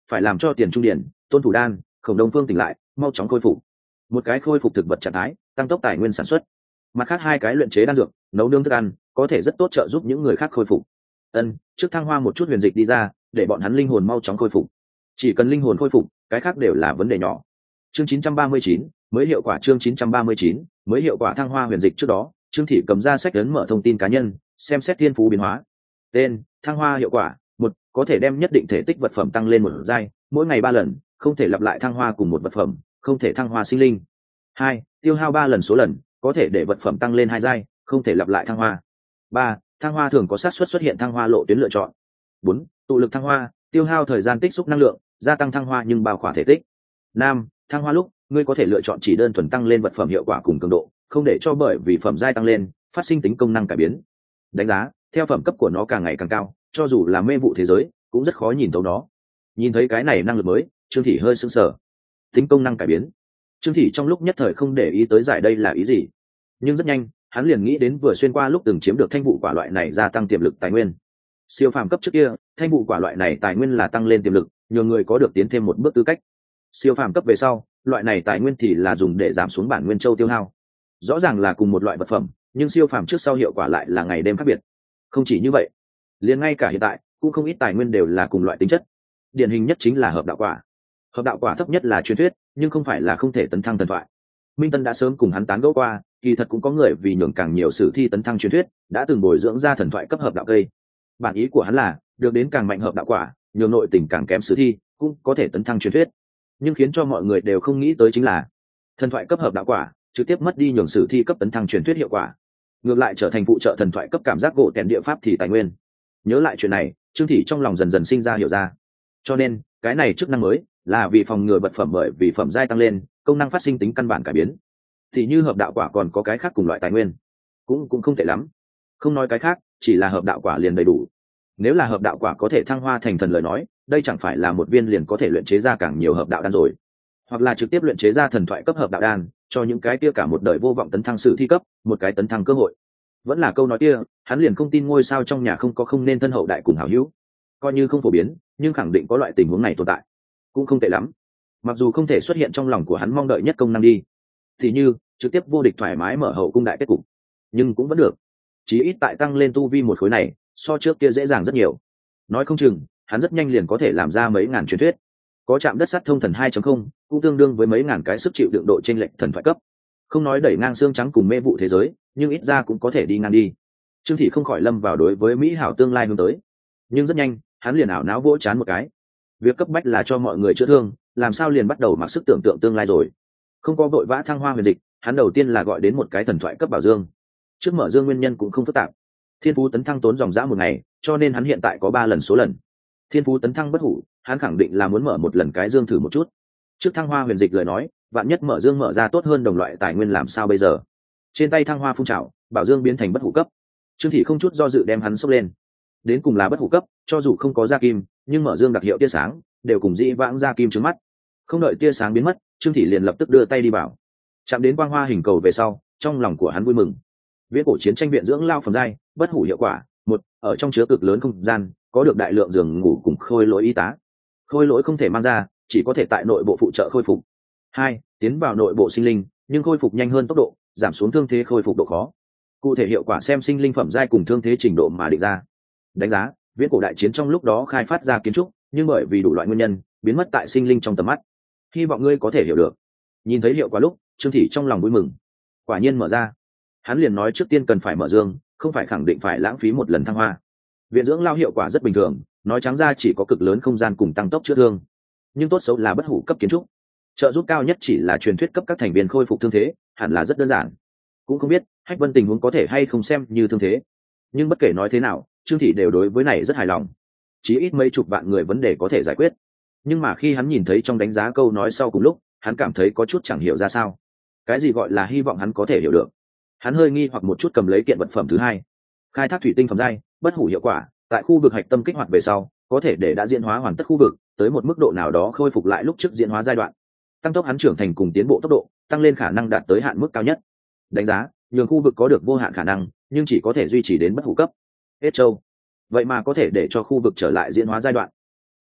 phải làm cho Tiền Trung Điển, Tôn Thủ Đan, Khổng Đông Phương tỉnh lại, mau chóng khôi phục. Một cái khôi phục thực vật trạng thái, tăng tốc tài nguyên sản xuất. Mặt khác hai cái luyện chế đan dược, nấu nướng thức ăn, có thể rất tốt trợ giúp những người khác khôi phục. Trước thăng hoa một chút huyền dịch đi ra, để bọn hắn linh hồn mau chóng khôi phục. Chỉ cần linh hồn khôi phục, cái khác đều là vấn đề nhỏ. Chương 939, mới hiệu quả chương 939, mới hiệu quả thăng hoa huyền dịch trước đó, Trương Thị cầm ra sách ấn mở thông tin cá nhân, xem xét thiên phú biến hóa. Tên: thăng hoa hiệu quả, một, có thể đem nhất định thể tích vật phẩm tăng lên một giai, mỗi ngày 3 lần, không thể lặp lại thăng hoa cùng một vật phẩm, không thể thăng hoa sinh linh. 2, tiêu hao 3 lần số lần, có thể để vật phẩm tăng lên 2 giai, không thể lặp lại thăng hoa. 3, thăng hoa thường có xác suất xuất hiện thăng hoa lộ tuyến lựa chọn. 4, tụ lực thăng hoa, tiêu hao thời gian tích xúc năng lượng, gia tăng thăng hoa nhưng bao khỏa thể tích. 5, thăng hoa lúc, ngươi có thể lựa chọn chỉ đơn thuần tăng lên vật phẩm hiệu quả cùng cường độ, không để cho bởi vì phẩm giai tăng lên, phát sinh tính công năng cải biến. Đánh giá, theo phẩm cấp của nó càng ngày càng cao, cho dù là mê vụ thế giới, cũng rất khó nhìn thấu nó. Nhìn thấy cái này năng lực mới, Trương Thị hơi sững sờ. Tính công năng cải biến. Trương Thị trong lúc nhất thời không để ý tới giải đây là ý gì, nhưng rất nhanh, hắn liền nghĩ đến vừa xuyên qua lúc từng chiếm được thanh vụ quả loại này gia tăng tiềm lực tài nguyên. Siêu phàm cấp trước kia, thanh vụ quả loại này tài nguyên là tăng lên tiềm lực, nhiều người có được tiến thêm một bước tư cách. Siêu phàm cấp về sau, loại này tài nguyên thì là dùng để giảm xuống bản nguyên châu tiêu hao. Rõ ràng là cùng một loại vật phẩm, nhưng siêu phàm trước sau hiệu quả lại là ngày đêm khác biệt. Không chỉ như vậy, liền ngay cả hiện tại cũng không ít tài nguyên đều là cùng loại tính chất. Điển hình nhất chính là hợp đạo quả. Hợp đạo quả thấp nhất là truyền thuyết, nhưng không phải là không thể tấn thăng thần thoại. Minh Tân đã sớm cùng hắn tán gẫu qua, kỳ thật cũng có người vì nhường càng nhiều sử thi tấn thăng truyền thuyết, đã từng bồi dưỡng ra thần thoại cấp hợp đạo cây. Bản ý của hắn là, được đến càng mạnh hợp đạo quả, nhường nội tình càng kém sử thi, cũng có thể tấn thăng truyền thuyết. Nhưng khiến cho mọi người đều không nghĩ tới chính là, thần thoại cấp hợp đạo quả trực tiếp mất đi nhường sử thi cấp tấn thăng truyền thuyết hiệu quả, ngược lại trở thành phụ trợ thần thoại cấp cảm giác gỗ tèn địa pháp thì tài nguyên. Nhớ lại chuyện này, Trương Thị trong lòng dần dần sinh ra hiểu ra. Cho nên, cái này chức năng mới là vì phòng ngừa vật phẩm bởi vì phẩm giai tăng lên, công năng phát sinh tính căn bản cải biến. Thì như hợp đạo quả còn có cái khác cùng loại tài nguyên, cũng không tệ lắm. Không nói cái khác, chỉ là hợp đạo quả liền đầy đủ. Nếu là hợp đạo quả có thể thăng hoa thành thần lời nói, đây chẳng phải là một viên liền có thể luyện chế ra càng nhiều hợp đạo đan rồi, hoặc là trực tiếp luyện chế ra thần thoại cấp hợp đạo đan, cho những cái kia cả một đời vô vọng tấn thăng sử thi cấp một cái tấn thăng cơ hội. Vẫn là câu nói kia, hắn liền không tin ngôi sao trong nhà không có không nên thân hậu đại cùng hảo hữu. Coi như không phổ biến, nhưng khẳng định có loại tình huống này tồn tại, cũng không tệ lắm. Mặc dù không thể xuất hiện trong lòng của hắn mong đợi nhất công năng đi, thì như trực tiếp vô địch thoải mái mở hậu cung đại kết cục, nhưng cũng vẫn được. Chí ít tại tăng lên tu vi một khối này, so trước kia dễ dàng rất nhiều. Nói không chừng hắn rất nhanh liền có thể làm ra mấy ngàn truyền thuyết, có chạm đất sắt thông thần 2.0, cũng tương đương với mấy ngàn cái sức chịu đựng độ chênh lệch thần thoại cấp. Không nói đẩy ngang xương trắng cùng mê vụ thế giới, nhưng ít ra cũng có thể đi ngang đi. Trương Thị không khỏi lâm vào đối với mỹ hảo tương lai hướng tới. Nhưng rất nhanh, hắn liền ảo não vỗ chán một cái. Việc cấp bách là cho mọi người chữa thương, làm sao liền bắt đầu mặc sức tưởng tượng tương lai rồi. Không có vội vã thăng hoa huyền dịch, hắn đầu tiên là gọi đến một cái thần thoại cấp bảo dương. Trước mở dương nguyên nhân cũng không phức tạp. Thiên phú tấn thăng tốn dòng dã một ngày, cho nên hắn hiện tại có 3 lần số lần. Thiên phú tấn thăng bất hủ, hắn khẳng định là muốn mở một lần cái dương thử một chút. Trước thăng hoa huyền dịch lời nói, vạn nhất mở dương mở ra tốt hơn đồng loại tài nguyên làm sao bây giờ. Trên tay thăng hoa phun trào, bảo dương biến thành bất hủ cấp. Trương Thị không chút do dự đem hắn xốc lên. Đến cùng là bất hủ cấp, cho dù không có gia kim, nhưng mở dương đặc hiệu tia sáng đều cùng dĩ vãng gia kim trước mắt. Không đợi tia sáng biến mất, Trương Thị liền lập tức đưa tay đi bảo. Chạm đến quang hoa hình cầu về sau, trong lòng của hắn vui mừng. Viễn cổ chiến tranh viện dưỡng lao phẩm giai, bất hủ hiệu quả. Một, ở trong chứa cực lớn không gian, có được đại lượng giường ngủ cùng khôi lỗi y tá. Khôi lỗi không thể mang ra, chỉ có thể tại nội bộ phụ trợ khôi phục. 2, tiến vào nội bộ sinh linh, nhưng khôi phục nhanh hơn tốc độ, giảm xuống thương thế khôi phục độ khó. Cụ thể hiệu quả xem sinh linh phẩm giai cùng thương thế trình độ mà định ra. Đánh giá, viễn cổ đại chiến trong lúc đó khai phát ra kiến trúc, nhưng bởi vì đủ loại nguyên nhân, biến mất tại sinh linh trong tầm mắt. Hy vọng ngươi có thể hiểu được. Nhìn thấy hiệu quả lúc, Trương Thị trong lòng vui mừng. Quả nhiên mở ra. Hắn liền nói trước tiên cần phải mở dương, không phải khẳng định phải lãng phí một lần thăng hoa. Viện dưỡng lao hiệu quả rất bình thường, nói trắng ra chỉ có cực lớn không gian cùng tăng tốc chữa thương, nhưng tốt xấu là bất hủ cấp kiến trúc. Trợ giúp cao nhất chỉ là truyền thuyết cấp các thành viên khôi phục thương thế, hẳn là rất đơn giản. Cũng không biết Hách Vân tình huống có thể hay không xem như thương thế, nhưng bất kể nói thế nào, Trương Thị đều đối với này rất hài lòng. Chí ít mấy chục vạn người vấn đề có thể giải quyết. Nhưng mà khi hắn nhìn thấy trong đánh giá câu nói sau cùng lúc, hắn cảm thấy có chút chẳng hiểu ra sao. Cái gì gọi là hy vọng hắn có thể hiểu được. Hắn hơi nghi hoặc một chút cầm lấy kiện vật phẩm thứ hai. Khai thác thủy tinh phẩm giai, bất hủ hiệu quả, tại khu vực hạch tâm kích hoạt về sau, có thể để đã diễn hóa hoàn tất khu vực, tới một mức độ nào đó khôi phục lại lúc trước diễn hóa giai đoạn. Tăng tốc hắn trưởng thành cùng tiến bộ tốc độ, tăng lên khả năng đạt tới hạn mức cao nhất. Đánh giá, nhường khu vực có được vô hạn khả năng, nhưng chỉ có thể duy trì đến bất hủ cấp. Hết châu. Vậy mà có thể để cho khu vực trở lại diễn hóa giai đoạn.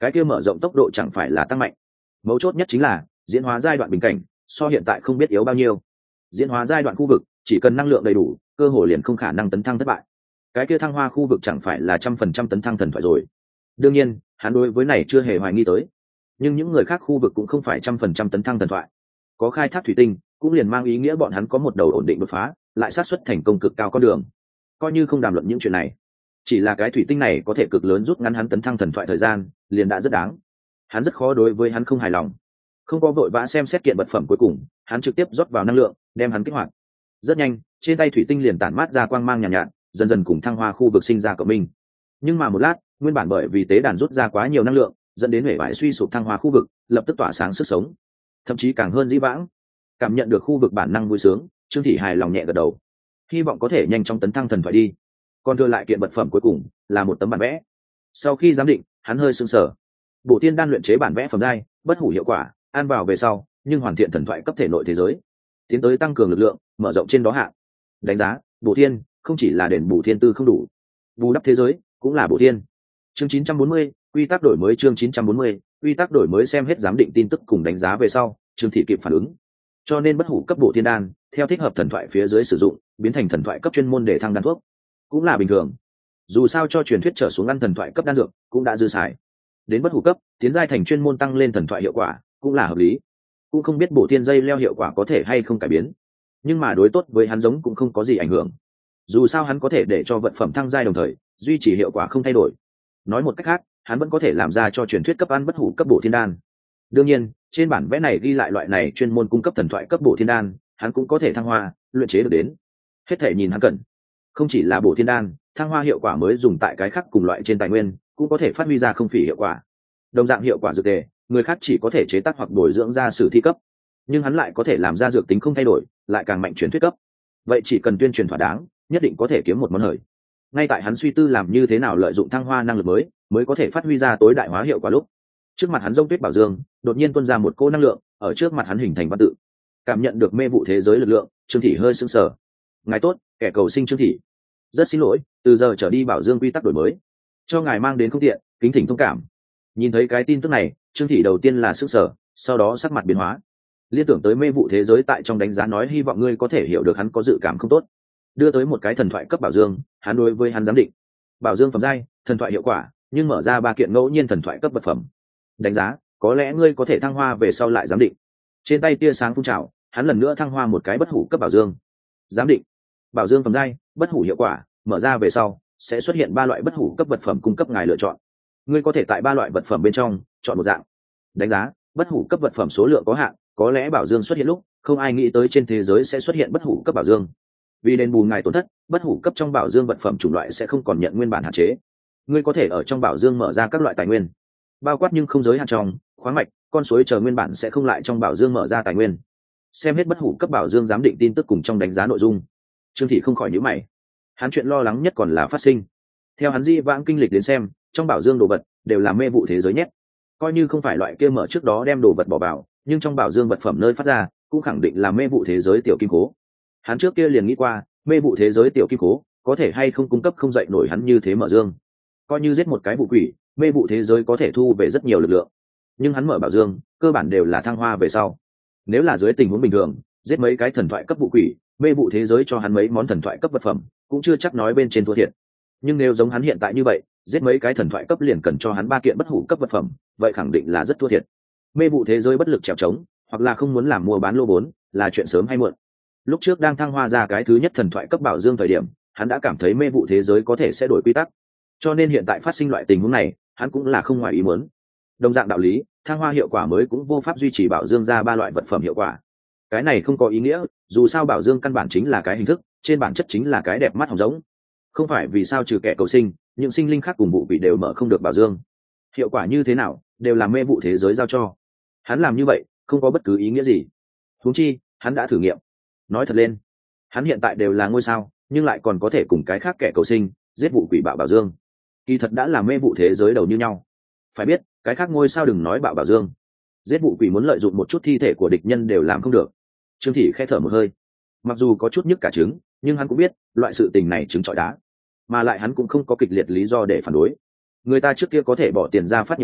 cái kia mở rộng tốc độ chẳng phải là tăng mạnh. Mấu chốt nhất chính là diễn hóa giai đoạn bình cảnh so hiện tại không biết yếu bao nhiêu. Diễn hóa giai đoạn khu vực chỉ cần năng lượng đầy đủ, cơ hội liền không khả năng tấn thăng thất bại. Cái kia thăng hoa khu vực chẳng phải là 100% tấn thăng thần thoại rồi. Đương nhiên hắn đối với này chưa hề hoài nghi tới, nhưng những người khác khu vực cũng không phải 100% tấn thăng thần thoại. Có khai thác thủy tinh cũng liền mang ý nghĩa bọn hắn có một đầu ổn định đột phá, lại xác suất thành công cực cao con đường. Coi như không đàm luận những chuyện này, chỉ là cái thủy tinh này có thể cực lớn rút ngắn hắn tấn thăng thần thoại thời gian, liền đã rất đáng. Hắn rất khó đối với hắn không hài lòng. Không có vội vã xem xét kiện vật phẩm cuối cùng, hắn trực tiếp rót vào năng lượng, đem hắn kích hoạt. Rất nhanh, trên tay thủy tinh liền tản mát ra quang mang nhàn nhạt, dần dần cùng thăng hoa khu vực sinh ra cộng minh. Nhưng mà một lát, nguyên bản bởi vì tế đàn rút ra quá nhiều năng lượng, dẫn đến hệ vải suy sụp thăng hoa khu vực lập tức tỏa sáng sức sống, thậm chí càng hơn dĩ vãng. Cảm nhận được khu vực bản năng vui sướng, Trương Thị hài lòng nhẹ gật đầu, hy vọng có thể nhanh chóng tấn thăng thần thoại đi. Còn thừa lại kiện vật phẩm cuối cùng là một tấm bản vẽ. Sau khi giám định, hắn hơi sưng sở. Bổ tiên đan luyện chế bản vẽ phẩm giai, bất hủ hiệu quả, ăn vào về sau nhưng hoàn thiện thần thoại cấp thể nội thế giới, tiến tới tăng cường lực lượng, mở rộng trên đó hạng. Đánh giá, bổ tiên không chỉ là đền bù thiên tư không đủ, bù đắp thế giới cũng là bổ tiên. Chương 940, quy tắc đổi mới. Chương 940, quy tắc đổi mới. Xem hết giám định tin tức cùng đánh giá về sau, Trương Thị kịp phản ứng. Cho nên bất hủ cấp bổ tiên đan theo thích hợp thần thoại phía dưới sử dụng, biến thành thần thoại cấp chuyên môn để thăng đan thuốc cũng là bình thường. Dù sao cho truyền thuyết trở xuống ăn thần thoại cấp đan dược cũng đã dư xài, đến bất hủ cấp tiến giai thành chuyên môn tăng lên thần thoại hiệu quả cũng là hợp lý. Cũng không biết bổ tiên dây leo hiệu quả có thể hay không cải biến, nhưng mà đối tốt với hắn giống cũng không có gì ảnh hưởng. Dù sao hắn có thể để cho vật phẩm thăng giai đồng thời duy trì hiệu quả không thay đổi. Nói một cách khác, hắn vẫn có thể làm ra cho truyền thuyết cấp ăn bất hủ cấp bổ thiên đan. Đương nhiên, trên bản vẽ này ghi lại loại này chuyên môn cung cấp thần thoại cấp bổ thiên đan, hắn cũng có thể thăng hoa, luyện chế được đến. Hết thể nhìn hắn cần, không chỉ là bổ thiên đan, thăng hoa hiệu quả mới dùng tại cái khác cùng loại trên tài nguyên, cũng có thể phát huy ra không phỉ hiệu quả. Đồng dạng hiệu quả dược tề, người khác chỉ có thể chế tác hoặc bồi dưỡng ra sử thi cấp, nhưng hắn lại có thể làm ra dược tính không thay đổi, lại càng mạnh truyền thuyết cấp. Vậy chỉ cần tuyên truyền thỏa đáng, nhất định có thể kiếm một món hời. Ngay tại hắn suy tư làm như thế nào lợi dụng thăng hoa năng lực mới có thể phát huy ra tối đại hóa hiệu quả lúc, trước mặt hắn Rông Tuyết Bảo Dương đột nhiên tuôn ra một cỗ năng lượng, ở trước mặt hắn hình thành văn tự. Cảm nhận được mê vụ thế giới lực lượng, Trương Thị hơi sững sờ. Ngài tốt, kẻ cầu sinh Trương Thị. Rất xin lỗi, từ giờ trở đi Bảo Dương quy tắc đổi mới, cho ngài mang đến không tiện, kính thỉnh thông cảm. Nhìn thấy cái tin tức này, Trương Thị đầu tiên là sững sờ, sau đó sắc mặt biến hóa. Liên tưởng tới mê vụ thế giới tại trong đánh giá nói hy vọng ngươi có thể hiểu được hắn có dự cảm không tốt. Đưa tới một cái thần thoại cấp Bảo Dương, hắn đối với hắn giám định. Bảo Dương phẩm giai, thần thoại hiệu quả, nhưng mở ra 3 kiện ngẫu nhiên thần thoại cấp vật phẩm. Đánh giá, có lẽ ngươi có thể thăng hoa về sau lại giám định. Trên tay tia sáng phun trào, hắn lần nữa thăng hoa một cái bất hủ cấp Bảo Dương. Giám định, Bảo Dương phẩm giai, bất hủ hiệu quả, mở ra về sau sẽ xuất hiện 3 loại bất hủ cấp vật phẩm cung cấp ngài lựa chọn. Ngươi có thể tại 3 loại vật phẩm bên trong chọn một dạng. Đánh giá, bất hủ cấp vật phẩm số lượng có hạn, có lẽ Bảo Dương xuất hiện lúc không ai nghĩ tới trên thế giới sẽ xuất hiện bất hủ cấp Bảo Dương. Vì đền bù ngài tổn thất, bất hủ cấp trong Bảo Dương vật phẩm chủng loại sẽ không còn nhận nguyên bản hạn chế. Ngươi có thể ở trong Bảo Dương mở ra các loại tài nguyên, bao quát nhưng không giới hạn trong khoáng mạch, con suối chờ nguyên bản sẽ không lại trong Bảo Dương mở ra tài nguyên. Xem hết bất hủ cấp Bảo Dương giám định tin tức cùng trong đánh giá nội dung, Trương Thị không khỏi nhíu mày. Hắn chuyện lo lắng nhất còn là phát sinh. Theo hắn di vãng kinh lịch đến xem, trong Bảo Dương đồ vật đều là mê vụ thế giới nhét. Coi như không phải loại kia mở trước đó đem đồ vật bỏ vào, nhưng trong Bảo Dương vật phẩm nơi phát ra cũng khẳng định là mê vụ thế giới tiểu kim cố. Hắn trước kia liền nghĩ qua, mê vụ thế giới tiểu kim cố có thể hay không cung cấp không dậy nổi hắn như thế mở dương. Coi như giết một cái vụ quỷ, mê vụ thế giới có thể thu về rất nhiều lực lượng. Nhưng hắn mở Bảo Dương, cơ bản đều là thăng hoa về sau. Nếu là dưới tình huống bình thường, giết mấy cái thần thoại cấp vụ quỷ, mê vụ thế giới cho hắn mấy món thần thoại cấp vật phẩm, cũng chưa chắc nói bên trên thua thiệt. Nhưng nếu giống hắn hiện tại như vậy, giết mấy cái thần thoại cấp liền cần cho hắn 3 kiện bất hủ cấp vật phẩm, vậy khẳng định là rất thua thiệt. Mê vụ thế giới bất lực trèo trống, hoặc là không muốn làm mua bán lô vốn, là chuyện sớm hay muộn. Lúc trước đang thăng hoa ra cái thứ nhất thần thoại cấp Bảo Dương thời điểm, hắn đã cảm thấy mê vụ thế giới có thể sẽ đổi quy tắc, cho nên hiện tại phát sinh loại tình huống này, hắn cũng là không ngoài ý muốn. Đồng dạng đạo lý, thăng hoa hiệu quả mới cũng vô pháp duy trì Bảo Dương ra 3 loại vật phẩm hiệu quả. Cái này không có ý nghĩa, dù sao Bảo Dương căn bản chính là cái hình thức, trên bản chất chính là cái đẹp mắt hồng giống. Không phải vì sao trừ kẻ cầu sinh, những sinh linh khác cùng vụ vị đều mở không được Bảo Dương. Hiệu quả như thế nào, đều là mê vụ thế giới giao cho. Hắn làm như vậy, không có bất cứ ý nghĩa gì. Huống chi, hắn đã thử nghiệm. Nói thật lên, hắn hiện tại đều là ngôi sao, nhưng lại còn có thể cùng cái khác kẻ cầu sinh giết vụ quỷ bạo Bảo Dương. Kỳ thật đã là mê vụ thế giới đầu như nhau. Phải biết, cái khác ngôi sao đừng nói bạo Bảo Dương, giết vụ quỷ muốn lợi dụng một chút thi thể của địch nhân đều làm không được. Trương Thị khẽ thở một hơi. Mặc dù có chút nhức cả trứng, nhưng hắn cũng biết loại sự tình này trứng trọi đá, mà lại hắn cũng không có kịch liệt lý do để phản đối. Người ta trước kia có thể bỏ tiền ra phát nhiệm vụ,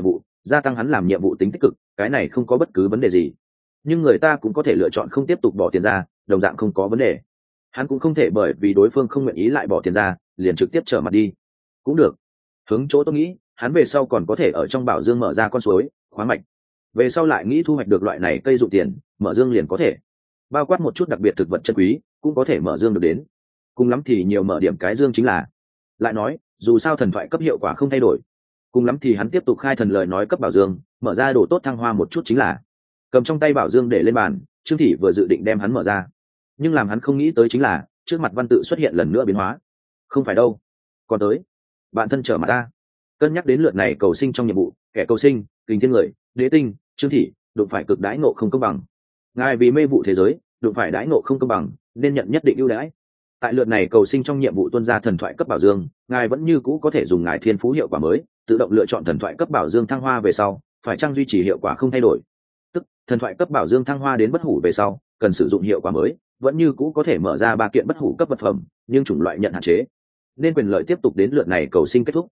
gia tăng hắn làm nhiệm vụ tính tích cực, cái này không có bất cứ vấn đề gì. Nhưng người ta cũng có thể lựa chọn không tiếp tục bỏ tiền ra, đồng dạng không có vấn đề. Hắn cũng không thể bởi vì đối phương không nguyện ý lại bỏ tiền ra, liền trực tiếp trở mặt đi. Cũng được. Hướng chỗ tôi nghĩ, hắn về sau còn có thể ở trong bảo dương mở ra con suối, khoáng mạch. Về sau lại nghĩ thu hoạch được loại này cây dụng tiền, mở dương liền có thể. Bao quát một chút đặc biệt thực vật chân quý, cũng có thể mở dương được đến. Cùng lắm thì nhiều mở điểm cái dương chính là. Lại nói, dù sao thần thoại cấp hiệu quả không thay đổi, cùng lắm thì hắn tiếp tục khai thần lời nói cấp bảo dương, mở ra đồ tốt thăng hoa một chút chính là. Cầm trong tay bảo dương để lên bàn, Trương Thị vừa dự định đem hắn mở ra, nhưng làm hắn không nghĩ tới chính là trước mặt văn tự xuất hiện lần nữa biến hóa. Không phải đâu, còn tới bạn thân trở mặt ta. Cân nhắc đến lượt này cầu sinh trong nhiệm vụ, kẻ cầu sinh kình thiên người đế tinh Trương Thị đụng phải cực đãi ngộ không công bằng. Ngài vì mê vụ thế giới đụng phải đãi ngộ không công bằng nên nhận nhất định ưu đãi. Tại lượt này cầu sinh trong nhiệm vụ tuân ra thần thoại cấp bảo dương, ngài vẫn như cũ có thể dùng ngài thiên phú hiệu quả mới tự động lựa chọn thần thoại cấp bảo dương thăng hoa về sau, phải chăng duy trì hiệu quả không thay đổi. Tức thần thoại cấp bảo dương thăng hoa đến bất hủ về sau, cần sử dụng hiệu quả mới, vẫn như cũ có thể mở ra 3 kiện bất hủ cấp vật phẩm, nhưng chủng loại nhận hạn chế, nên quyền lợi tiếp tục đến lượt này cầu sinh kết thúc.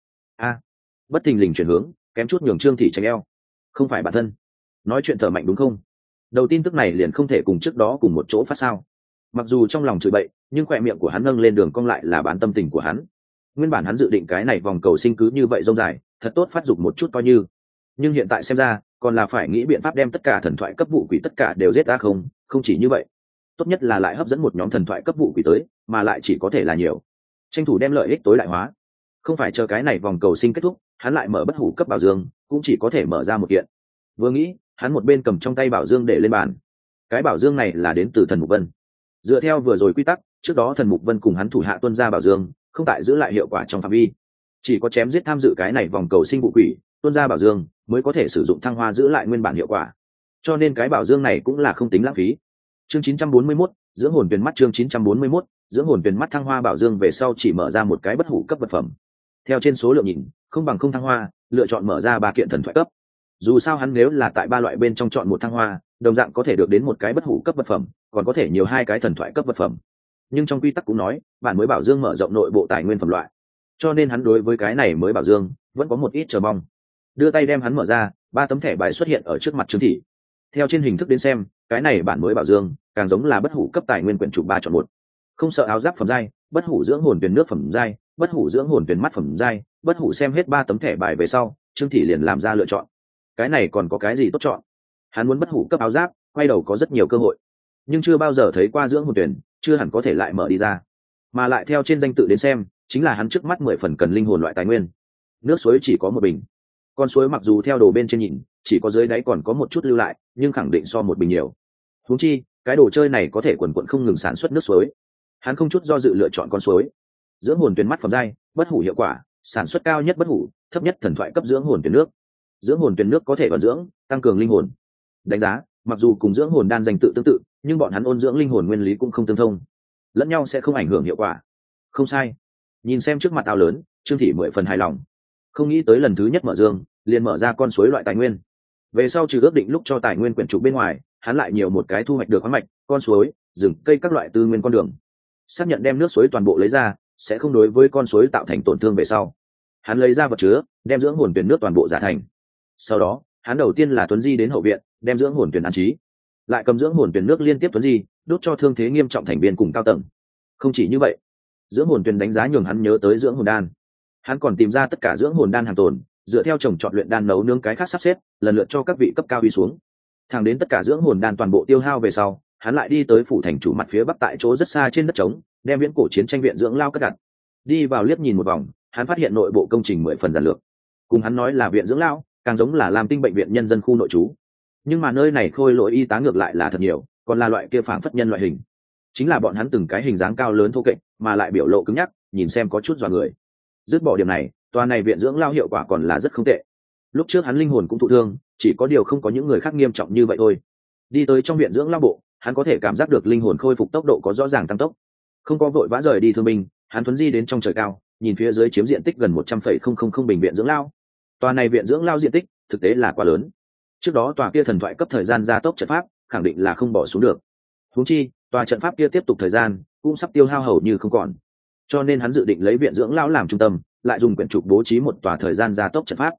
Bất thình lình chuyển hướng, kém chút nhường Trương Thị tránh eo. Không phải bản thân nói chuyện thở mạnh đúng không? Đầu tin tức này liền không thể cùng trước đó cùng một chỗ phát sao? Mặc dù trong lòng chửi bậy, nhưng khỏe miệng của hắn nâng lên đường cong lại là bán tâm tình của hắn. Nguyên bản hắn dự định cái này vòng cầu sinh cứ như vậy rông dài, thật tốt phát dục một chút coi như. Nhưng hiện tại xem ra, còn là phải nghĩ biện pháp đem tất cả thần thoại cấp vụ quỷ tất cả đều giết ra không chỉ như vậy. Tốt nhất là lại hấp dẫn một nhóm thần thoại cấp vụ quỷ tới, mà lại chỉ có thể là nhiều. Tranh thủ đem lợi ích tối đại hóa. Không phải chờ cái này vòng cầu sinh kết thúc, hắn lại mở bất hủ cấp bảo dương, cũng chỉ có thể mở ra một kiện. Vừa nghĩ, hắn một bên cầm trong tay bảo dương để lên bàn. Cái bảo dương này là đến từ thần Mục Vân. Dựa theo vừa rồi quy tắc, trước đó thần Mục Vân cùng hắn thủ hạ tuân ra bảo dương, không tại giữ lại hiệu quả trong phạm vi. Chỉ có chém giết tham dự cái này vòng cầu sinh vụ quỷ, tuân ra bảo dương mới có thể sử dụng thăng hoa giữ lại nguyên bản hiệu quả. Cho nên cái bảo dương này cũng là không tính lãng phí. Chương 941, dưỡng hồn tuyển mắt chương 941, dưỡng hồn tuyển mắt thăng hoa bảo dương về sau chỉ mở ra một cái bất hủ cấp vật phẩm. Theo trên số lượng nhìn, không bằng không thăng hoa, lựa chọn mở ra 3 kiện thần thoại cấp. Dù sao hắn nếu là tại 3 loại bên trong chọn một thăng hoa, đồng dạng có thể được đến một cái bất hủ cấp vật phẩm, còn có thể nhiều 2 cái thần thoại cấp vật phẩm. Nhưng trong quy tắc cũng nói, bản mới bảo dương mở rộng nội bộ tài nguyên phẩm loại, cho nên hắn đối với cái này mới bảo dương vẫn có một ít chờ mong. Đưa tay đem hắn mở ra, 3 tấm thẻ bài xuất hiện ở trước mặt Trương Thị. Theo trên hình thức đến xem, cái này bản mới bảo dương càng giống là bất hủ cấp tài nguyên quyển trục 3 chọn 1. Không sợ áo giáp phẩm giai, bất hủ dưỡng hồn tuyển nước phẩm giai, bất hủ dưỡng hồn tuyển mắt phẩm giai, bất hủ. Xem hết 3 tấm thẻ bài về sau, Trương Thị liền làm ra lựa chọn. Cái này còn có cái gì tốt chọn? Hắn muốn bất hủ cấp áo giáp, quay đầu có rất nhiều cơ hội, nhưng chưa bao giờ thấy qua dưỡng hồn tuyển, chưa hẳn có thể lại mở đi ra. Mà lại theo trên danh tự đến xem, chính là hắn trước mắt 10 phần cần linh hồn loại tài nguyên. Nước suối chỉ có 1 bình. Con suối mặc dù theo đồ bên trên nhìn chỉ có dưới đáy còn có một chút lưu lại, nhưng khẳng định so 1 bình nhiều. Huống chi cái đồ chơi này có thể quần quận không ngừng sản xuất nước suối. Hắn không chút do dự lựa chọn con suối. Dưỡng hồn tuyển mắt phẩm giai, bất hủ hiệu quả, sản xuất cao nhất bất hủ, thấp nhất thần thoại cấp dưỡng hồn tuyển nước. Dưỡng hồn tuyển nước có thể vận dưỡng, tăng cường linh hồn. Đánh giá, mặc dù cùng dưỡng hồn đan danh tự tương tự, nhưng bọn hắn ôn dưỡng linh hồn nguyên lý cũng không tương thông, lẫn nhau sẽ không ảnh hưởng hiệu quả. Không sai. Nhìn xem trước mặt ao lớn, Trương Thị 10 phần hài lòng. Không nghĩ tới lần thứ nhất mở dương liền mở ra con suối loại tài nguyên. Về sau trừ ước định lúc cho tài nguyên quyển trục bên ngoài, hắn lại nhiều một cái thu hoạch được khoáng mạch, con suối, rừng cây các loại tư nguyên con đường. Xác nhận đem nước suối toàn bộ lấy ra sẽ không đối với con suối tạo thành tổn thương. Về sau hắn lấy ra vật chứa, đem dưỡng hồn tuyển nước toàn bộ giả thành. Sau đó hắn đầu tiên là tuấn di đến hậu viện, đem dưỡng hồn tuyển an trí, lại cầm dưỡng hồn tuyển nước liên tiếp tuấn di đốt cho thương thế nghiêm trọng thành viên cùng cao tầng. Không chỉ như vậy, dưỡng hồn tuyển đánh giá nhường hắn nhớ tới dưỡng hồn đan. Hắn còn tìm ra tất cả dưỡng hồn đan hàng tồn, dựa theo trồng trọt luyện đan nấu nướng cái khác sắp xếp, lần lượt cho các vị cấp cao đi xuống. Thẳng đến tất cả dưỡng hồn đan toàn bộ tiêu hao về sau, hắn lại đi tới phủ thành chủ mặt phía bắc tại chỗ rất xa trên đất trống, đem viễn cổ chiến tranh viện dưỡng lao cất đặt. Đi vào liếc nhìn một vòng, hắn phát hiện nội bộ công trình 10 phần giản lược. Cùng hắn nói là viện dưỡng lao, càng giống là làm tinh bệnh viện nhân dân khu nội trú. Nhưng mà nơi này khôi lỗi y tá ngược lại là thật nhiều, còn là loại kia phảng phất nhân loại hình. Chính là bọn hắn từng cái hình dáng cao lớn thô kệch, mà lại biểu lộ cứng nhắc, nhìn xem có chút dọa người. Dứt bỏ điểm này, tòa này viện dưỡng lao hiệu quả còn là rất không tệ. Lúc trước hắn linh hồn cũng thụ thương, chỉ có điều không có những người khác nghiêm trọng như vậy thôi. Đi tới trong viện dưỡng lao bộ, hắn có thể cảm giác được linh hồn khôi phục tốc độ có rõ ràng tăng tốc. Không có vội vã rời đi thương binh, hắn thuấn di đến trong trời cao, nhìn phía dưới chiếm diện tích gần 100,000 bình viện dưỡng lao. Tòa này viện dưỡng lao diện tích thực tế là quá lớn. Trước đó tòa kia thần thoại cấp thời gian gia tốc trận pháp khẳng định là không bỏ xuống được. Huống chi tòa trận pháp kia tiếp tục thời gian cũng sắp tiêu hao hầu như không còn. Cho nên hắn dự định lấy viện dưỡng lao làm trung tâm, lại dùng quyển trục bố trí một tòa thời gian gia tốc trận pháp.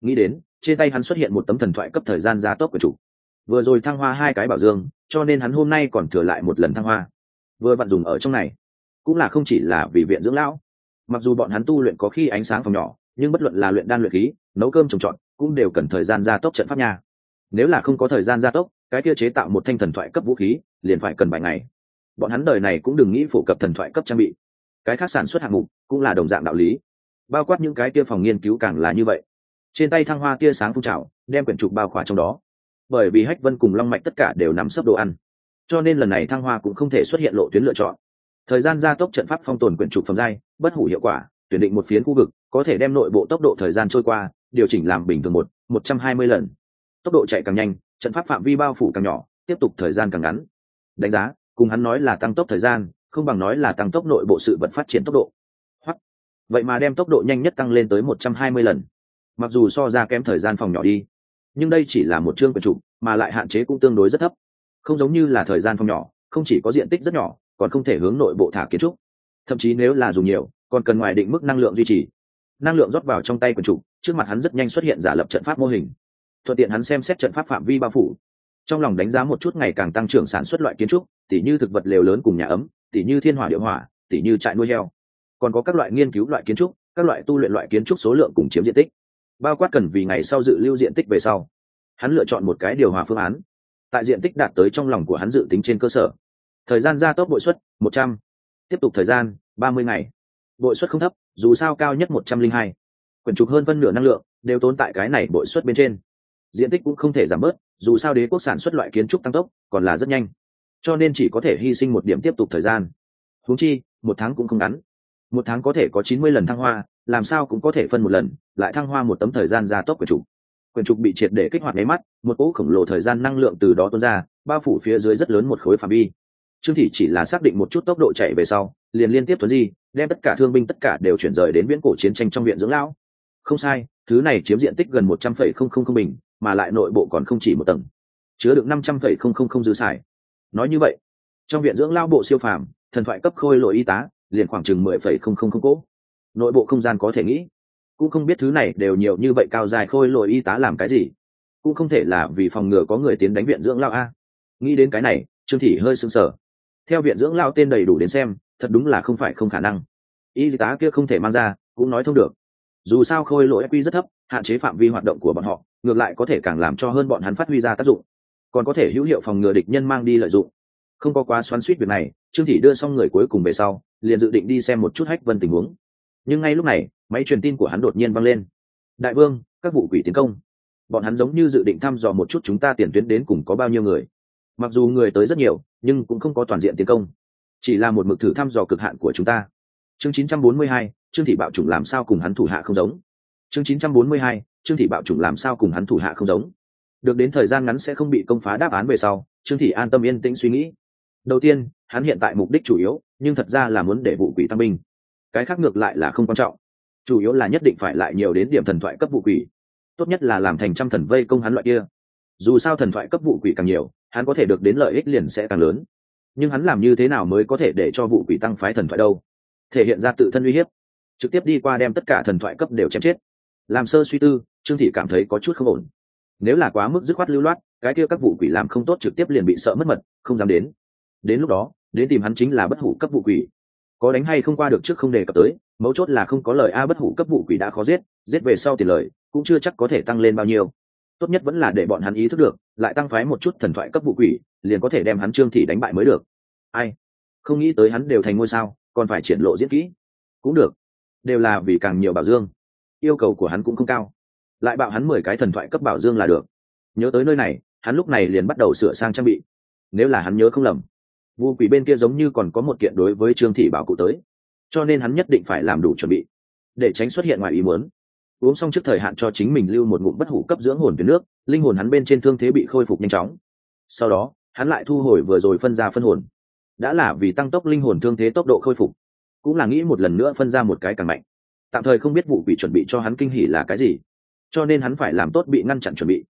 Nghĩ đến trên tay hắn xuất hiện một tấm thần thoại cấp thời gian gia tốc của chủ, vừa rồi thăng hoa 2 cái bảo dương, cho nên hắn hôm nay còn thừa lại một lần thăng hoa, vừa vặn dùng ở trong này. Cũng là không chỉ là vì viện dưỡng lão, mặc dù bọn hắn tu luyện có khi ánh sáng phòng nhỏ, nhưng bất luận là luyện đan luyện khí, nấu cơm trồng trọt cũng đều cần thời gian gia tốc trận pháp nha. Nếu là không có thời gian gia tốc, cái kia chế tạo một thanh thần thoại cấp vũ khí liền phải cần vài ngày. Bọn hắn đời này cũng đừng nghĩ phổ cập thần thoại cấp trang bị, cái khác sản xuất hạng mục cũng là đồng dạng đạo lý, bao quát những cái kia phòng nghiên cứu càng là như vậy. Trên tay thăng hoa tia sáng phun trào, đem quyển trục bao khỏa trong đó. Bởi vì Hách Vân cùng Long Mạch tất cả đều nắm sấp đồ ăn, cho nên lần này thăng hoa cũng không thể xuất hiện lộ tuyến lựa chọn. Thời gian gia tốc trận pháp phong tồn quyển trục phẩm giai, bất hủ hiệu quả, tuyển định một phiến khu vực, có thể đem nội bộ tốc độ thời gian trôi qua điều chỉnh làm bình thường 120 lần. Tốc độ chạy càng nhanh, trận pháp phạm vi bao phủ càng nhỏ, tiếp tục thời gian càng ngắn. Đánh giá, cùng hắn nói là tăng tốc thời gian, không bằng nói là tăng tốc nội bộ sự vật phát triển tốc độ. Hoặc vậy mà đem tốc độ nhanh nhất tăng lên tới 120 lần. Mặc dù so ra kém thời gian phòng nhỏ đi, nhưng đây chỉ là một chương quyển trục, mà lại hạn chế cũng tương đối rất thấp. Không giống như là thời gian phòng nhỏ, không chỉ có diện tích rất nhỏ, còn không thể hướng nội bộ thả kiến trúc. Thậm chí nếu là dùng nhiều, còn cần ngoài định mức năng lượng duy trì. Năng lượng rót vào trong tay quyển trục, trước mặt hắn rất nhanh xuất hiện giả lập trận pháp mô hình. Thuận tiện hắn xem xét trận pháp phạm vi bao phủ. Trong lòng đánh giá một chút ngày càng tăng trưởng sản xuất loại kiến trúc, tỉ như thực vật lều lớn cùng nhà ấm, tỉ như thiên hỏa địa hỏa, tỉ như trại nuôi heo. Còn có các loại nghiên cứu loại kiến trúc, các loại tu luyện loại kiến trúc số lượng cùng chiếm diện tích. Bao quát cần vì ngày sau dự lưu diện tích về sau. Hắn lựa chọn một cái điều hòa phương án. Tại diện tích đạt tới trong lòng của hắn dự tính trên cơ sở. Thời gian gia tốc bội suất 100. Tiếp tục thời gian 30 ngày. Bội suất không thấp, dù sao cao nhất 102. Quyển trục hơn phân nửa năng lượng đều tốn tại cái này bội suất bên trên. Diện tích cũng không thể giảm bớt, dù sao đế quốc sản xuất loại kiến trúc tăng tốc còn là rất nhanh, cho nên chỉ có thể hy sinh một điểm tiếp tục thời gian. Huống chi 1 tháng cũng không ngắn, 1 tháng có thể có 90 lần thăng hoa, làm sao cũng có thể phân một lần lại thăng hoa một tấm thời gian gia tốc của chủ. Quyển trục bị triệt để kích hoạt nháy mắt, một cỗ khổng lồ thời gian năng lượng từ đó tuôn ra, bao phủ phía dưới rất lớn một khối phạm vi. Trương Thị chỉ là xác định một chút tốc độ chạy về sau, liền liên tiếp tuấn di, đem tất cả thương binh tất cả đều chuyển rời đến viễn cổ chiến tranh trong viện dưỡng lão. Không sai, thứ này chiếm diện tích gần 100,000 bình, mà lại nội bộ còn không chỉ một tầng, chứa được 500,000 dư xài. Nói như vậy, trong viện dưỡng lão bộ siêu phàm, thần thoại cấp khôi lỗi y tá, liền khoảng chừng 10,000 cỗ. Nội bộ không gian có thể nghĩ, cũng không biết thứ này đều nhiều như vậy cao dài khôi lỗi y tá làm cái gì, cũng không thể là vì phòng ngừa có người tiến đánh viện dưỡng lão a. Nghĩ đến cái này, Trương Thị hơi sững sờ. Theo viện dưỡng lão tên đầy đủ đến xem, thật đúng là không phải không khả năng. Y tá kia không thể mang ra, cũng nói thông được. Dù sao khôi lỗi quy rất thấp, hạn chế phạm vi hoạt động của bọn họ, ngược lại có thể càng làm cho hơn bọn hắn phát huy ra tác dụng, còn có thể hữu hiệu phòng ngừa địch nhân mang đi lợi dụng. Không có quá xoắn xuýt việc này, Trương Thị đưa xong người cuối cùng về sau, liền dự định đi xem một chút Hách Vân tình huống. Nhưng ngay lúc này, máy truyền tin của hắn đột nhiên vang lên. Đại vương, các vụ quỷ tiến công. Bọn hắn giống như dự định thăm dò một chút chúng ta tiền tuyến đến cùng có bao nhiêu người. Mặc dù người tới rất nhiều, nhưng cũng không có toàn diện tiến công, chỉ là một mực thử thăm dò cực hạn của chúng ta. Chương 942, Trương Thị bạo chủng làm sao cùng hắn thủ hạ không giống. Chương 942, Trương Thị bạo chủng làm sao cùng hắn thủ hạ không giống. Được đến thời gian ngắn sẽ không bị công phá đáp án về sau, Trương Thị an tâm yên tĩnh suy nghĩ. Đầu tiên, hắn hiện tại mục đích chủ yếu, nhưng thật ra là muốn để vụ quỷ tăng binh. Cái khác ngược lại là không quan trọng. Chủ yếu là nhất định phải lại nhiều đến điểm thần thoại cấp vụ quỷ. Tốt nhất là làm thành trăm thần vây công hắn loại kia. Dù sao thần thoại cấp vụ quỷ càng nhiều, hắn có thể được đến lợi ích liền sẽ càng lớn. Nhưng hắn làm như thế nào mới có thể để cho vụ quỷ tăng phái thần thoại đâu? Thể hiện ra tự thân uy hiếp, trực tiếp đi qua đem tất cả thần thoại cấp đều chém chết. Làm sơ suy tư, Trương Thị cảm thấy có chút không ổn. Nếu là quá mức dứt khoát lưu loát, cái kia các vụ quỷ làm không tốt trực tiếp liền bị sợ mất mật, không dám đến. Đến lúc đó, đến tìm hắn chính là bất hủ cấp vụ quỷ. Có đánh hay không qua được trước không đề cập tới, mấu chốt là không có lời a, bất hủ cấp vụ quỷ đã khó giết, giết về sau tiền lời cũng chưa chắc có thể tăng lên bao nhiêu. Tốt nhất vẫn là để bọn hắn ý thức được, lại tăng phái một chút thần thoại cấp vụ quỷ, liền có thể đem hắn Trương Thị đánh bại mới được. Ai, không nghĩ tới hắn đều thành ngôi sao, còn phải triển lộ diễn kỹ. Cũng được, đều là vì càng nhiều bảo dương. Yêu cầu của hắn cũng không cao, lại bạo hắn 10 cái thần thoại cấp bảo dương là được. Nhớ tới nơi này, hắn lúc này liền bắt đầu sửa sang trang bị. Nếu là hắn nhớ không lầm, vu quỷ bên kia giống như còn có một kiện đối với Trương Thị bảo cụ tới, cho nên hắn nhất định phải làm đủ chuẩn bị, để tránh xuất hiện ngoài ý muốn. Uống xong trước thời hạn cho chính mình lưu một ngụm bất hủ cấp dưỡng hồn tuyến nước, linh hồn hắn bên trên thương thế bị khôi phục nhanh chóng. Sau đó, hắn lại thu hồi vừa rồi phân ra phân hồn, đã là vì tăng tốc linh hồn thương thế tốc độ khôi phục, cũng là nghĩ một lần nữa phân ra một cái càng mạnh. Tạm thời không biết vụ quỷ chuẩn bị cho hắn kinh hỉ là cái gì, cho nên hắn phải làm tốt bị ngăn chặn chuẩn bị.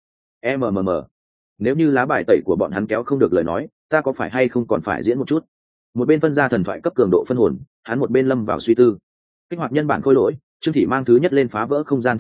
Nếu như lá bài tẩy của bọn hắn kéo không được lời nói, ta có phải hay không còn phải diễn một chút. Một bên phân ra thần thoại cấp cường độ phân hồn, hắn một bên lâm vào suy tư. Kích hoạt nhân bản khôi lỗi, Trương Thị mang thứ nhất lên phá vỡ không gian thông đạo,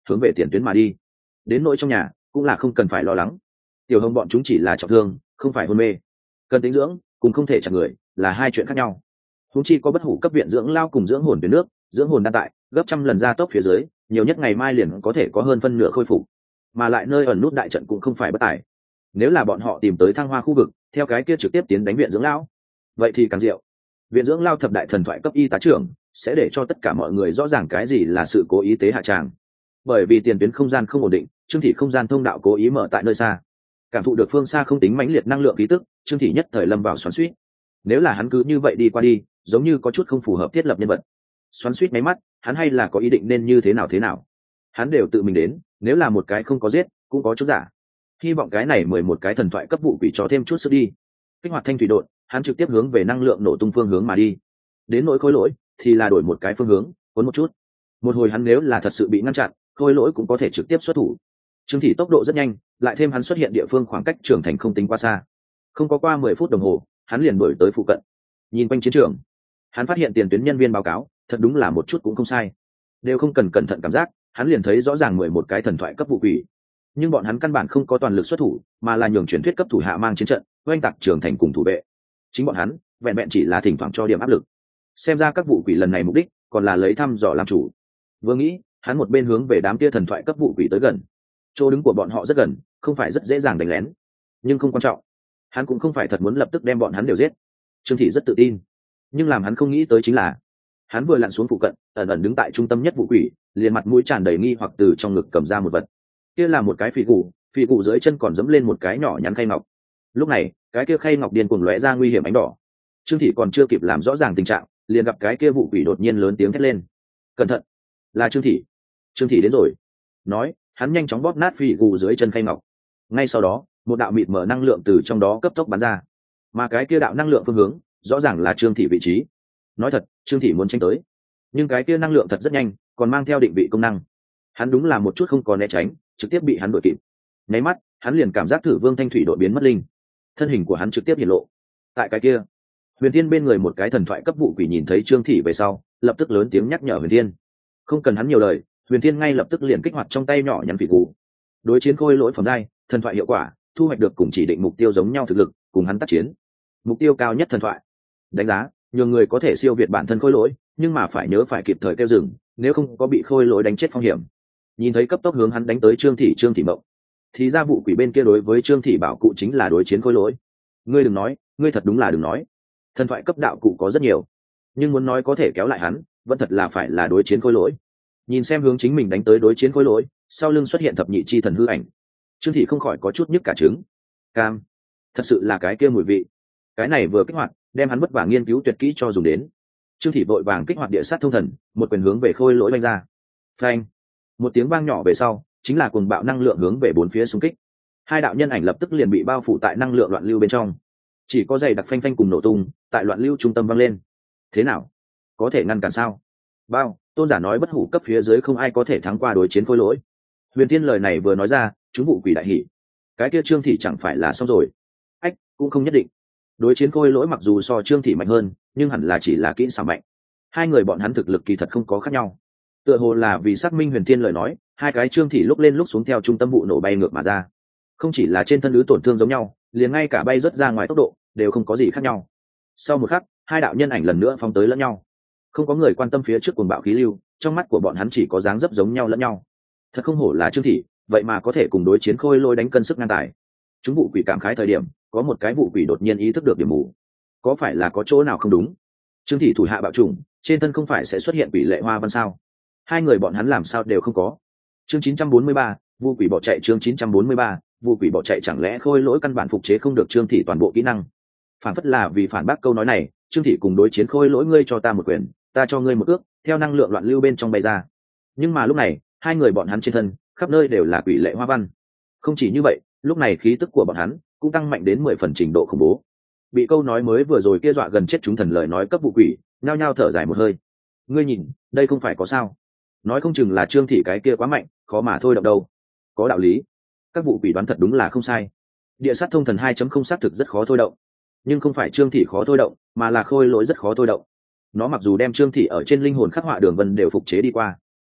hướng về tiền tuyến mà đi. Đến nỗi trong nhà cũng là không cần phải lo lắng, tiểu hồng bọn chúng chỉ là trọng thương, không phải hôn mê, cần tĩnh dưỡng cùng không thể chặt người là hai chuyện khác nhau. Huống chi có bất hủ cấp viện dưỡng lao cùng dưỡng hồn tuyến nước, dưỡng hồn đan tại gấp trăm lần gia tốc phía dưới, nhiều nhất ngày mai liền có thể có hơn phân nửa khôi phục, mà lại nơi ẩn nút đại trận cũng không phải bất tài. Nếu là bọn họ tìm tới thăng hoa khu vực, theo cái kia trực tiếp tiến đánh viện dưỡng lao, vậy thì càng diệu. Viện dưỡng lao thập đại thần thoại cấp y tá trưởng sẽ để cho tất cả mọi người rõ ràng cái gì là sự cố ý tế hạ tràng. Bởi vì tiền tuyến không gian không ổn định, Trương Thị không gian thông đạo cố ý mở tại nơi xa, cảm thụ được phương xa không tính mãnh liệt năng lượng khí tức, Trương Thị nhất thời lâm vào xoắn xuýt. Nếu là hắn cứ như vậy đi qua đi, giống như có chút không phù hợp thiết lập nhân vật. Xoắn xuýt mấy mắt, hắn hay là có ý định nên như thế nào, hắn đều tự mình đến, nếu là một cái không có giết cũng có chút giả. Hy vọng cái này 11 cái thần thoại cấp vụ quỷ cho thêm chút sức đi. Kích hoạt thanh thủy độn, hắn trực tiếp hướng về năng lượng nổ tung phương hướng mà đi. Đến nỗi khối lỗi thì là đổi một cái phương hướng, cuốn một chút. Một hồi hắn nếu là thật sự bị ngăn chặn, khối lỗi cũng có thể trực tiếp xuất thủ. Trương Thị tốc độ rất nhanh, lại thêm hắn xuất hiện địa phương khoảng cách trưởng thành không tính quá xa. Không có qua 10 phút đồng hồ, hắn liền đuổi tới phụ cận. Nhìn quanh chiến trường, hắn phát hiện tiền tuyến nhân viên báo cáo, thật đúng là một chút cũng không sai. Đều không cần cẩn thận cảm giác, hắn liền thấy rõ ràng 11 cái thần thoại cấp vụ quỷ. Nhưng bọn hắn căn bản không có toàn lực xuất thủ, mà là nhường truyền thuyết cấp thủ hạ mang chiến trận, oanh tạc trưởng thành cùng thủ vệ. Chính bọn hắn, vẹn vẹn chỉ là thỉnh thoảng cho điểm áp lực. Xem ra các vụ quỷ lần này mục đích còn là lấy thăm dò làm chủ. Vừa nghĩ, hắn một bên hướng về đám kia thần thoại cấp vụ quỷ tới gần. Chỗ đứng của bọn họ rất gần, không phải rất dễ dàng đánh lén, nhưng không quan trọng. Hắn cũng không phải thật muốn lập tức đem bọn hắn đều giết. Trương Thị rất tự tin, nhưng làm hắn không nghĩ tới chính là, hắn vừa lặn xuống phụ cận, ẩn ẩn đứng tại trung tâm nhất vụ quỷ, liền mặt mũi tràn đầy nghi hoặc từ trong ngực cầm ra một vật. Kia là một cái phỉ cụ dưới chân còn dẫm lên một cái nhỏ nhắn khay ngọc. Lúc này, cái kia khay ngọc điên cuồng lóe ra nguy hiểm ánh đỏ. Trương Thị còn chưa kịp làm rõ ràng tình trạng, liền gặp cái kia vụ quỷ đột nhiên lớn tiếng thét lên: "Cẩn thận, là Trương Thị! Trương Thị đến rồi!" Nói, hắn nhanh chóng bóp nát phỉ cụ dưới chân khay ngọc. Ngay sau đó, một đạo mịt mờ năng lượng từ trong đó cấp tốc bắn ra, mà cái kia đạo năng lượng phương hướng rõ ràng là Trương Thị vị trí. Nói thật, Trương Thị muốn tranh tới, nhưng cái kia năng lượng thật rất nhanh, còn mang theo định vị công năng. Hắn đúng là một chút không có né tránh, trực tiếp bị hắn đuổi kịp. Nháy mắt, hắn liền cảm giác Thử Vương Thanh Thủy đội biến mất linh, thân hình của hắn trực tiếp hiện lộ. Tại cái kia, Huyền Thiên bên người một cái thần thoại cấp vụ quỷ nhìn thấy Trương Thị về sau, lập tức lớn tiếng nhắc nhở Huyền Thiên. Không cần hắn nhiều lời, Huyền Thiên ngay lập tức liền kích hoạt trong tay nhỏ nhắn phỉ cụ. Đối chiến khôi lỗi phẩm giai, thần thoại hiệu quả, thu hoạch được cùng chỉ định mục tiêu giống nhau thực lực, cùng hắn tác chiến. Mục tiêu cao nhất thần thoại. Đánh giá, nhiều người có thể siêu việt bản thân khôi lỗi, nhưng mà phải nhớ phải kịp thời kêu dừng, nếu không có bị khôi lỗi đánh chết phong hiểm. Nhìn thấy cấp tốc hướng hắn đánh tới Trương Thị Mộng, thì ra vụ quỷ bên kia đối với Trương Thị bảo cụ chính là đối chiến khôi lỗi. Ngươi đừng nói, ngươi thật đúng là đừng nói. Thần thoại cấp đạo cụ có rất nhiều, nhưng muốn nói có thể kéo lại hắn, vẫn thật là phải là đối chiến khôi lỗi. Nhìn xem hướng chính mình đánh tới đối chiến khôi lỗi, sau lưng xuất hiện thập nhị chi thần hư ảnh. Trương Thị không khỏi có chút nhức cả trứng. Cam, thật sự là cái kia mùi vị. Cái này vừa kích hoạt, đem hắn vất vả nghiên cứu tuyệt kỹ cho dùng đến. Trương Thị vội vàng kích hoạt địa sát thông thần, một quyền hướng về khôi lỗi đánh ra. Phanh! Một tiếng vang nhỏ về sau, chính là cuồng bạo năng lượng hướng về bốn phía xung kích. Hai đạo nhân ảnh lập tức liền bị bao phủ tại năng lượng loạn lưu bên trong. Chỉ có giày đặc phanh phanh cùng nổ tung, tại loạn lưu trung tâm vang lên. Thế nào? Có thể ngăn cản sao? Bao, tôn giả nói bất hủ cấp phía dưới không ai có thể thắng qua đối chiến khôi lỗi. Huyền Thiên lời này vừa nói ra, chúng vụ quỷ đại hỉ. Cái kia Trương Thị chẳng phải là xong rồi? Ách, cũng không nhất định. Đối chiến khôi lỗi mặc dù so Trương Thị mạnh hơn, nhưng hẳn là chỉ là kỹ xảo mạnh. Hai người bọn hắn thực lực kỳ thật không có khác nhau. Tựa hồ là vì xác minh Huyền Thiên lời nói, hai cái Trương Thị lúc lên lúc xuống theo trung tâm vụ nổ bay ngược mà ra. Không chỉ là trên thân ứ tổn thương giống nhau, liền ngay cả bay rất ra ngoài tốc độ đều không có gì khác nhau. Sau một khắc, hai đạo nhân ảnh lần nữa phóng tới lẫn nhau. Không có người quan tâm phía trước cuồng bạo khí lưu, trong mắt của bọn hắn chỉ có dáng dấp giống nhau lẫn nhau. Thật không hổ là Trương Thị, vậy mà có thể cùng đối chiến khôi lôi đánh cân sức ngang tài. Chúng vụ quỷ cảm khái thời điểm, có một cái vụ quỷ đột nhiên ý thức được điểm mù. Có phải là có chỗ nào không đúng? Trương Thị thủ hạ bạo chủng, trên thân không phải sẽ xuất hiện quỷ lệ hoa văn sao? Hai người bọn hắn làm sao đều không có. Chương 943, vụ quỷ bỏ chạy. Chương 943, vụ quỷ bỏ chạy. Chẳng lẽ khôi lỗi căn bản phục chế không được Trương Thị toàn bộ kỹ năng? Phản phất là vì phản bác câu nói này, Trương Thị cùng đối chiến khôi lỗi, ngươi cho ta một quyền, ta cho ngươi một ước, theo năng lượng loạn lưu bên trong bay ra. Nhưng mà lúc này, hai người bọn hắn trên thân khắp nơi đều là quỷ lệ hoa văn. Không chỉ như vậy, lúc này khí tức của bọn hắn cũng tăng mạnh đến 10 phần trình độ khủng bố. Bị câu nói mới vừa rồi kia dọa gần chết chúng thần lời nói cấp vụ quỷ, nhao nhao thở dài một hơi. Ngươi nhìn, đây không phải có sao? Nói không chừng là Trương Thị cái kia quá mạnh, khó mà thôi động đâu. Có đạo lý. Các vụ quỷ đoán thật đúng là không sai. Địa sát thông thần 2.0 xác thực rất khó thôi động, nhưng không phải Trương Thị khó thôi động, mà là khôi lỗi rất khó thôi động. Nó mặc dù đem Trương Thị ở trên linh hồn khắc họa đường vân đều phục chế đi qua,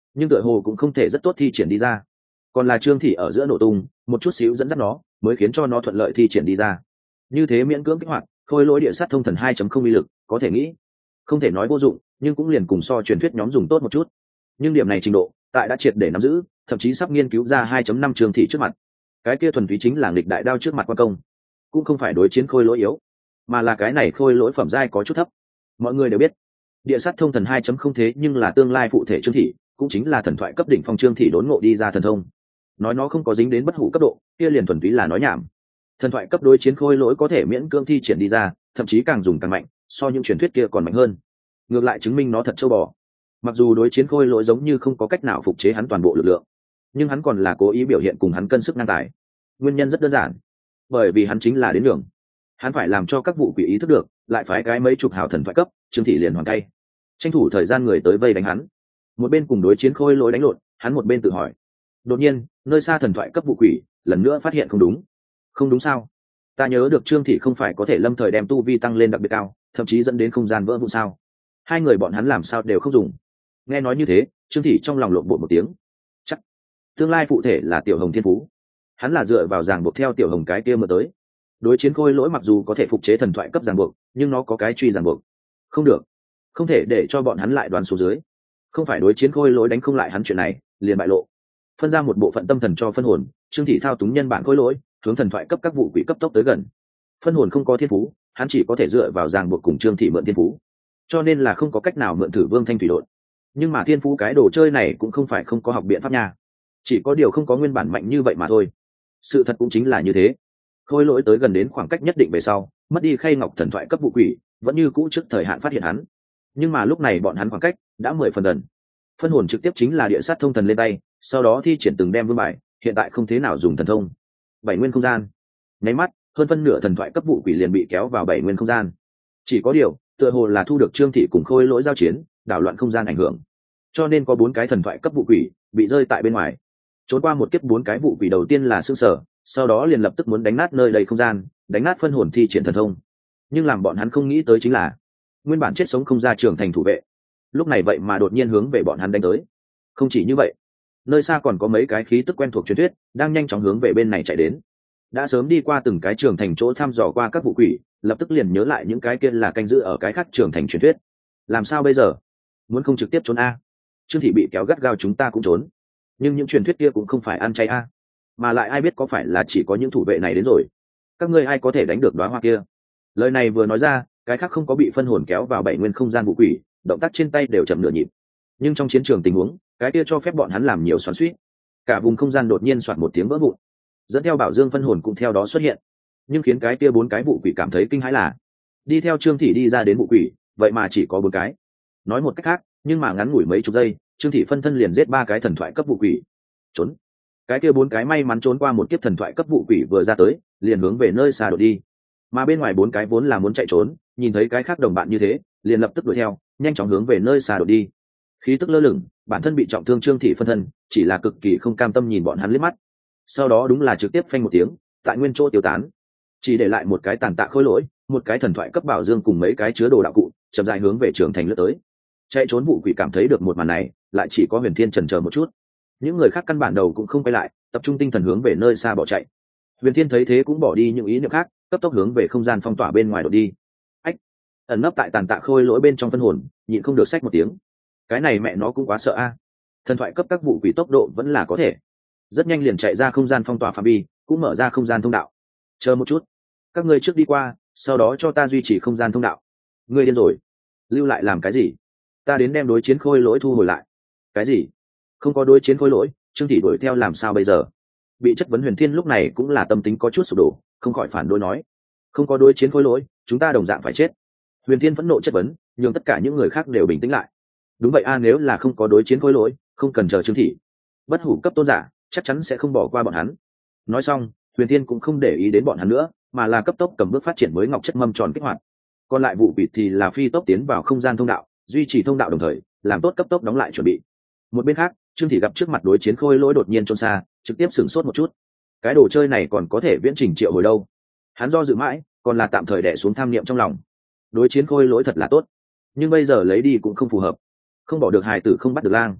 nhưng tựa hồ cũng không thể rất tốt thi triển đi ra. Còn là Trương Thị ở giữa nổ tung, một chút xíu dẫn dắt nó, mới khiến cho nó thuận lợi thi triển đi ra. Như thế miễn cưỡng kích hoạt khôi lỗi địa sát thông thần 2.0 uy lực, có thể nghĩ không thể nói vô dụng, nhưng cũng liền cùng so truyền thuyết nhóm dùng tốt một chút. Nhưng điểm này trình độ, tại đã triệt để nắm giữ, thậm chí sắp nghiên cứu ra 2.5 Trương Thị trước mặt. Cái kia thuần túy chính là nghịch đại đao trước mặt quan công, cũng không phải đối chiến khôi lỗi yếu, mà là cái này khôi lỗi phẩm giai có chút thấp. Mọi người đều biết, địa sát thông thần 2.0 thế nhưng là tương lai phụ thể Trương Thị, cũng chính là thần thoại cấp đỉnh phong Trương Thị đốn ngộ đi ra thần thông. Nói nó không có dính đến bất hủ cấp độ, kia liền thuần túy là nói nhảm. Thần thoại cấp đối chiến khôi lỗi có thể miễn cưỡng thi triển đi ra, thậm chí càng dùng càng mạnh, so những truyền thuyết kia còn mạnh hơn. Ngược lại chứng minh nó thật châu bò. Mặc dù đối chiến khôi lỗi giống như không có cách nào phục chế hắn toàn bộ lực lượng, nhưng hắn còn là cố ý biểu hiện cùng hắn cân sức ngang tài. Nguyên nhân rất đơn giản, bởi vì hắn chính là đến đường. Hắn phải làm cho các vụ quỷ ý thức được, lại phái cái mấy chục hào thần thoại cấp, Trương Thị liền hoàn tay, tranh thủ thời gian người tới vây đánh hắn. Một bên cùng đối chiến khôi lỗi đánh lộn, hắn một bên tự hỏi. Đột nhiên, nơi xa thần thoại cấp vụ quỷ lần nữa phát hiện không đúng. Không đúng sao? Ta nhớ được Trương Thị không phải có thể lâm thời đem tu vi tăng lên đặc biệt cao, thậm chí dẫn đến không gian vỡ vụn sao? Hai người bọn hắn làm sao đều không dùng? Nghe nói như thế, Trương Thị trong lòng lộn bột một tiếng. Chắc tương lai phụ thể là Tiểu Hồng thiên phú, hắn là dựa vào ràng buộc theo Tiểu Hồng cái kia mà tới. Đối chiến khôi lỗi mặc dù có thể phục chế thần thoại cấp ràng buộc, nhưng nó có cái truy ràng buộc. Không được, không thể để cho bọn hắn lại đoán số dưới. Không phải đối chiến khôi lỗi đánh không lại hắn chuyện này, liền bại lộ. Phân ra một bộ phận tâm thần cho phân hồn, Trương Thị thao túng nhân bản khôi lỗi, hướng thần thoại cấp các vụ quỷ cấp tốc tới gần. Phân hồn không có thiên phú, hắn chỉ có thể dựa vào ràng buộc cùng Trương Thị mượn thiên phú, cho nên là không có cách nào mượn thử Vương Thanh thủy đột. Nhưng mà thiên phú cái đồ chơi này cũng không phải không có học biện pháp nha, chỉ có điều không có nguyên bản mạnh như vậy mà thôi. Sự thật cũng chính là như thế. Khôi lỗi tới gần đến khoảng cách nhất định về sau, mất đi khay ngọc thần thoại cấp vụ quỷ vẫn như cũ trước thời hạn phát hiện hắn, nhưng mà lúc này bọn hắn khoảng cách đã 10 phần gần. Phân hồn trực tiếp chính là địa sát thông thần lên tay, sau đó thi triển từng đem vương bài, hiện tại không thế nào dùng thần thông. Bảy nguyên không gian, nháy mắt hơn phân nửa thần thoại cấp vụ quỷ liền bị kéo vào bảy nguyên không gian. Chỉ có điều tựa hồ là thu được Trương Thị cùng khôi lỗi giao chiến, đảo loạn không gian ảnh hưởng, cho nên có 4 cái thần thoại cấp vụ quỷ bị rơi tại bên ngoài. Trốn qua một kiếp 4 cái vụ quỷ đầu tiên là sương sở, sau đó liền lập tức muốn đánh nát nơi đầy không gian, đánh nát phân hồn thi triển thần thông. Nhưng làm bọn hắn không nghĩ tới chính là, nguyên bản chết sống không ra trưởng thành thủ vệ, lúc này vậy mà đột nhiên hướng về bọn hắn đánh tới. Không chỉ như vậy, nơi xa còn có mấy cái khí tức quen thuộc truyền thuyết đang nhanh chóng hướng về bên này chạy đến. Đã sớm đi qua từng cái trường thành chỗ thăm dò qua các vụ quỷ, lập tức liền nhớ lại những cái kia là canh giữ ở cái khác trường thành truyền thuyết. Làm sao bây giờ? Muốn không trực tiếp trốn a? Trương Thị bị kéo gắt gao, chúng ta cũng trốn. Nhưng những truyền thuyết kia cũng không phải ăn chay a, mà lại ai biết có phải là chỉ có những thủ vệ này đến rồi. Các ngươi ai có thể đánh được đóa hoa kia? Lời này vừa nói ra, cái khác không có bị phân hồn kéo vào bảy nguyên không gian vụ quỷ, động tác trên tay đều chậm nửa nhịp. Nhưng trong chiến trường tình huống, cái kia cho phép bọn hắn làm nhiều xoắn xuýt. Cả vùng không gian đột nhiên soạt một tiếng vỡ vụn, dẫn theo Bảo Dương phân hồn cũng theo đó xuất hiện. Nhưng khiến cái kia 4 cái vụ quỷ cảm thấy kinh hãi là, đi theo Trương Thị đi ra đến vụ quỷ, vậy mà chỉ có 4 cái. Nói một cách khác, nhưng mà ngắn ngủi mấy chục giây, Trương Thị phân thân liền giết 3 cái thần thoại cấp vụ quỷ. Trốn. Cái kia 4 cái may mắn trốn qua một kiếp thần thoại cấp vụ quỷ vừa ra tới, liền hướng về nơi xa đột đi. Mà bên ngoài 4 cái vốn là muốn chạy trốn, nhìn thấy cái khác đồng bạn như thế, liền lập tức đuổi theo, nhanh chóng hướng về nơi xa đột đi. Khí tức lơ lửng, bản thân bị trọng thương Trương Thị phân thân chỉ là cực kỳ không cam tâm nhìn bọn hắn liếc mắt, sau đó đúng là trực tiếp phanh một tiếng, tại nguyên chỗ tiêu tán, chỉ để lại một cái tàn tạ khôi lỗi, một cái thần thoại cấp bảo dương cùng mấy cái chứa đồ đạo cụ, chậm rãi hướng về trường thành lướt tới. Chạy trốn vụ quỷ cảm thấy được một màn này, lại chỉ có Huyền Thiên chần chờ một chút. Những người khác căn bản đầu cũng không quay lại, tập trung tinh thần hướng về nơi xa bỏ chạy. Huyền Thiên thấy thế cũng bỏ đi những ý niệm khác, cấp tốc hướng về không gian phong tỏa bên ngoài đột đi. Ách! Ẩn nấp tại tàn tạ khôi lỗi bên trong phân hồn, nhịn không được xách một tiếng. Cái này mẹ nó cũng quá sợ a. Thần thoại cấp các vụ quỷ tốc độ vẫn là có thể, rất nhanh liền chạy ra không gian phong tỏa phạm vi, cũng mở ra không gian thông đạo. Chờ một chút, các ngươi trước đi qua, sau đó cho ta duy trì không gian thông đạo. Ngươi điên rồi, lưu lại làm cái gì? Ta đến đem đối chiến khôi lỗi thu hồi lại. Cái gì? Không có đối chiến khôi lỗi, Trương Thị đuổi theo làm sao bây giờ? Bị chất vấn Huyền Thiên lúc này cũng là tâm tính có chút sụp đổ, không khỏi phản đối nói, không có đối chiến khôi lỗi, chúng ta đồng dạng phải chết. Huyền Thiên phẫn nộ chất vấn, nhưng tất cả những người khác đều bình tĩnh lại. Đúng vậy a, nếu là không có đối chiến khôi lỗi, không cần chờ Trương Thị, bất hủ cấp tôn giả chắc chắn sẽ không bỏ qua bọn hắn. Nói xong, Huyền Thiên cũng không để ý đến bọn hắn nữa, mà là cấp tốc cầm bước phát triển mới ngọc chất mâm tròn kích hoạt. Còn lại vụ quỷ thì là phi tốc tiến vào không gian thông đạo, duy trì thông đạo đồng thời làm tốt cấp tốc đóng lại chuẩn bị. Một bên khác, Trương Thị gặp trước mặt đối chiến khôi lỗi đột nhiên trôn xa, trực tiếp sửng sốt một chút. Cái đồ chơi này còn có thể viễn trình triệu hồi đâu? Hắn do dự mãi, còn là tạm thời đè xuống tham niệm trong lòng. Đối chiến khôi lỗi thật là tốt, nhưng bây giờ lấy đi cũng không phù hợp. Không bỏ được hài tử không bắt được lang.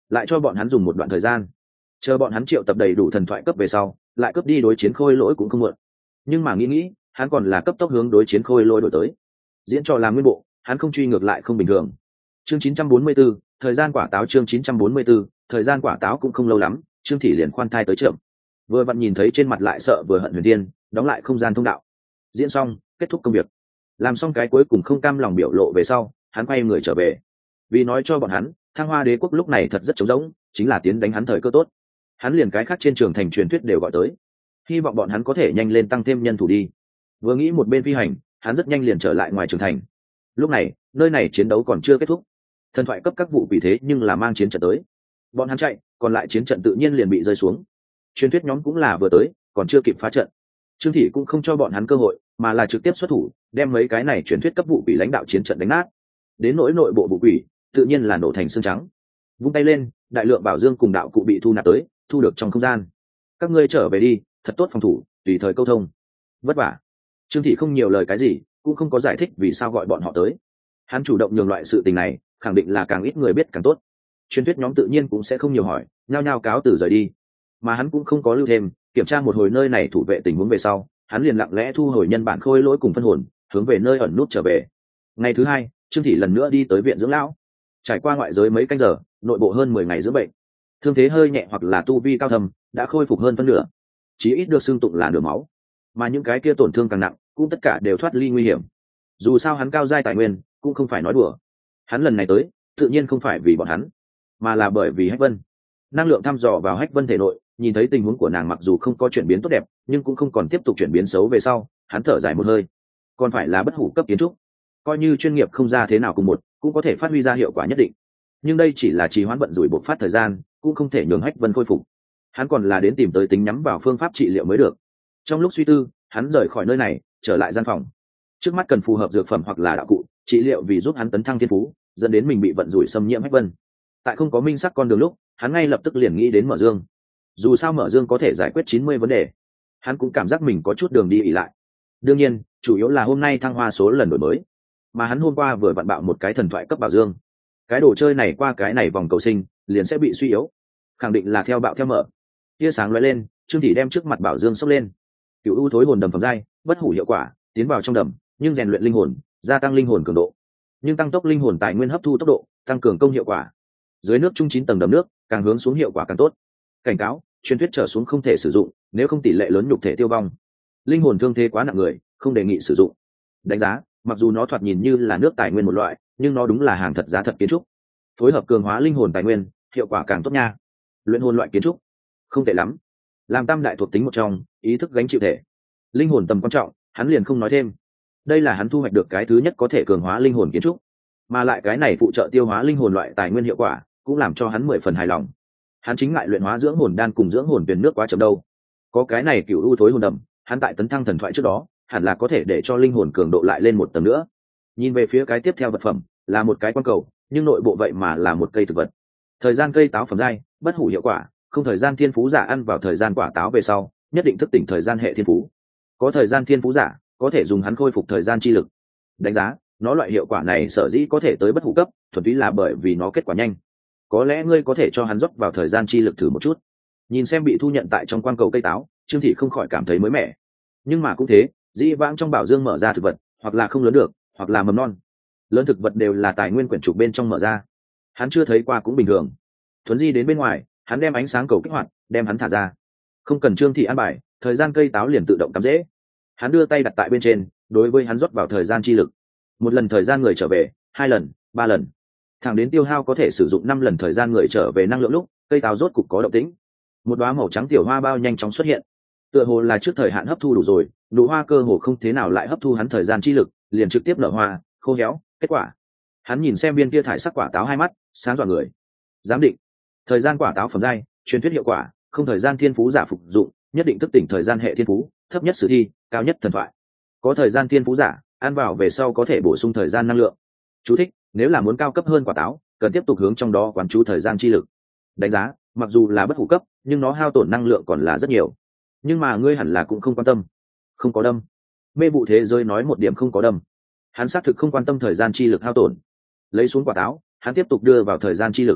lại cho bọn hắn dùng một đoạn thời gian, chờ bọn hắn triệu tập đầy đủ thần thoại cấp về sau lại cấp đi đối chiến khôi lỗi cũng không muộn. Nhưng mà nghĩ hắn còn là cấp tốc hướng đối chiến khôi lỗi đổi tới. Diễn trò làm nguyên bộ, hắn không truy ngược lại không bình thường. Chương 944, thời gian quả táo. Chương 944, thời gian quả táo. Cũng không lâu lắm, Trương Thị liền khoan thai tới chậm. Vừa vặn nhìn thấy trên mặt lại sợ vừa hận Huyền Tiên, đóng lại không gian thông đạo. Diễn xong, kết thúc công việc. Làm xong cái cuối cùng không cam lòng biểu lộ về sau, hắn quay người trở về. Vì nói cho bọn hắn, Thăng Hoa Đế quốc lúc này thật rất trống rỗng, chính là tiến đánh hắn thời cơ tốt. Hắn liền cái khác trên trường thành truyền thuyết đều gọi tới, hy vọng bọn hắn có thể nhanh lên tăng thêm nhân thủ đi. Vừa nghĩ một bên phi hành, hắn rất nhanh liền trở lại ngoài trường thành. Lúc này, nơi này chiến đấu còn chưa kết thúc. Thần thoại cấp các vụ vì thế nhưng là mang chiến trận tới. Bọn hắn chạy, còn lại chiến trận tự nhiên liền bị rơi xuống. Truyền thuyết nhóm cũng là vừa tới, còn chưa kịp phá trận. Trương Thị cũng không cho bọn hắn cơ hội, mà là trực tiếp xuất thủ, đem mấy cái này truyền thuyết cấp vụ bị lãnh đạo chiến trận đánh nát. Đến nỗi nội bộ vụ quỷ, tự nhiên là nổ thành xương trắng. Vung tay lên, đại lượng bảo dương cùng đạo cụ bị thu nạp tới, thu được trong không gian. Các ngươi trở về đi, thật tốt phòng thủ, tùy thời câu thông. Vất vả. Trương Thị không nhiều lời cái gì, cũng không có giải thích vì sao gọi bọn họ tới. Hắn chủ động nhường loại sự tình này, khẳng định là càng ít người biết càng tốt. Truyền thuyết nhóm tự nhiên cũng sẽ không nhiều hỏi, nhao nhao cáo từ rời đi. Mà hắn cũng không có lưu thêm, kiểm tra một hồi nơi này thủ vệ tình huống về sau, hắn liền lặng lẽ thu hồi nhân bản khôi lỗi cùng phân hồn, hướng về nơi ẩn nút trở về. Ngày thứ hai, Trương Thị lần nữa đi tới viện dưỡng lão. Trải qua ngoại giới mấy canh giờ, nội bộ hơn 10 ngày dưỡng bệnh, thương thế hơi nhẹ hoặc là tu vi cao thâm đã khôi phục hơn phân nửa, chí ít được xưng tụng là nửa máu. Mà những cái kia tổn thương càng nặng, cũng tất cả đều thoát ly nguy hiểm. Dù sao hắn cao giai tài nguyên, cũng không phải nói đùa. Hắn lần này tới, tự nhiên không phải vì bọn hắn, mà là bởi vì Hách Vân. Năng lượng thăm dò vào Hách Vân thể nội, nhìn thấy tình huống của nàng mặc dù không có chuyển biến tốt đẹp, nhưng cũng không còn tiếp tục chuyển biến xấu về sau, hắn thở dài một hơi. Còn phải là bất hủ cấp kiến trúc, coi như chuyên nghiệp không ra thế nào cùng một, cũng có thể phát huy ra hiệu quả nhất định. Nhưng đây chỉ là trì hoãn bận rủi bộc phát thời gian, cũng không thể nhường Hách Vân khôi phục. Hắn còn là đến tìm tới tính nhắm vào phương pháp trị liệu mới được. Trong lúc suy tư, hắn rời khỏi nơi này, trở lại gian phòng. Trước mắt cần phù hợp dược phẩm hoặc là đạo cụ trị liệu vì giúp hắn tấn thăng thiên phú, dẫn đến mình bị vận rủi xâm nhiễm Hách Vân. Tại không có minh sắc con đường lúc, hắn ngay lập tức liền nghĩ đến Mở Dương. Dù sao Mở Dương có thể giải quyết 90 vấn đề, hắn cũng cảm giác mình có chút đường đi ỉ lại. Đương nhiên, chủ yếu là hôm nay thăng hoa số lần đổi mới, mà hắn hôm qua vừa vặn bạo một cái thần thoại cấp bảo dương. Cái đồ chơi này qua cái này vòng cầu sinh, liền sẽ bị suy yếu, khẳng định là theo bạo theo mở. Tia sáng lóe lên, Trương Thị đem trước mặt bảo dương xốc lên. Cựu u thối hồn đầm phẩm giai, bất hủ hiệu quả, tiến vào trong đầm, nhưng rèn luyện linh hồn, gia tăng linh hồn cường độ, nhưng tăng tốc linh hồn tài nguyên hấp thu tốc độ, tăng cường công hiệu quả. Dưới nước chung 9 tầng đầm nước, càng hướng xuống hiệu quả càng tốt. Cảnh cáo, truyền thuyết trở xuống không thể sử dụng, nếu không tỷ lệ lớn nhục thể tiêu vong. Linh hồn thương thế quá nặng người, không đề nghị sử dụng. Đánh giá, mặc dù nó thoạt nhìn như là nước tài nguyên một loại, nhưng nó đúng là hàng thật giá thật kiến trúc. Phối hợp cường hóa linh hồn tài nguyên, hiệu quả càng tốt nha. Luyện hồn loại kiến trúc, không tệ lắm. Làm tam đại thuộc tính một trong, ý thức gánh chịu thể, linh hồn tầm quan trọng, hắn liền không nói thêm. Đây là hắn thu hoạch được cái thứ nhất có thể cường hóa linh hồn kiến trúc, mà lại cái này phụ trợ tiêu hóa linh hồn loại tài nguyên hiệu quả, cũng làm cho hắn 10 phần hài lòng. Hắn chính ngại luyện hóa dưỡng hồn đan cùng dưỡng hồn tuyển nước quá chậm đâu. Có cái này cựu u thối hồn đầm, hắn tại tấn thăng thần thoại trước đó, hẳn là có thể để cho linh hồn cường độ lại lên một tầng nữa. Nhìn về phía cái tiếp theo vật phẩm, là một cái quan cầu, nhưng nội bộ vậy mà là một cây thực vật. Thời gian cây táo phẩm giai, bất hủ hiệu quả, không thời gian thiên phú giả ăn vào thời gian quả táo về sau, nhất định thức tỉnh thời gian hệ thiên phú. Có thời gian thiên phú giả, có thể dùng hắn khôi phục thời gian chi lực. Đánh giá, nó loại hiệu quả này sở dĩ có thể tới bất hủ cấp, thuần túy là bởi vì nó kết quả nhanh. Có lẽ ngươi có thể cho hắn rót vào thời gian chi lực thử một chút. Nhìn xem bị thu nhận tại trong quan cầu cây táo, Trương Thị không khỏi cảm thấy mới mẻ. Nhưng mà cũng thế, dĩ vãng trong bảo dương mở ra thực vật, hoặc là không lớn được, hoặc là mầm non. Lớn thực vật đều là tài nguyên quyển trục bên trong mở ra. Hắn chưa thấy qua cũng bình thường. Thuấn di đến bên ngoài, hắn đem ánh sáng cầu kích hoạt, đem hắn thả ra. Không cần Trương Thị an bài, thời gian cây táo liền tự động cắm rễ. Hắn đưa tay đặt tại bên trên, đối với hắn rót vào thời gian chi lực. Một lần thời gian người trở về, 2 lần, 3 lần, thẳng đến tiêu hao có thể sử dụng 5 lần thời gian người trở về năng lượng lúc, cây táo rốt cục có động tĩnh. Một đóa màu trắng tiểu hoa bao nhanh chóng xuất hiện. Tựa hồ là trước thời hạn hấp thu đủ rồi, nụ hoa cơ hồ không thế nào lại hấp thu hắn thời gian chi lực, liền trực tiếp nở hoa, khô héo. Kết quả, hắn nhìn xem viên kia thải sắc quả táo hai mắt, sáng dọa người. Giám định, thời gian quả táo phẩm giai, truyền thuyết hiệu quả, không thời gian thiên phú giả phục dụng, nhất định thức tỉnh thời gian hệ thiên phú, thấp nhất sử thi, cao nhất thần thoại. Có thời gian thiên phú giả, ăn vào về sau có thể bổ sung thời gian năng lượng. Chú thích, nếu là muốn cao cấp hơn quả táo, cần tiếp tục hướng trong đó quán chú thời gian chi lực. Đánh giá, mặc dù là bất hủ cấp, nhưng nó hao tổn năng lượng còn là rất nhiều. Nhưng mà ngươi hẳn là cũng không quan tâm. Không có đâm. Mê vụ thế giới nói một điểm không có đâm. Hắn xác thực không quan tâm thời gian chi lực hao tổn. Lấy xuống quả táo, hắn tiếp tục đưa vào thời gian chi lực.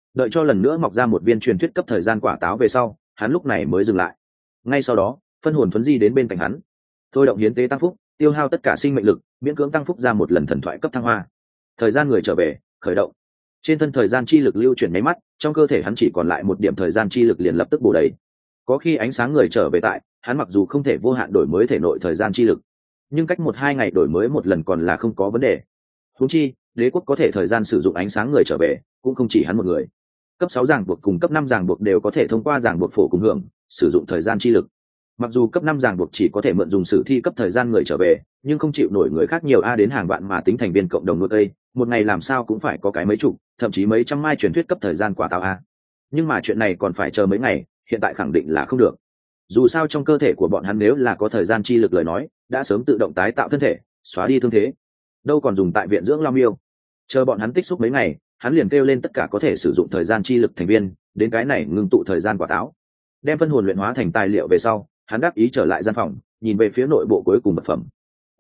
đợi cho lần nữa mọc ra một viên truyền thuyết cấp thời gian quả táo về sau, hắn lúc này mới dừng lại. Ngay sau đó phân hồn thuấn di đến bên cạnh hắn, thôi động hiến tế tăng phúc, tiêu hao tất cả sinh mệnh lực, miễn cưỡng tăng phúc ra một lần thần thoại cấp thăng hoa. Thời gian người trở về khởi động, trên thân thời gian chi lực lưu chuyển máy mắt, trong cơ thể hắn chỉ còn lại một điểm thời gian chi lực liền lập tức bổ đầy. Có khi ánh sáng người trở về tại, hắn mặc dù không thể vô hạn đổi mới thể nội thời gian chi lực, nhưng cách 1-2 ngày đổi mới một lần còn là không có vấn đề. Huống chi đế quốc có thể thời gian sử dụng ánh sáng người trở về cũng không chỉ hắn một người, cấp 6 ràng buộc cùng cấp 5 ràng buộc đều có thể thông qua ràng buộc phổ cùng hưởng sử dụng thời gian chi lực. Mặc dù cấp 5 ràng buộc chỉ có thể mượn dùng sử thi cấp thời gian người trở về, nhưng không chịu nổi người khác nhiều đến hàng vạn mà tính thành viên cộng đồng nuôi cây, một ngày làm sao cũng phải có cái mấy chục, thậm chí mấy trăm mai truyền thuyết cấp thời gian quả táo nhưng mà chuyện này còn phải chờ mấy ngày, hiện tại khẳng định là không được. Dù sao trong cơ thể của bọn hắn nếu là có thời gian chi lực lời nói, đã sớm tự động tái tạo thân thể, xóa đi thương thế, đâu còn dùng tại viện dưỡng Long Miêu. Chờ bọn hắn tích xúc mấy ngày, hắn liền kêu lên tất cả có thể sử dụng thời gian chi lực thành viên đến cái này ngưng tụ thời gian quả táo, đem phân hồn luyện hóa thành tài liệu về sau, hắn đáp ý trở lại gian phòng, nhìn về phía nội bộ cuối cùng vật phẩm.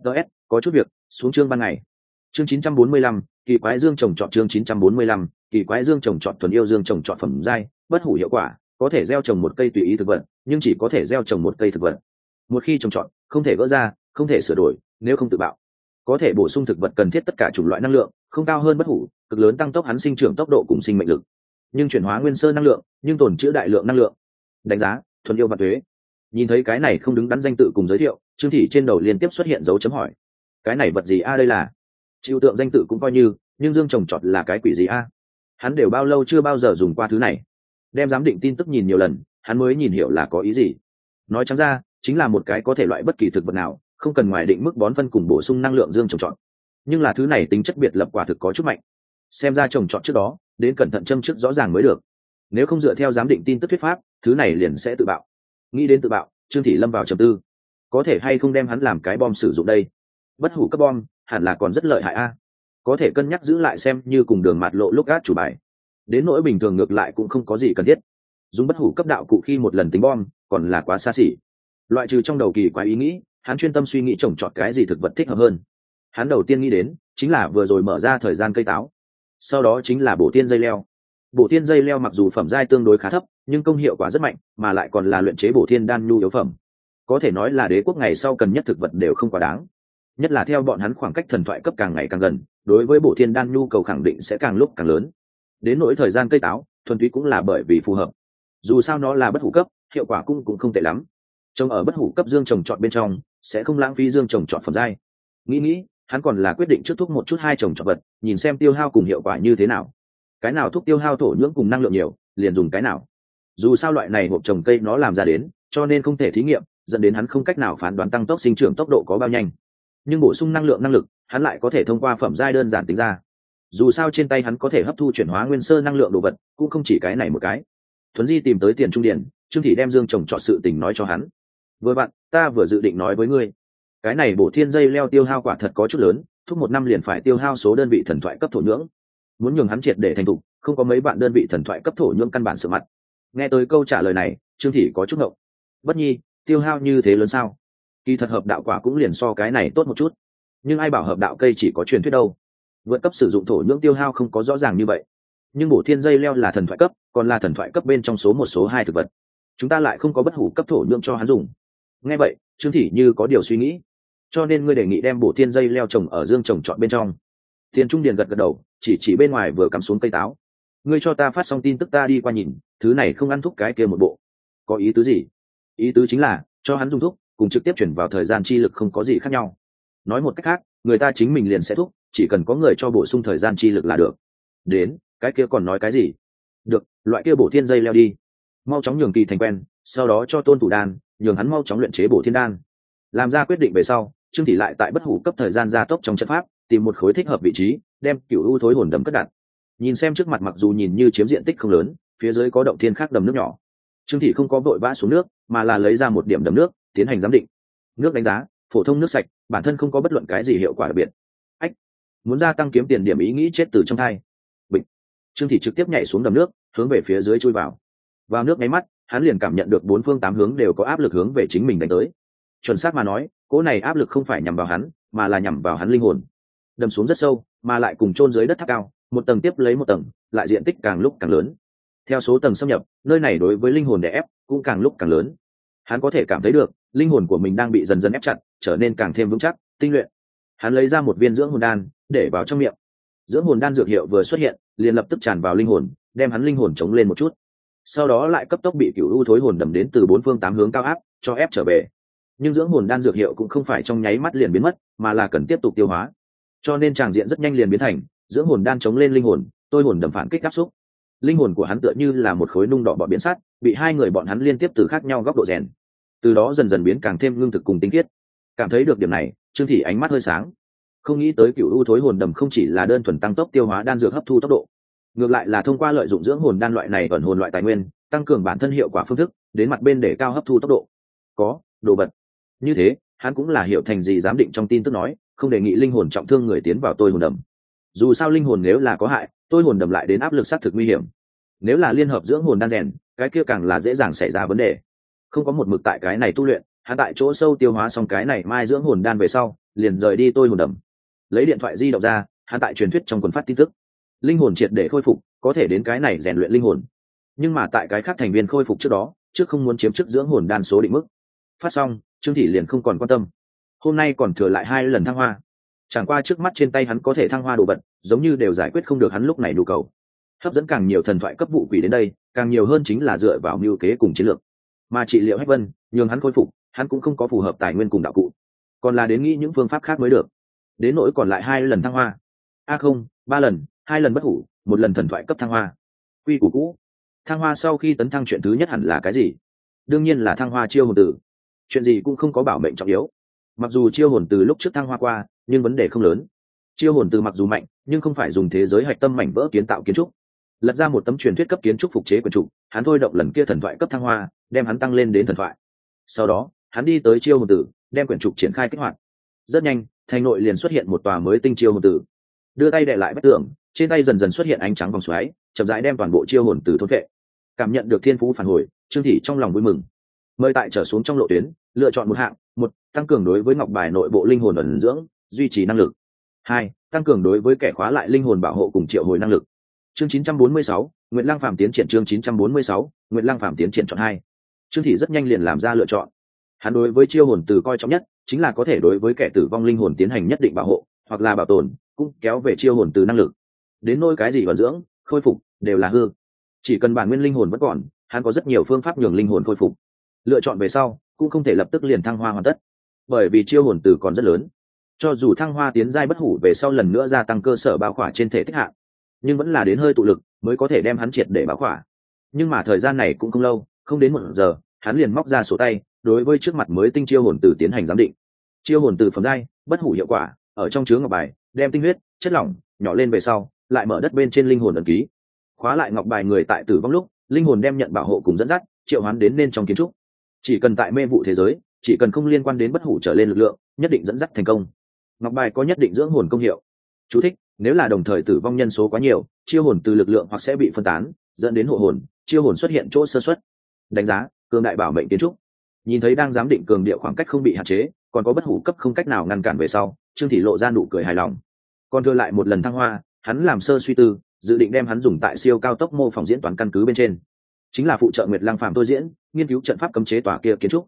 Có chút việc, xuống chương ban ngày. Chương 945, kỳ quái dương trồng trọt. Chương 945, kỳ quái dương trồng trọt. Thuần yêu dương trồng trọt phẩm giai, bất hủ hiệu quả, có thể gieo trồng một cây tùy ý thực vật, nhưng chỉ có thể gieo trồng một cây thực vật. Một khi trồng trọt, không thể gỡ ra, không thể sửa đổi, nếu không tự bạo. Có thể bổ sung thực vật cần thiết tất cả chủng loại năng lượng, không cao hơn bất hủ, cực lớn tăng tốc hắn sinh trưởng tốc độ cùng sinh mệnh lực. Nhưng chuyển hóa nguyên sơ năng lượng, nhưng tồn trữ đại lượng năng lượng. Đánh giá, thuần yêu và thuế. Nhìn thấy cái này không đứng đắn danh tự cùng giới thiệu, Trương Thị trên đầu liên tiếp xuất hiện dấu chấm hỏi. Cái này vật gì đây là? Chịu tượng danh tự cũng coi như, nhưng dương trồng trọt là cái quỷ gì Hắn đều bao lâu chưa bao giờ dùng qua thứ này. Đem giám định tin tức nhìn nhiều lần, hắn mới nhìn hiểu là có ý gì. Nói trắng ra, chính là một cái có thể loại bất kỳ thực vật nào, không cần ngoài định mức bón phân cùng bổ sung năng lượng dương trồng trọt. Nhưng là thứ này tính chất biệt lập quả thực có chút mạnh. Xem ra trồng trọt trước đó, đến cẩn thận châm trước rõ ràng mới được. Nếu không dựa theo giám định tin tức thuyết pháp, thứ này liền sẽ tự bạo. Nghĩ đến tự bạo, Trương Thị lâm vào trầm tư. Có thể hay không đem hắn làm cái bom sử dụng đây? Bất hủ cấp bom, hẳn là còn rất lợi hại có thể cân nhắc giữ lại xem như cùng đường mạt lộ lúc gác chủ bài. Đến nỗi bình thường ngược lại cũng không có gì cần thiết. Dùng bất hủ cấp đạo cụ khi một lần tính bom, còn là quá xa xỉ. Loại trừ trong đầu kỳ quái ý nghĩ, hắn chuyên tâm suy nghĩ trồng trọt cái gì thực vật thích hợp hơn. Hắn đầu tiên nghĩ đến chính là vừa rồi mở ra thời gian cây táo, sau đó chính là bổ tiên dây leo. Bổ tiên dây leo mặc dù phẩm giai tương đối khá thấp, nhưng công hiệu quả rất mạnh, mà lại còn là luyện chế bổ thiên đan nhu yếu phẩm. Có thể nói là đế quốc ngày sau cần nhất thực vật đều không quá đáng. Nhất là theo bọn hắn khoảng cách thần thoại cấp càng ngày càng gần, đối với bổ thiên đan nhu cầu khẳng định sẽ càng lúc càng lớn. Đến nỗi thời gian cây táo, thuần túy cũng là bởi vì phù hợp. Dù sao nó là bất hủ cấp, hiệu quả cũng không tệ lắm. Trồng ở bất hủ cấp dương trồng trọt bên trong, sẽ không lãng phí dương trồng trọt phẩm giai. Nghĩ, hắn còn là quyết định trước thúc một chút hai trồng trọt vật, nhìn xem tiêu hao cùng hiệu quả như thế nào. Cái nào thúc tiêu hao thổ nhưỡng cùng năng lượng nhiều, liền dùng cái nào. Dù sao loại này hộp trồng cây nó làm ra đến, cho nên không thể thí nghiệm, dẫn đến hắn không cách nào phán đoán tăng tốc sinh trưởng tốc độ có bao nhanh. Nhưng bổ sung năng lượng năng lực, hắn lại có thể thông qua phẩm giai đơn giản tính ra. Dù sao trên tay hắn có thể hấp thu chuyển hóa nguyên sơ năng lượng đồ vật, cũng không chỉ cái này một cái. Thuấn di tìm tới tiền trung điển, Trương Thị đem dương trồng trọt sự tình nói cho hắn. Vừa vặn, ta vừa dự định nói với ngươi, cái này bổ thiên dây leo tiêu hao quả thật có chút lớn, thúc 1 năm liền phải tiêu hao số đơn vị thần thoại cấp thổ nhưỡng. Muốn nhường hắn triệt để thành thục, không có mấy bạn đơn vị thần thoại cấp thổ nhưỡng căn bản sửa mặt. Nghe tới câu trả lời này, Trương Thị có chút ngộng. Bất nhi, tiêu hao như thế lớn sao? Kỳ thật hợp đạo quả cũng liền so cái này tốt một chút, nhưng ai bảo hợp đạo cây chỉ có truyền thuyết đâu. Vượt cấp sử dụng thổ nhưỡng tiêu hao không có rõ ràng như vậy, nhưng bổ thiên dây leo là thần thoại cấp, còn là thần thoại cấp bên trong số 1 số 2 thực vật, chúng ta lại không có bất hủ cấp thổ nhưỡng cho hắn dùng. Nghe vậy, Trương Thị như có điều suy nghĩ. Cho nên ngươi đề nghị đem bổ thiên dây leo trồng ở dương trồng trọt bên trong. Tiền Trung Điền gật đầu, chỉ bên ngoài vừa cắm xuống cây táo. Ngươi cho ta phát xong tin tức ta đi qua nhìn, thứ này không ăn thúc cái kia một bộ. Có ý tứ gì? Ý tứ chính là cho hắn dùng thuốc, cùng trực tiếp chuyển vào thời gian chi lực không có gì khác nhau. Nói một cách khác, người ta chính mình liền sẽ thuốc, chỉ cần có người cho bổ sung thời gian chi lực là được. Đến, cái kia còn nói cái gì? Được, loại kia bổ thiên dây leo đi. Mau chóng nhường Kỳ thành quen, sau đó cho Tôn Thủ Đan, nhường hắn mau chóng luyện chế bổ thiên đan. Làm ra quyết định về sau, Trương Thị lại tại bất hủ cấp thời gian gia tốc trong trận pháp, tìm một khối thích hợp vị trí, đem cửu u thối hồn đầm cất đặt. Nhìn xem trước mặt mặc dù nhìn như chiếm diện tích không lớn, phía dưới có động thiên khác đầm nước nhỏ. Trương Thị không có vội vã xuống nước, mà là lấy ra một điểm đầm nước, tiến hành giám định. Nước đánh giá, phổ thông nước sạch, bản thân không có bất luận cái gì hiệu quả đặc biệt. Ách, muốn gia tăng kiếm tiền điểm ý nghĩ chết từ trong thai. Bịch. Trương Thị trực tiếp nhảy xuống đầm nước, hướng về phía dưới chui vào. Vào nước nháy mắt, hắn liền cảm nhận được 4 phương 8 hướng đều có áp lực hướng về chính mình đánh tới. Chuẩn xác mà nói, cỗ này áp lực không phải nhằm vào hắn, mà là nhằm vào hắn linh hồn. Đâm xuống rất sâu, mà lại cùng chôn dưới đất tháp cao, một tầng tiếp lấy một tầng, lại diện tích càng lúc càng lớn. Theo số tầng xâm nhập, nơi này đối với linh hồn đè ép cũng càng lúc càng lớn. Hắn có thể cảm thấy được linh hồn của mình đang bị dần dần ép chặt, trở nên càng thêm vững chắc, tinh luyện. Hắn lấy ra một viên dưỡng hồn đan để vào trong miệng. Dưỡng hồn đan dược hiệu vừa xuất hiện, liền lập tức tràn vào linh hồn, đem hắn linh hồn chống lên một chút. Sau đó lại cấp tốc bị cửu u thối hồn đầm đến từ bốn phương tám hướng cao áp cho ép trở về. Nhưng dưỡng hồn đan dược hiệu cũng không phải trong nháy mắt liền biến mất, mà là cần tiếp tục tiêu hóa. Cho nên tràng diện rất nhanh liền biến thành dưỡng hồn đan chống lên linh hồn, tôi hồn đầm phản kích áp xúc. Linh hồn của hắn tựa như là một khối nung đỏ bọ biển sắt, bị hai người bọn hắn liên tiếp từ khác nhau góc độ rèn, từ đó dần dần biến càng thêm ngưng thực cùng tinh khiết. Cảm thấy được điểm này, Trương Thị ánh mắt hơi sáng. Không nghĩ tới cửu u thối hồn đầm không chỉ là đơn thuần tăng tốc tiêu hóa đan dược hấp thu tốc độ, ngược lại là thông qua lợi dụng dưỡng hồn đan loại này ẩn hồn loại tài nguyên, tăng cường bản thân hiệu quả phương thức, đến mặt bên để cao hấp thu tốc độ. Có đồ vật như thế, hắn cũng là hiểu thành gì giám định trong tin tức nói, không đề nghị linh hồn trọng thương người tiến vào tôi hồn đầm. Dù sao linh hồn nếu là có hại, tôi hồn đầm lại đến áp lực sát thực nguy hiểm. Nếu là liên hợp dưỡng hồn đan rèn, cái kia càng là dễ dàng xảy ra vấn đề. Không có một mực tại cái này tu luyện, hắn tại chỗ sâu tiêu hóa xong cái này mai dưỡng hồn đan về sau, liền rời đi tôi hồn đầm. Lấy điện thoại di động ra, hắn tại truyền thuyết trong quần phát tin tức, linh hồn triệt để khôi phục, có thể đến cái này rèn luyện linh hồn. Nhưng mà tại cái khác thành viên khôi phục trước đó, trước không muốn chiếm chức dưỡng hồn đan số định mức. Phát xong, Trương Thị liền không còn quan tâm. Hôm nay còn thừa lại 2 lần thăng hoa. Chẳng qua trước mắt trên tay hắn có thể thăng hoa đồ vật, giống như đều giải quyết không được hắn lúc này nhu cầu. Hấp dẫn càng nhiều thần thoại cấp vụ quỷ đến đây, càng nhiều hơn chính là dựa vào mưu kế cùng chiến lược. Mà trị liệu Hách Vân, nhường hắn khôi phục, hắn cũng không có phù hợp tài nguyên cùng đạo cụ, còn là đến nghĩ những phương pháp khác mới được. Đến nỗi còn lại 2 lần thăng hoa, không, 3 lần, 2 lần bất hủ, 1 lần thần thoại cấp thăng hoa. Quy củ cũ. Thăng hoa sau khi tấn thăng chuyện thứ nhất hẳn là cái gì? Đương nhiên là thăng hoa chiêu hồn tử. Chuyện gì cũng không có bảo mệnh trọng yếu. Mặc dù chiêu hồn từ lúc trước thăng hoa qua, nhưng vấn đề không lớn. Chiêu hồn từ mặc dù mạnh, nhưng không phải dùng thế giới hạch tâm mảnh vỡ kiến tạo kiến trúc. Lật ra một tấm truyền thuyết cấp kiến trúc phục chế quyển trục, hắn thôi động lần kia thần thoại cấp thăng hoa, đem hắn tăng lên đến thần thoại. Sau đó, hắn đi tới chiêu hồn tử, đem quyển trục triển khai kích hoạt. Rất nhanh, thành nội liền xuất hiện một tòa mới tinh chiêu hồn tử. Đưa tay đè lại vách tường, trên tay dần dần xuất hiện ánh trắng vòng xoáy, chậm rãi đem toàn bộ chiêu hồn tử thôn phệ. Cảm nhận được thiên phú phản hồi, Trương Thị trong lòng vui mừng. Mời tại trở xuống trong lộ tuyến, lựa chọn một hạng: 1, tăng cường đối với ngọc bài nội bộ linh hồn ẩn dưỡng, duy trì năng lực. 2, tăng cường đối với kẻ khóa lại linh hồn bảo hộ cùng triệu hồi năng lực. Chương 946, Nguyệt Lang Phàm tiến triển. Chương 946, Nguyệt Lang Phàm tiến triển chọn 2. Trương Thị rất nhanh liền làm ra lựa chọn. Hắn đối với chiêu hồn từ coi trọng nhất chính là có thể đối với kẻ tử vong linh hồn tiến hành nhất định bảo hộ, hoặc là bảo tồn, cũng kéo về chiêu hồn từ năng lực. Đến nỗi cái gì vận dưỡng, khôi phục đều là hư. Chỉ cần bản nguyên linh hồn vẫn còn, hắn có rất nhiều phương pháp nhường linh hồn khôi phục. Lựa chọn về sau, cũng không thể lập tức liền thăng hoa hoàn tất, bởi vì chiêu hồn từ còn rất lớn. Cho dù thăng hoa tiến giai bất hủ về sau lần nữa gia tăng cơ sở bao khỏa trên thể tích hạn, nhưng vẫn là đến hơi tụ lực mới có thể đem hắn triệt để bao khỏa. Nhưng mà thời gian này cũng không lâu, không đến 1 giờ, hắn liền móc ra sổ tay, đối với trước mặt mới tinh chiêu hồn từ tiến hành giám định. Chiêu hồn từ phẩm giai bất hủ hiệu quả, ở trong chứa ngọc bài, đem tinh huyết, chất lỏng nhỏ lên về sau, lại mở đất bên trên linh hồn ấn ký. Khóa lại ngọc bài người tại tử vong lúc, linh hồn đem nhận bảo hộ cùng dẫn dắt, triệu hoán đến nên trong kiến trúc. Chỉ cần tại mê vụ thế giới, chỉ cần không liên quan đến bất hủ trở lên lực lượng, nhất định dẫn dắt thành công. Ngọc bài có nhất định dưỡng hồn công hiệu. Chú thích: nếu là đồng thời tử vong nhân số quá nhiều, chiêu hồn từ lực lượng hoặc sẽ bị phân tán, dẫn đến hộ hồn, chiêu hồn xuất hiện chỗ sơ suất. Đánh giá: cường đại bảo mệnh kiến trúc. Nhìn thấy đang giám định cường địa khoảng cách không bị hạn chế, còn có bất hủ cấp không cách nào ngăn cản về sau, Trương Thị lộ ra nụ cười hài lòng. Còn thừa lại 1 lần thăng hoa, hắn làm sơ suy tư, dự định đem hắn dùng tại siêu cao tốc mô phỏng diễn toán căn cứ bên trên, chính là phụ trợ Nguyệt Lang Phàm tôi diễn, nghiên cứu trận pháp cấm chế tòa kia kiến trúc.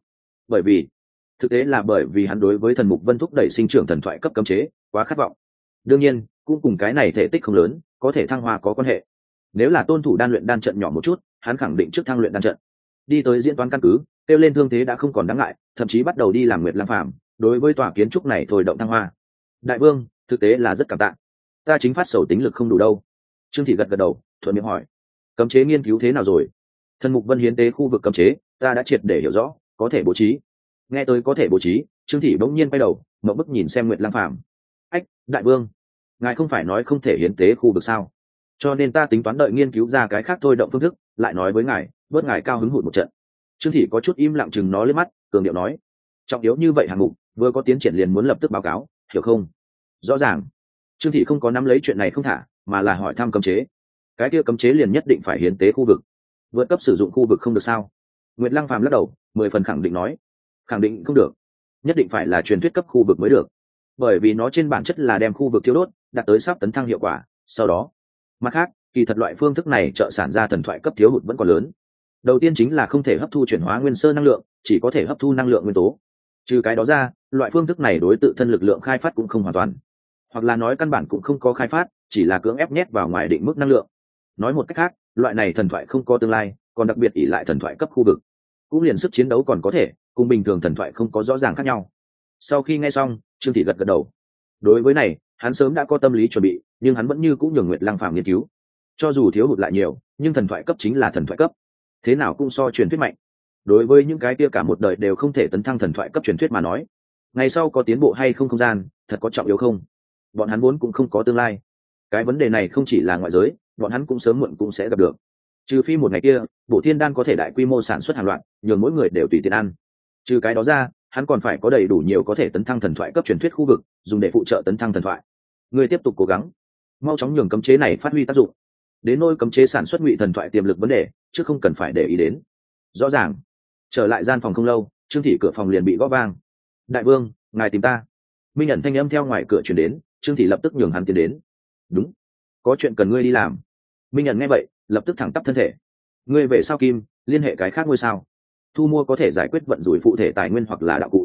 Thực tế là bởi vì hắn đối với thần mục vân thúc đẩy sinh trưởng thần thoại cấp cấm chế quá khát vọng. Đương nhiên, cũng cùng cái này thể tích không lớn, có thể thăng hoa có quan hệ. Nếu là tôn thủ đan luyện đan trận nhỏ một chút, hắn khẳng định trước thăng luyện đan trận. Đi tới diễn toán căn cứ, kêu lên thương thế đã không còn đáng ngại, thậm chí bắt đầu đi làm Nguyệt Lang Phàm đối với tòa kiến trúc này thôi động thăng hoa. Đại vương, thực tế là rất cảm tạ. Ta chính phát sầu tính lực không đủ đâu. Trương Thị gật gật đầu, thuận miệng hỏi: cấm chế nghiên cứu thế nào rồi? Thần mục vân hiến tế khu vực cấm chế, ta đã triệt để hiểu rõ, có thể bố trí. Nghe tới có thể bố trí, Trương Thị bỗng nhiên quay đầu, ngậm bức nhìn xem Nguyệt Lang Phàm. Ách, đại vương, ngài không phải nói không thể hiến tế khu vực sao? Cho nên ta tính toán đợi nghiên cứu ra cái khác thôi động phương thức, lại nói với ngài, bớt ngài cao hứng hụt một trận. Trương Thị có chút im lặng chừng nó lên mắt, cường điệu nói: trọng yếu như vậy hạng mục, vừa có tiến triển liền muốn lập tức báo cáo, hiểu không? Rõ ràng. Trương Thị không có nắm lấy chuyện này không thả, mà là hỏi thăm cấm chế. Cái kia cấm chế liền nhất định phải hiến tế khu vực, vượt cấp sử dụng khu vực không được sao? Nguyệt Lang Phàm lắc đầu, 10 phần khẳng định nói: khẳng định không được, nhất định phải là truyền thuyết cấp khu vực mới được, bởi vì nó trên bản chất là đem khu vực thiêu đốt đạt tới sắp tấn thăng hiệu quả, sau đó Mặt khác, kỳ thật loại phương thức này trợ sản ra thần thoại cấp thiếu hụt vẫn còn lớn. Đầu tiên chính là không thể hấp thu chuyển hóa nguyên sơ năng lượng, chỉ có thể hấp thu năng lượng nguyên tố. Trừ cái đó ra, loại phương thức này đối tự thân lực lượng khai phát cũng không hoàn toàn, hoặc là nói căn bản cũng không có khai phát, chỉ là cưỡng ép nhét vào ngoài định mức năng lượng. Nói một cách khác, loại này thần thoại không có tương lai, còn đặc biệt ỷ lại thần thoại cấp khu vực, cũng liền sức chiến đấu còn có thể cùng bình thường thần thoại không có rõ ràng khác nhau. Sau khi nghe xong, Trương Thị gật gật đầu. Đối với này, hắn sớm đã có tâm lý chuẩn bị, nhưng hắn vẫn như cũng nhường Nguyệt Lăng Phàm nghiên cứu. Cho dù thiếu hụt lại nhiều, nhưng thần thoại cấp chính là thần thoại cấp, thế nào cũng so truyền thuyết mạnh. Đối với những cái kia cả một đời đều không thể tấn thăng thần thoại cấp truyền thuyết mà nói, ngày sau có tiến bộ hay không không gian, thật có trọng yếu không? Bọn hắn vốn cũng không có tương lai. Cái vấn đề này không chỉ là ngoại giới, bọn hắn cũng sớm muộn cũng sẽ gặp được. Trừ phi một ngày kia, Bổ Thiên Đan có thể đại quy mô sản xuất hàng loạt, nhường mỗi người đều tùy tiện ăn. Trừ cái đó ra, hắn còn phải có đầy đủ nhiều có thể tấn thăng thần thoại cấp truyền thuyết khu vực, dùng để phụ trợ tấn thăng thần thoại. Người tiếp tục cố gắng, mau chóng nhường cấm chế này phát huy tác dụng. Đến nôi cấm chế sản xuất ngụy thần thoại tiềm lực vấn đề, chứ không cần phải để ý đến. Rõ ràng. Trở lại gian phòng không lâu, Trương Thị cửa phòng liền bị gõ vang. Đại vương, ngài tìm ta. Minh nhận thanh âm theo ngoài cửa truyền đến, Trương Thị lập tức nhường hắn tiến đến. Đúng, có chuyện cần ngươi đi làm. Minh nhận nghe vậy, lập tức thẳng tắp thân thể. Ngươi về sao Kim, liên hệ cái khác ngôi sao. Thu mua có thể giải quyết vận rủi phụ thể tài nguyên hoặc là đạo cụ.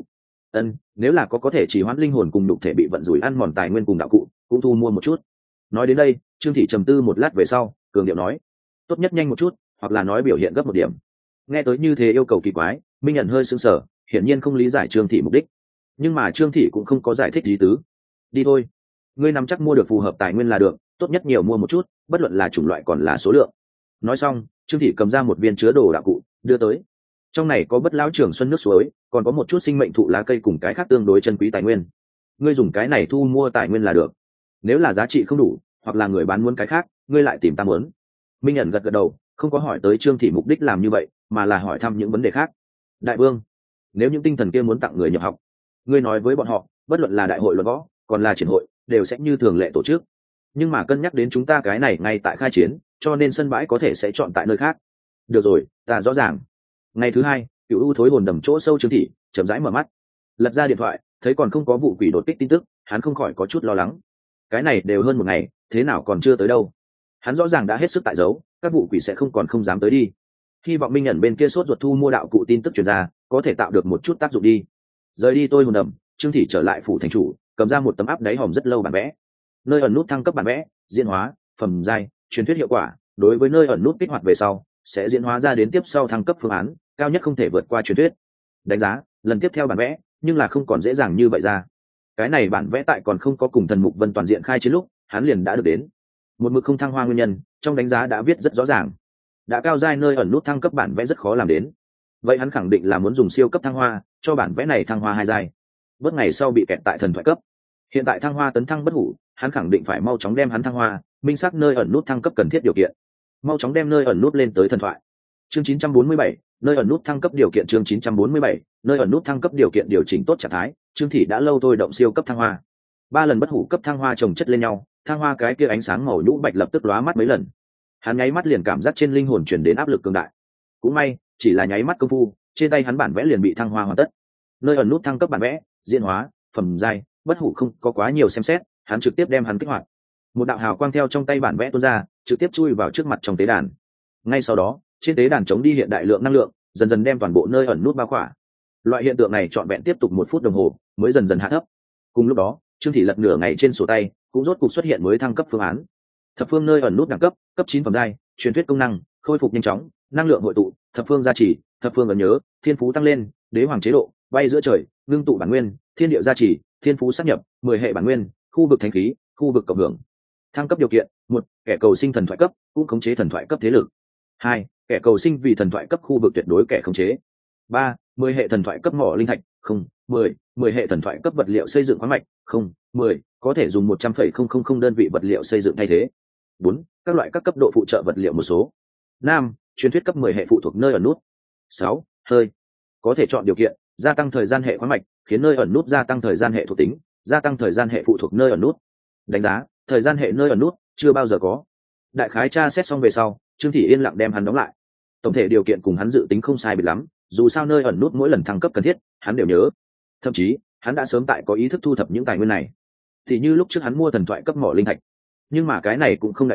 Nếu là có thể chỉ hoãn linh hồn cùng đục thể bị vận rủi ăn mòn tài nguyên cùng đạo cụ, cũng thu mua một chút. Nói đến đây, Trương Thị trầm tư một lát về sau, cường điệu nói, tốt nhất nhanh một chút, hoặc là nói biểu hiện gấp một điểm. Nghe tới như thế yêu cầu kỳ quái, Minh nhận hơi sững sờ, hiển nhiên không lý giải Trương Thị mục đích. Nhưng mà Trương Thị cũng không có giải thích ý tứ. Đi thôi, ngươi nắm chắc mua được phù hợp tài nguyên là được, tốt nhất nhiều mua một chút, bất luận là chủng loại còn là số lượng. Nói xong, Trương Thị cầm ra một viên chứa đồ đạo cụ, đưa tới. Trong này có bất lão trường xuân nước suối, còn có một chút sinh mệnh thụ lá cây cùng cái khác tương đối chân quý tài nguyên. Ngươi dùng cái này thu mua tài nguyên là được. Nếu là giá trị không đủ, hoặc là người bán muốn cái khác, ngươi lại tìm ta muốn. Minh nhận gật gật đầu, không có hỏi tới Trương Thị mục đích làm như vậy, mà là hỏi thăm những vấn đề khác. Đại vương, nếu những tinh thần kia muốn tặng người nhập học, ngươi nói với bọn họ, bất luận là đại hội luận võ, còn là triển hội, đều sẽ như thường lệ tổ chức. Nhưng mà cân nhắc đến chúng ta cái này ngay tại khai chiến, cho nên sân bãi có thể sẽ chọn tại nơi khác. Được rồi, ta rõ ràng. Ngày thứ hai, Cửu U thối hồn đầm chỗ sâu Trương Thị chậm rãi mở mắt, lật ra điện thoại, thấy còn không có vụ quỷ đột kích tin tức, hắn không khỏi có chút lo lắng. Cái này đều hơn một ngày, thế nào còn chưa tới đâu? Hắn rõ ràng đã hết sức tại giấu, các vụ quỷ sẽ không dám tới đi. Hy vọng Minh nhận bên kia sốt ruột thu mua đạo cụ tin tức truyền ra, có thể tạo được một chút tác dụng đi. Rời đi tôi hồn đầm, Trương Thị trở lại phủ thành chủ, cầm ra một tấm áp đáy hòm rất lâu bản vẽ. Nơi ẩn nút thăng cấp bản vẽ, diễn hóa, phẩm giai, truyền thuyết hiệu quả, đối với nơi ẩn nút kích hoạt về sau, sẽ diễn hóa ra đến tiếp sau thăng cấp phương án, cao nhất không thể vượt qua truyền thuyết. Đánh giá, lần tiếp theo bản vẽ, nhưng là không còn dễ dàng như vậy ra. Cái này bản vẽ tại còn không có cùng thần mục vân toàn diện khai chiến lúc, hắn liền đã được đến. Một mực không thăng hoa nguyên nhân, trong đánh giá đã viết rất rõ ràng. Đã cao giai nơi ẩn nút thăng cấp bản vẽ rất khó làm đến. Vậy hắn khẳng định là muốn dùng siêu cấp thăng hoa, cho bản vẽ này thăng hoa 2 giai. Bất ngày sau bị kẹt tại thần thoại cấp. Hiện tại thăng hoa tấn thăng bất hủ, hắn khẳng định phải mau chóng đem hắn thăng hoa, minh xác nơi ẩn nút thăng cấp cần thiết điều kiện. Mau chóng đem nơi ẩn nút lên tới thần thoại. Chương 947, nơi ẩn nút thăng cấp điều kiện. Chương 947, nơi ẩn nút thăng cấp điều kiện điều chỉnh tốt trạng thái. Trương Thị đã lâu thôi động siêu cấp thăng hoa. 3 lần bất hủ cấp thăng hoa chồng chất lên nhau, thăng hoa cái kia ánh sáng màu nhũ bạch lập tức lóa mắt mấy lần. Hắn nháy mắt liền cảm giác trên linh hồn truyền đến áp lực cường đại. Cũng may, chỉ là nháy mắt công phu, trên tay hắn bản vẽ liền bị thăng hoa hoàn tất. Nơi ẩn nút thăng cấp bản vẽ, diễn hóa, phẩm giai, bất hủ không có quá nhiều xem xét, hắn trực tiếp đem hắn kích hoạt. Một đạo hào quang theo trong tay bản vẽ tuôn ra, trực tiếp chui vào trước mặt trong tế đàn. Ngay sau đó, trên tế đàn chống đi hiện đại lượng năng lượng, dần dần đem toàn bộ nơi ẩn nút bao khỏa. Loại hiện tượng này trọn vẹn tiếp tục 1 phút đồng hồ, mới dần dần hạ thấp. Cùng lúc đó, Trương Thị lật nửa ngày trên sổ tay, cũng rốt cục xuất hiện mới thăng cấp phương án. Thập phương nơi ẩn nút đẳng cấp, cấp 9 phẩm giai, truyền thuyết công năng, khôi phục nhanh chóng, năng lượng hội tụ, thập phương gia trì, thập phương ẩn nhớ, thiên phú tăng lên, đế hoàng chế độ, bay giữa trời, ngưng tụ bản nguyên, thiên địa gia trì, thiên phú sát nhập, 10 hệ bản nguyên, khu vực thánh khí, khu vực cộng hưởng. Thăng cấp điều kiện: 1, kẻ cầu sinh thần thoại cấp, cũng khống chế thần thoại cấp thế lực. 2, kẻ cầu sinh vì thần thoại cấp khu vực tuyệt đối kẻ khống chế. 3, 10 hệ thần thoại cấp mỏ linh thạch, không, 10 hệ thần thoại cấp vật liệu xây dựng khoáng mạch, không, 10, có thể dùng 100,000 đơn vị vật liệu xây dựng thay thế. 4, các loại các cấp độ phụ trợ vật liệu một số. 5, truyền thuyết cấp 10 hệ phụ thuộc nơi ẩn nút. 6, hơi. Có thể chọn điều kiện, gia tăng thời gian hệ khoáng mạch, khiến nơi ẩn nút gia tăng thời gian hệ thuộc tính, gia tăng thời gian hệ phụ thuộc nơi ẩn nút. Đánh giá, thời gian hệ nơi ẩn nút chưa bao giờ có. Đại khái tra xét xong về sau, Trương Thị yên lặng đem hắn đóng lại. Tổng thể điều kiện cùng hắn dự tính không sai biệt lắm, dù sao nơi ẩn nút mỗi lần thăng cấp cần thiết, hắn đều nhớ. Thậm chí, hắn đã sớm tại có ý thức thu thập những tài nguyên này. Thì như lúc trước hắn mua thần thoại cấp mỏ linh thạch. Nhưng mà cái này cũng không đại biểu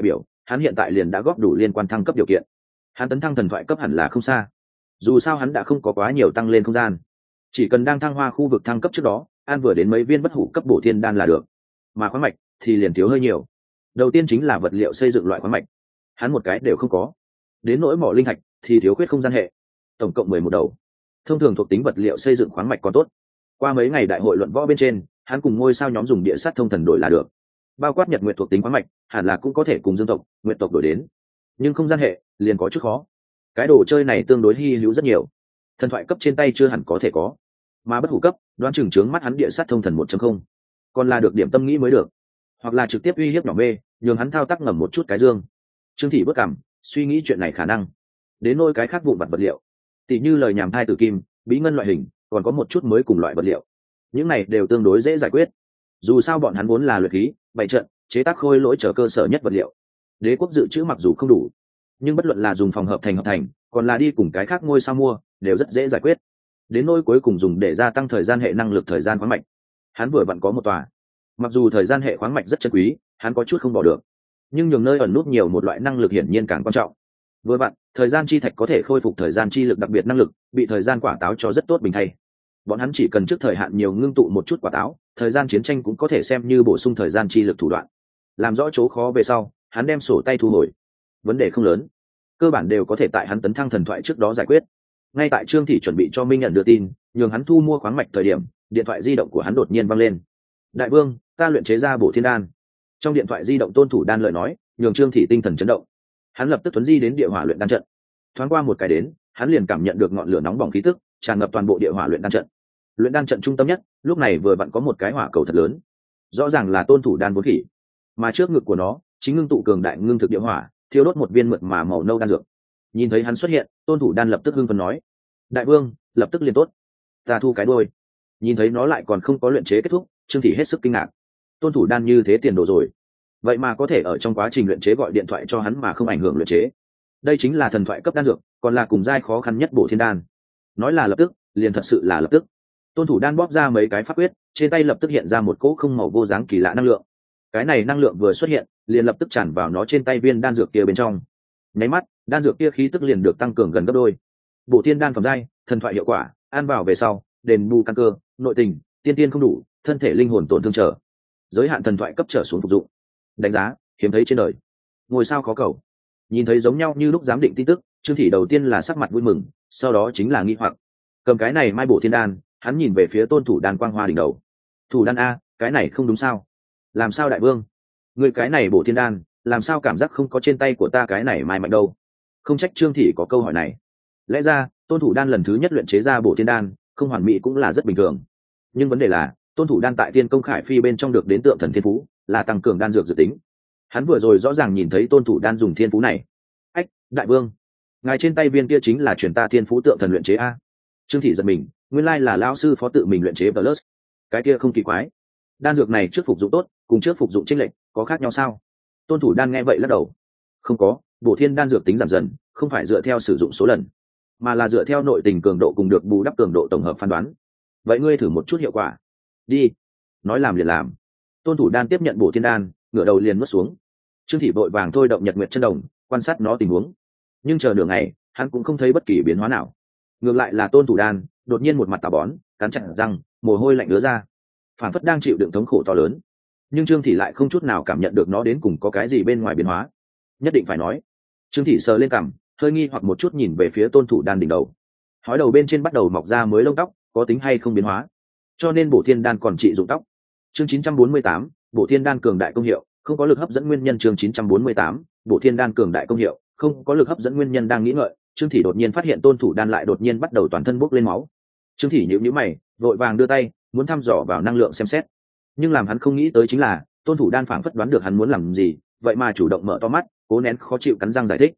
hắn hiện tại liền đã góp đủ liên quan thăng cấp điều kiện. Hắn tấn thăng thần thoại cấp hẳn là không xa, dù sao hắn đã không có quá nhiều tăng lên không gian, chỉ cần đang thăng hoa khu vực thăng cấp trước đó ăn vừa đến mấy viên bất hủ cấp bổ thiên đan là được. Mà khoáng mạch thì liền thiếu hơi nhiều. Đầu tiên chính là vật liệu xây dựng loại khoáng mạch, hắn một cái đều không có. Đến nỗi mỏ linh thạch thì thiếu khuyết không gian hệ, tổng cộng 11 đầu. Thông thường thuộc tính vật liệu xây dựng khoáng mạch còn tốt, qua mấy ngày đại hội luận võ bên trên hắn cùng ngôi sao nhóm dùng địa sát thông thần đổi là được. Bao quát nhật nguyện thuộc tính khoáng mạch hẳn là cũng có thể cùng dương tộc nguyện tộc đổi đến, nhưng không gian hệ liền có chút khó. Cái đồ chơi này tương đối hy hữu rất nhiều, thần thoại cấp trên tay chưa hẳn có thể có, mà bất hủ cấp đoán chừng trướng mắt hắn địa sát thông thần 1.0, còn là được điểm tâm nghĩ mới được, hoặc là trực tiếp uy hiếp nhỏ mê nhường hắn thao tác ngầm một chút cái dương. Trương Thị bất cảm suy nghĩ chuyện này khả năng. Đến nôi cái khác vụn vặt vật liệu, tỉ như lời nhảm thai tử kim, bí ngân loại hình, còn có một chút mới cùng loại vật liệu, những này đều tương đối dễ giải quyết. Dù sao bọn hắn vốn là luyện khí, bày trận, chế tác khôi lỗi trở cơ sở nhất vật liệu. Đế quốc dự trữ mặc dù không đủ, nhưng bất luận là dùng phòng hợp thành, còn là đi cùng cái khác ngôi sao mua, đều rất dễ giải quyết. Đến nỗi cuối cùng dùng để gia tăng thời gian hệ năng lực thời gian khoáng mạch, hắn vừa vặn có một tòa. Mặc dù thời gian hệ khoáng mạch rất chân quý, hắn có chút không bỏ được, nhưng nhường nơi ẩn nút nhiều một loại năng lực hiển nhiên càng quan trọng. Vừa vặn thời gian chi thạch có thể khôi phục thời gian chi lực đặc biệt năng lực, bị thời gian quả táo cho rất tốt bình thay. Bọn hắn chỉ cần trước thời hạn nhiều ngưng tụ một chút quả táo, thời gian chiến tranh cũng có thể xem như bổ sung thời gian chi lực thủ đoạn. Làm rõ chỗ khó về sau, hắn đem sổ tay thu hồi, vấn đề không lớn, cơ bản đều có thể tại hắn tấn thăng thần thoại trước đó giải quyết. Ngay tại Trương Thị chuẩn bị cho Minh nhận đưa tin nhường hắn thu mua khoáng mạch thời điểm, điện thoại di động của hắn đột nhiên vang lên. Đại vương, ta luyện chế ra bổ thiên đan. Trong điện thoại di động Tôn Thủ Đan lời nói nhường Trương Thị tinh thần chấn động. Hắn lập tức tuấn di đến địa hỏa luyện đan trận, thoáng qua một cái đến hắn liền cảm nhận được ngọn lửa nóng bỏng khí tức tràn ngập toàn bộ địa hỏa luyện đan trận. Luyện đan trận trung tâm nhất lúc này vừa vặn có một cái hỏa cầu thật lớn, rõ ràng là Tôn Thủ Đan vốn khỉ, mà trước ngực của nó chính ngưng tụ cường đại ngưng thực địa hỏa, thiêu đốt một viên mượt mà màu nâu đan dược. Nhìn thấy hắn xuất hiện, Tôn Thủ Đan lập tức hưng phấn nói: đại vương, lập tức liền tốt, ta thu cái đôi. Nhìn thấy nó lại còn không có luyện chế kết thúc, Trương Thị hết sức kinh ngạc. Tôn Thủ Đan như thế tiền đồ rồi, vậy mà có thể ở trong quá trình luyện chế gọi điện thoại cho hắn mà không ảnh hưởng luyện chế. Đây chính là thần thoại cấp đan dược, còn là cùng giai khó khăn nhất bổ thiên đan. Nói là lập tức, liền thật sự là lập tức. Tôn Thủ Đan bóp ra mấy cái pháp quyết, trên tay lập tức hiện ra một cỗ không màu vô dáng kỳ lạ năng lượng. Cái này năng lượng vừa xuất hiện, liền lập tức tràn vào nó trên tay viên đan dược kia bên trong. Nháy mắt, đan dược kia khí tức liền được tăng cường gần gấp đôi. Bổ thiên đan phẩm giai, thần thoại hiệu quả, ăn vào về sau, đền bù căn cơ, nội tình, tiên không đủ, thân thể linh hồn tổn thương trở. Giới hạn thần thoại cấp trở xuống phục dụng. Đánh giá, hiếm thấy trên đời. Ngôi sao khó cầu. Nhìn thấy giống nhau như lúc giám định tin tức, Trương Thị đầu tiên là sắc mặt vui mừng, sau đó chính là nghi hoặc. Cầm cái này mai bổ thiên đan, hắn nhìn về phía Tôn Thủ Đan quang hoa đỉnh đầu. Thủ đan a, cái này không đúng sao? Làm sao đại vương? Người cái này bổ thiên đan, làm sao cảm giác không có trên tay của ta cái này mai mạnh đâu? Không trách Trương Thị có câu hỏi này. Lẽ ra, Tôn Thủ Đan lần thứ nhất luyện chế ra bổ thiên đan, không hoàn mỹ cũng là rất bình thường. Nhưng vấn đề là, Tôn Thủ Đan tại Tiên Công Khải Phi bên trong được đến tượng thần thiên phú, là tăng cường đan dược dự tính. Hắn vừa rồi rõ ràng nhìn thấy Tôn Thủ Đan dùng thiên phú này. Ách, đại vương, ngài trên tay viên kia chính là truyền ta thiên phú tượng thần luyện chế a. Trương Thị giật mình, nguyên lai là lão sư phó tự mình luyện chế plus. Cái kia không kỳ quái. Đan dược này trước phục dụng tốt, cùng trước phục dụng chênh lệch, có khác nhau sao? Tôn Thủ Đan nghe vậy lắc đầu. Không có, bổ thiên đan dược tính giảm dần, không phải dựa theo sử dụng số lần, mà là dựa theo nội tình cường độ cùng được bù đắp cường độ tổng hợp phán đoán. Vậy ngươi thử một chút hiệu quả. Đi. Nói làm liền làm. Tôn Thủ Đan tiếp nhận bổ thiên đan, ngửa đầu liền nuốt xuống. Trương Thị vội vàng thôi động Nhật Nguyệt chân đồng, quan sát nó tình huống. Nhưng chờ nửa ngày, hắn cũng không thấy bất kỳ biến hóa nào. Ngược lại là Tôn Thủ Đan, đột nhiên một mặt tà bón, cắn chặt răng, mồ hôi lạnh ứa ra, phản phất đang chịu đựng thống khổ to lớn. Nhưng Trương Thị lại không chút nào cảm nhận được nó đến cùng có cái gì bên ngoài biến hóa. Nhất định phải nói. Trương Thị sờ lên cằm, hơi nghi hoặc một chút nhìn về phía Tôn Thủ Đan đỉnh đầu. Hói đầu bên trên bắt đầu mọc ra mới lông tóc, có tính hay không biến hóa. Cho nên bổ thiên đan còn trị dụng tóc. Chương 948, bổ thiên đan cường đại công hiệu, không có lực hấp dẫn nguyên nhân. Chương 948, bổ thiên đan cường đại công hiệu, không có lực hấp dẫn nguyên nhân. Đang nghĩ ngợi, Trương Thị đột nhiên phát hiện Tôn Thủ Đan lại đột nhiên bắt đầu toàn thân bốc lên máu. Trương Thị nhíu mày, vội vàng đưa tay muốn thăm dò vào năng lượng xem xét. Nhưng làm hắn không nghĩ tới chính là, Tôn Thủ Đan phảng phất đoán được hắn muốn làm gì, vậy mà chủ động mở to mắt, cố nén khó chịu cắn răng giải thích.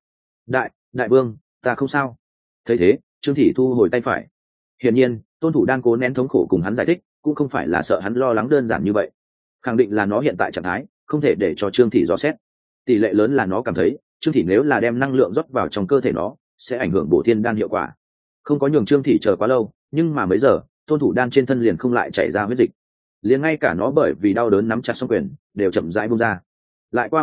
Đại vương, ta không sao. Thấy thế, Trương Thị thu hồi tay phải. Hiển nhiên, Tôn Thủ Đan cố nén thống khổ cùng hắn giải thích, cũng không phải là sợ hắn lo lắng đơn giản như vậy. Khẳng định là nó hiện tại trạng thái không thể để cho Trương Thị dò xét. Tỷ lệ lớn là nó cảm thấy Trương Thị nếu là đem năng lượng rót vào trong cơ thể nó, sẽ ảnh hưởng bổ thiên đan hiệu quả. Không có nhường Trương Thị chờ quá lâu, nhưng mà mấy giờ, Tôn Thủ Đan trên thân liền không lại chảy ra huyết dịch, liền ngay cả nó bởi vì đau đớn nắm chặt song quyền đều chậm rãi buông ra. Lại qua 1 giờ,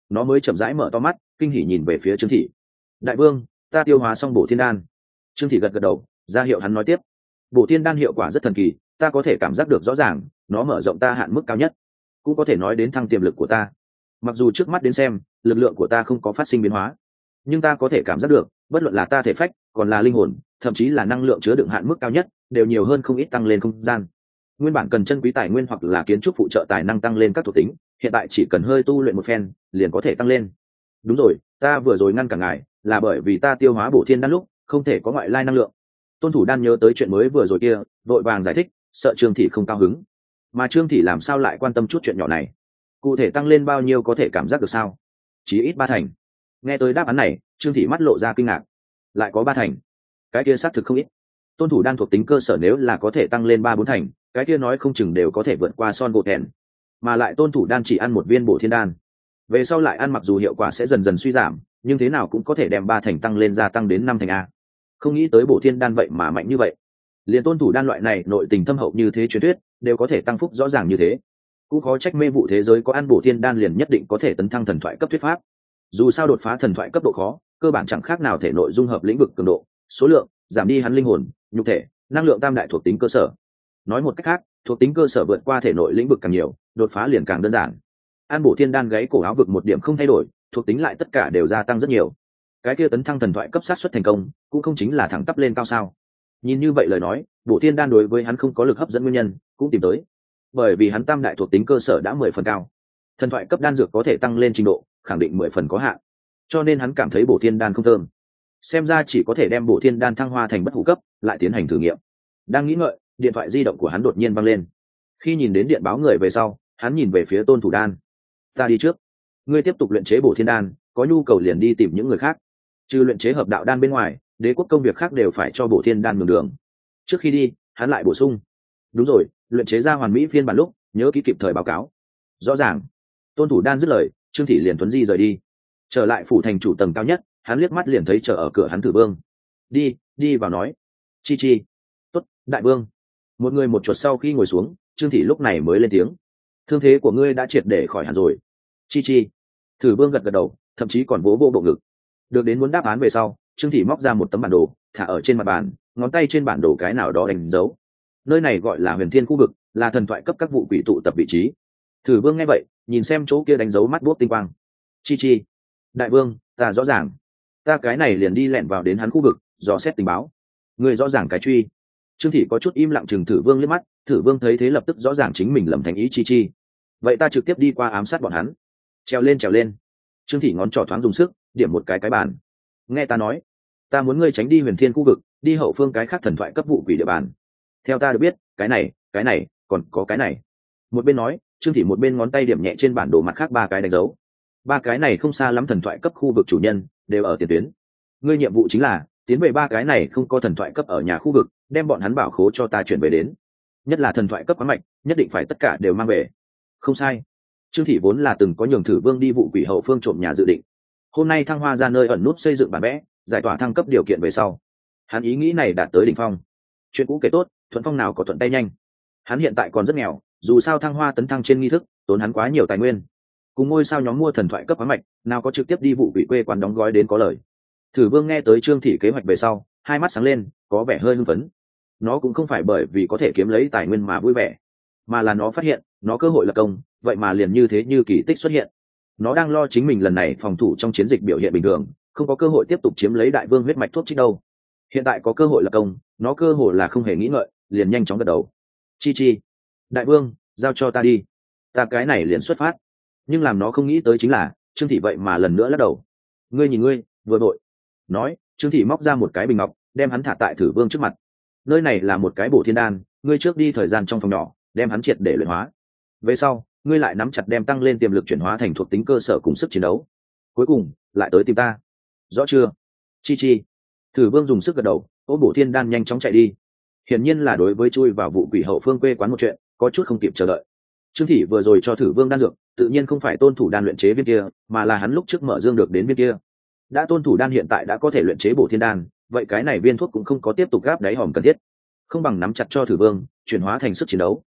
nó mới chậm rãi mở to mắt kinh hỉ nhìn về phía Trương Thị. Đại vương, ta tiêu hóa xong bổ thiên đan. Trương Thị gật gật đầu, ra hiệu hắn nói tiếp. Bổ thiên đan hiệu quả rất thần kỳ, ta có thể cảm giác được rõ ràng, nó mở rộng ta hạn mức cao nhất, cũng có thể nói đến thăng tiềm lực của ta. Mặc dù trước mắt đến xem lực lượng của ta không có phát sinh biến hóa, nhưng ta có thể cảm giác được bất luận là ta thể phách còn là linh hồn, thậm chí là năng lượng chứa đựng hạn mức cao nhất đều nhiều hơn không ít, tăng lên không gian. Nguyên bản cần chân quý tài nguyên hoặc là kiến trúc phụ trợ tài năng tăng lên các thuộc tính, hiện tại chỉ cần hơi tu luyện một phen liền có thể tăng lên. Đúng rồi, ta vừa rồi ngăn cả ngài là bởi vì ta tiêu hóa bổ thiên đan lúc không thể có ngoại lai năng lượng. Tôn Thủ Đan nhớ tới chuyện mới vừa rồi kia, vội vàng giải thích, sợ Trương Thị không cao hứng. Mà Trương Thị làm sao lại quan tâm chút chuyện nhỏ này? Cụ thể tăng lên bao nhiêu có thể cảm giác được sao? Chí ít 3 thành. Nghe tới đáp án này, Trương Thị mắt lộ ra kinh ngạc. Lại có 3 thành? Cái kia xác thực không ít. Tôn Thủ Đan thuộc tính cơ sở nếu là có thể tăng lên 3-4 thành, cái kia nói không chừng đều có thể vượt qua Son Gỗ Thẹn. Mà lại Tôn Thủ Đan chỉ ăn một viên bổ thiên đan, về sau lại ăn mặc dù hiệu quả sẽ dần dần suy giảm, nhưng thế nào cũng có thể đem 3 thành tăng lên, gia tăng đến 5 thành a. Không nghĩ tới bổ thiên đan vậy mà mạnh như vậy. Liên Tôn Thủ Đan loại này nội tình thâm hậu như thế truyền thuyết đều có thể tăng phúc rõ ràng như thế, cũng khó trách mê vụ thế giới có ăn bổ thiên đan liền nhất định có thể tấn thăng thần thoại cấp thuyết pháp. Dù sao đột phá thần thoại cấp độ khó, cơ bản chẳng khác nào thể nội dung hợp lĩnh vực cường độ, số lượng, giảm đi hắn linh hồn, nhục thể, năng lượng tam đại thuộc tính cơ sở. Nói một cách khác, thuộc tính cơ sở vượt qua thể nội lĩnh vực càng nhiều, đột phá liền càng đơn giản. Ăn bổ thiên đan gáy cổ áo vực một điểm không thay đổi, thuộc tính lại tất cả đều gia tăng rất nhiều. Cái kia tấn thăng thần thoại cấp sát suất thành công, cũng không chính là thẳng tắp lên cao sao? Nhìn như vậy lời nói, bổ thiên đan đối với hắn không có lực hấp dẫn nguyên nhân, cũng tìm tới. Bởi vì hắn tam đại thuộc tính cơ sở đã 10 phần cao. Thần thoại cấp đan dược có thể tăng lên trình độ, khẳng định 10 phần có hạn. Cho nên hắn cảm thấy bổ thiên đan không thơm. Xem ra chỉ có thể đem bổ thiên đan thăng hoa thành bất hủ cấp, lại tiến hành thử nghiệm. Đang nghĩ ngợi, điện thoại di động của hắn đột nhiên vang lên. Khi nhìn đến điện báo người về sau, hắn nhìn về phía Tôn Thủ Đan. Ta đi trước, ngươi tiếp tục luyện chế bổ thiên đan, có nhu cầu liền đi tìm những người khác. Trừ luyện chế hợp đạo đan bên ngoài, đế quốc công việc khác đều phải cho bổ thiên đan nhường đường. Trước khi đi, hắn lại bổ sung. Đúng rồi, luyện chế ra hoàn mỹ phiên bản lúc, nhớ ký kịp thời báo cáo. Rõ ràng. Tôn Thủ Đan dứt lời, Trương Thị liền tuấn di rời đi. Trở lại phủ thành chủ tầng cao nhất, hắn liếc mắt liền thấy chờ ở cửa hắn Tử Vương. Đi vào nói. Chi chi. Tốt, đại vương. Một người một chuột sau khi ngồi xuống, Trương Thị lúc này mới lên tiếng. Thương thế của ngươi đã triệt để khỏi hẳn rồi. Chi chi. Tử Vương gật gật đầu, thậm chí còn vỗ vỗ bộ ngực. Được đến muốn đáp án về sau, Trương Thị móc ra một tấm bản đồ, thả ở trên mặt bàn, ngón tay trên bản đồ cái nào đó đánh dấu. Nơi này gọi là Huyền Thiên khu vực, là thần thoại cấp các vụ quỷ tụ tập vị trí. Tử Vương nghe vậy, nhìn xem chỗ kia đánh dấu mắt buốt tinh quang. Chi chi. Đại vương, ta rõ ràng. Ta cái này liền đi lẹn vào đến hắn khu vực, dò xét tình báo. Người rõ ràng cái truy. Trương Thị có chút im lặng chừng Tử Vương liếc mắt, Tử Vương thấy thế lập tức rõ ràng chính mình lầm thành ý chi chi. Vậy ta trực tiếp đi qua ám sát bọn hắn. Trèo lên. Trương Thị ngón trỏ thoáng dùng sức, điểm một cái bàn. Nghe ta nói, ta muốn ngươi tránh đi Huyền Thiên khu vực, đi hậu phương cái khác thần thoại cấp vụ quỷ địa bàn. Theo ta được biết, cái này, còn có cái này. Một bên nói, Trương Thị một bên ngón tay điểm nhẹ trên bản đồ mặt khác 3 cái đánh dấu. 3 cái này không xa lắm thần thoại cấp khu vực chủ nhân, đều ở tiền tuyến. Ngươi nhiệm vụ chính là tiến về 3 cái này không có thần thoại cấp ở nhà khu vực, đem bọn hắn bảo khố cho ta chuyển về đến. Nhất là thần thoại cấp quá mạnh, nhất định phải tất cả đều mang về. Không sai. Trương Thị vốn là từng có nhường Tử Vương đi vụ quỷ hậu phương trộm nhà dự định. Hôm nay thăng hoa ra nơi ẩn nút xây dựng bản vẽ, giải tỏa thăng cấp điều kiện về sau, hắn ý nghĩ này đạt tới đỉnh phong. Chuyện cũ kể tốt, thuận phong nào có thuận tay nhanh. Hắn hiện tại còn rất nghèo, dù sao thăng hoa tấn thăng trên nghi thức tốn hắn quá nhiều tài nguyên. Cùng ngôi sao nhóm mua thần thoại cấp quá mạnh, nào có trực tiếp đi vụ quỷ quê quán đóng gói đến có lời. Tử Vương nghe tới Trương Thị kế hoạch về sau, hai mắt sáng lên, có vẻ hơi hưng phấn. Nó cũng không phải bởi vì có thể kiếm lấy tài nguyên mà vui vẻ, mà là nó phát hiện, nó cơ hội lập công, vậy mà liền như thế như kỳ tích xuất hiện. Nó đang lo chính mình lần này phòng thủ trong chiến dịch biểu hiện bình thường, không có cơ hội tiếp tục chiếm lấy đại vương huyết mạch thuốc trích đâu. Hiện tại có cơ hội lập công, nó cơ hội là không hề nghĩ ngợi, liền nhanh chóng gật đầu. Chi chi. Đại vương, giao cho ta đi. Ta cái này liền xuất phát. Nhưng làm nó không nghĩ tới chính là, Trương Thị vậy mà lần nữa lắc đầu. Ngươi nhìn ngươi, vừa vội. Nói, Trương Thị móc ra một cái bình ngọc, đem hắn thả tại Tử Vương trước mặt. Nơi này là một cái bổ thiên đan, ngươi trước đi thời gian trong phòng nhỏ, đem hắn triệt để luyện hóa. Về sau, ngươi lại nắm chặt đem tăng lên tiềm lực chuyển hóa thành thuộc tính cơ sở cùng sức chiến đấu. Cuối cùng, lại tới tìm ta. Rõ chưa? Chi chi. Tử Vương dùng sức gật đầu, ôm bổ thiên đan nhanh chóng chạy đi. Hiển nhiên là đối với chui vào vụ quỷ hậu phương quê quán một chuyện, có chút không kịp chờ đợi. Trương Thị vừa rồi cho Tử Vương đan dược, tự nhiên không phải Tôn Thủ Đan luyện chế viên kia, mà là hắn lúc trước mở dương được đến viên kia. Đã Tôn Thủ Đan hiện tại đã có thể luyện chế bổ thiên đan, vậy cái này viên thuốc cũng không có tiếp tục gáp đáy hòm cần thiết. Không bằng nắm chặt cho Tử Vương, chuyển hóa thành sức chiến đấu.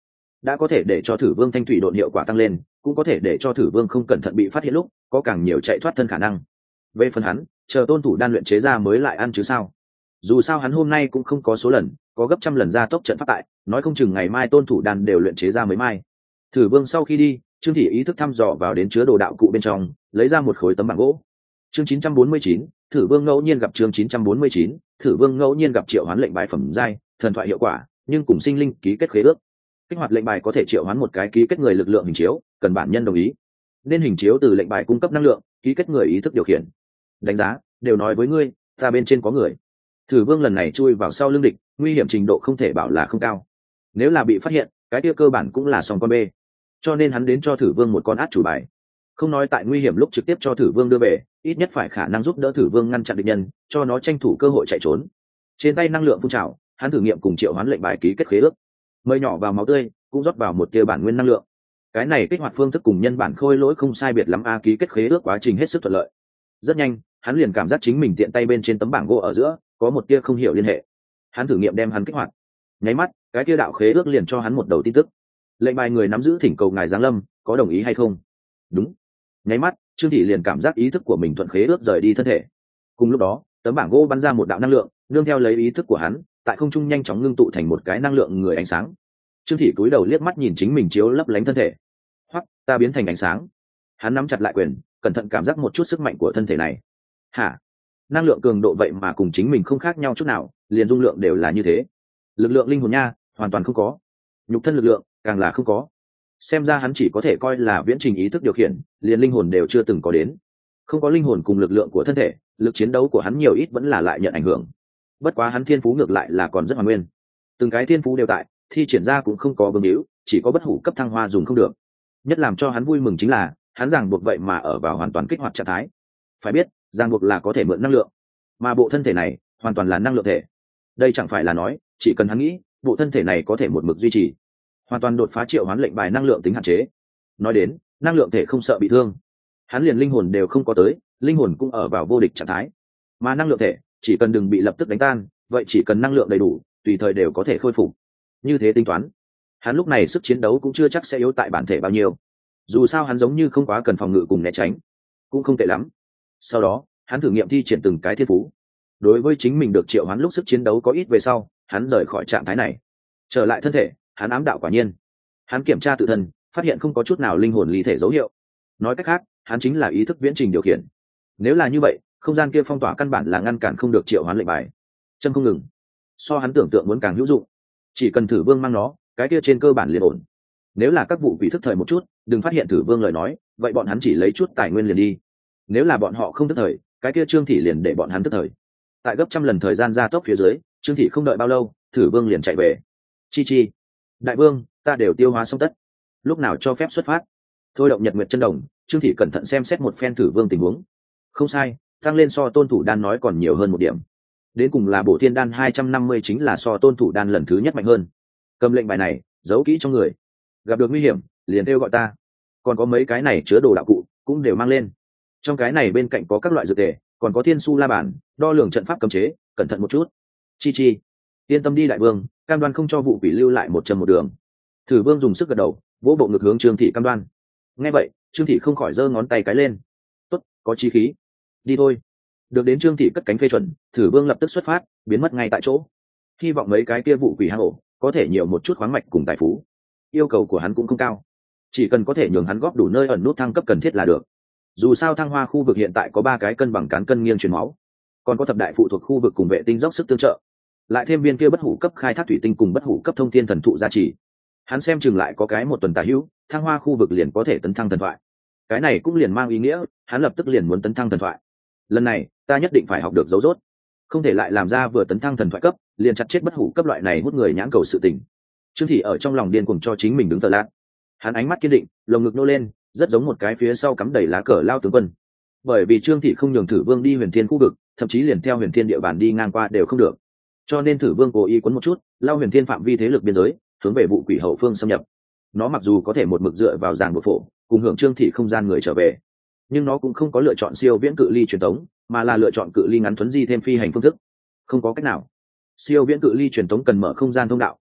đã có thể để cho thử vương thanh thủy độn hiệu quả tăng lên, cũng có thể để cho thử vương không cẩn thận bị phát hiện lúc có càng nhiều chạy thoát thân khả năng. Về phần hắn, chờ tôn thủ đan luyện chế ra mới lại ăn chứ sao. Dù sao hắn hôm nay cũng không có số lần, có gấp trăm lần ra tốc trận phát tại, nói không chừng ngày mai tôn thủ đan đều luyện chế ra mới mai. Thử vương sau khi đi, Trương Thị ý thức thăm dò vào đến chứa đồ đạo cụ bên trong, lấy ra một khối tấm bảng gỗ. Chương 949, Thử vương ngẫu nhiên gặp chương 949, Thử vương ngẫu nhiên gặp triệu hoán lệnh bài phẩm giai, thần thoại hiệu quả, nhưng cùng sinh linh ký kết khế ước. Kích hoạt lệnh bài có thể triệu hoán một cái ký kết người lực lượng hình chiếu, cần bản nhân đồng ý. Nên hình chiếu từ lệnh bài cung cấp năng lượng, ký kết người ý thức điều khiển. Đánh giá, đều nói với ngươi, ta bên trên có người. Thử vương lần này chui vào sau lưng địch, nguy hiểm trình độ không thể bảo là không cao. Nếu là bị phát hiện, cái kia cơ bản cũng là sòng con bê. Cho nên hắn đến cho thử vương một con át chủ bài. Không nói tại nguy hiểm lúc trực tiếp cho thử vương đưa về, ít nhất phải khả năng giúp đỡ thử vương ngăn chặn địch nhân, cho nó tranh thủ cơ hội chạy trốn. Trên tay năng lượng phun trào, hắn thử nghiệm cùng triệu hoán lệnh bài ký kết khế ước, mời nhỏ vào máu tươi, cũng rót vào một tia bản nguyên năng lượng. Cái này kích hoạt phương thức cùng nhân bản khôi lỗi không sai biệt lắm, ký kết khế ước quá trình hết sức thuận lợi. Rất nhanh, hắn liền cảm giác chính mình tiện tay bên trên tấm bảng gỗ ở giữa có một tia không hiểu liên hệ. Hắn thử nghiệm đem hắn kích hoạt, nháy mắt cái tia đạo khế ước liền cho hắn một đầu tin tức: lệnh bài người nắm giữ thỉnh cầu ngài giáng lâm, có đồng ý hay không? Đúng. Nháy mắt Trương Thị liền cảm giác ý thức của mình thuận khế ước rời đi thân thể. Cùng lúc đó, tấm bảng gỗ bắn ra một đạo năng lượng, nương theo lấy ý thức của hắn, tại không trung nhanh chóng ngưng tụ thành một cái năng lượng người ánh sáng. Trương Thị cúi đầu liếc mắt nhìn chính mình chiếu lấp lánh thân thể. Hoặc ta biến thành ánh sáng. Hắn nắm chặt lại quyền, cẩn thận cảm giác một chút sức mạnh của thân thể này. Hả? Năng lượng cường độ vậy mà cùng chính mình không khác nhau chút nào, liền dung lượng đều là như thế. Lực lượng linh hồn nha, hoàn toàn không có. Nhục thân lực lượng càng là không có. Xem ra hắn chỉ có thể coi là viễn trình ý thức điều khiển, liền linh hồn đều chưa từng có đến. Không có linh hồn cùng lực lượng của thân thể, lực chiến đấu của hắn nhiều ít vẫn là lại nhận ảnh hưởng. Bất quá hắn thiên phú ngược lại là còn rất hoàn nguyên. Từng cái thiên phú đều tại, thi triển ra cũng không có vương hữu, chỉ có bất hủ cấp thăng hoa dùng không được. Nhất làm cho hắn vui mừng chính là, hắn ràng buộc vậy mà ở vào hoàn toàn kích hoạt trạng thái. Phải biết, ràng buộc là có thể mượn năng lượng, mà bộ thân thể này hoàn toàn là năng lượng thể. Đây chẳng phải là nói, chỉ cần hắn nghĩ, bộ thân thể này có thể một mực duy trì, hoàn toàn đột phá triệu hoán lệnh bài năng lượng tính hạn chế. Nói đến, năng lượng thể không sợ bị thương, hắn liền linh hồn đều không có tới, linh hồn cũng ở vào vô địch trạng thái. Mà năng lượng thể, chỉ cần đừng bị lập tức đánh tan, vậy chỉ cần năng lượng đầy đủ, tùy thời đều có thể khôi phục. Như thế tính toán, hắn lúc này sức chiến đấu cũng chưa chắc sẽ yếu tại bản thể bao nhiêu. Dù sao hắn giống như không quá cần phòng ngự cùng né tránh, cũng không tệ lắm. Sau đó, hắn thử nghiệm thi triển từng cái thiên phú. Đối với chính mình được triệu hoán lúc sức chiến đấu có ít về sau, hắn rời khỏi trạng thái này, trở lại thân thể. Hắn ám đạo quả nhiên, hắn kiểm tra tự thân, phát hiện không có chút nào linh hồn ly thể dấu hiệu. Nói cách khác, hắn chính là ý thức viễn trình điều khiển. Nếu là như vậy, không gian kia phong tỏa căn bản là ngăn cản không được triệu hoán lệnh bài. Chân không ngừng, so hắn tưởng tượng muốn càng hữu dụng. Chỉ cần thử vương mang nó, cái kia trên cơ bản liền ổn. Nếu là các vụ quỷ thức thời một chút, đừng phát hiện thử vương lời nói, vậy bọn hắn chỉ lấy chút tài nguyên liền đi. Nếu là bọn họ không thức thời, cái kia Trương Thị liền để bọn hắn thức thời. Tại gấp trăm lần thời gian gia tốc phía dưới, Trương Thị không đợi bao lâu, thử vương liền chạy về. Chi đại vương, ta đều tiêu hóa xong tất, lúc nào cho phép xuất phát? Thôi động nhật nguyệt chân đồng, Trương Thị cẩn thận xem xét một phen thử vương tình huống. Không sai, tăng lên so tôn thủ đan nói còn nhiều hơn một điểm. Đến cùng là bổ thiên đan 250 chính là so tôn thủ đan lần thứ nhất mạnh hơn. Cầm lệnh bài này, giấu kỹ trong người, gặp được nguy hiểm liền kêu gọi ta. Còn có mấy cái này chứa đồ đạo cụ cũng đều mang lên. Trong cái này bên cạnh có các loại dược tề, còn có thiên su la bàn, đo lường trận pháp cấm chế, cẩn thận một chút. Chi yên tâm đi đại vương, cam đoan không cho vụ quỷ lưu lại một chân một đường. Thử vương dùng sức gật đầu, vỗ bộ ngực hướng Trương Thị cam đoan. Nghe vậy, Trương Thị không khỏi giơ ngón tay cái lên. Tốt, có chí khí. Đi thôi. Được đến Trương Thị cất cánh phê chuẩn, thử vương lập tức xuất phát, biến mất ngay tại chỗ. Hy vọng mấy cái kia vụ quỷ hang ổ có thể nhiều một chút khoáng mạch cùng tài phú. Yêu cầu của hắn cũng không cao, chỉ cần có thể nhường hắn góp đủ nơi ẩn nút thăng cấp cần thiết là được. Dù sao thăng hoa khu vực hiện tại có 3 cái cân bằng cán cân nghiêng truyền máu, còn có thập đại phụ thuộc khu vực cùng vệ tinh dốc sức tương trợ, lại thêm viên kia bất hủ cấp khai thác thủy tinh cùng bất hủ cấp thông thiên thần thụ gia trì, hắn xem chừng lại có cái một tuần tà hữu, thăng hoa khu vực liền có thể tấn thăng thần thoại. Cái này cũng liền mang ý nghĩa hắn lập tức liền muốn tấn thăng thần thoại. Lần này ta nhất định phải học được dấu rốt, không thể lại làm ra vừa tấn thăng thần thoại cấp liền chặt chết bất hủ cấp loại này hút người nhãn cầu sự tình. Trương Thị ở trong lòng điên cuồng cho chính mình đứng thờ lát. Hắn ánh mắt kiên định, lồng ngực nô lên, rất giống một cái phía sau cắm đầy lá cờ lao tướng quân. Bởi vì Trương Thị không nhường Thử Vương đi Huyền Thiên khu vực, thậm chí liền theo Huyền Thiên địa bàn đi ngang qua đều không được. Cho nên Thử Vương cố ý quấn một chút, lao Huyền Thiên phạm vi thế lực biên giới, hướng về vụ quỷ hậu phương xâm nhập. Nó mặc dù có thể một mực dựa vào giàn buộc phổ, cùng hưởng Trương Thị không gian người trở về, nhưng nó cũng không có lựa chọn siêu viễn cự ly truyền tống, mà là lựa chọn cự ly ngắn thuấn di thêm phi hành phương thức. Không có cách nào, siêu viễn cự ly truyền tống cần mở không gian thông đạo,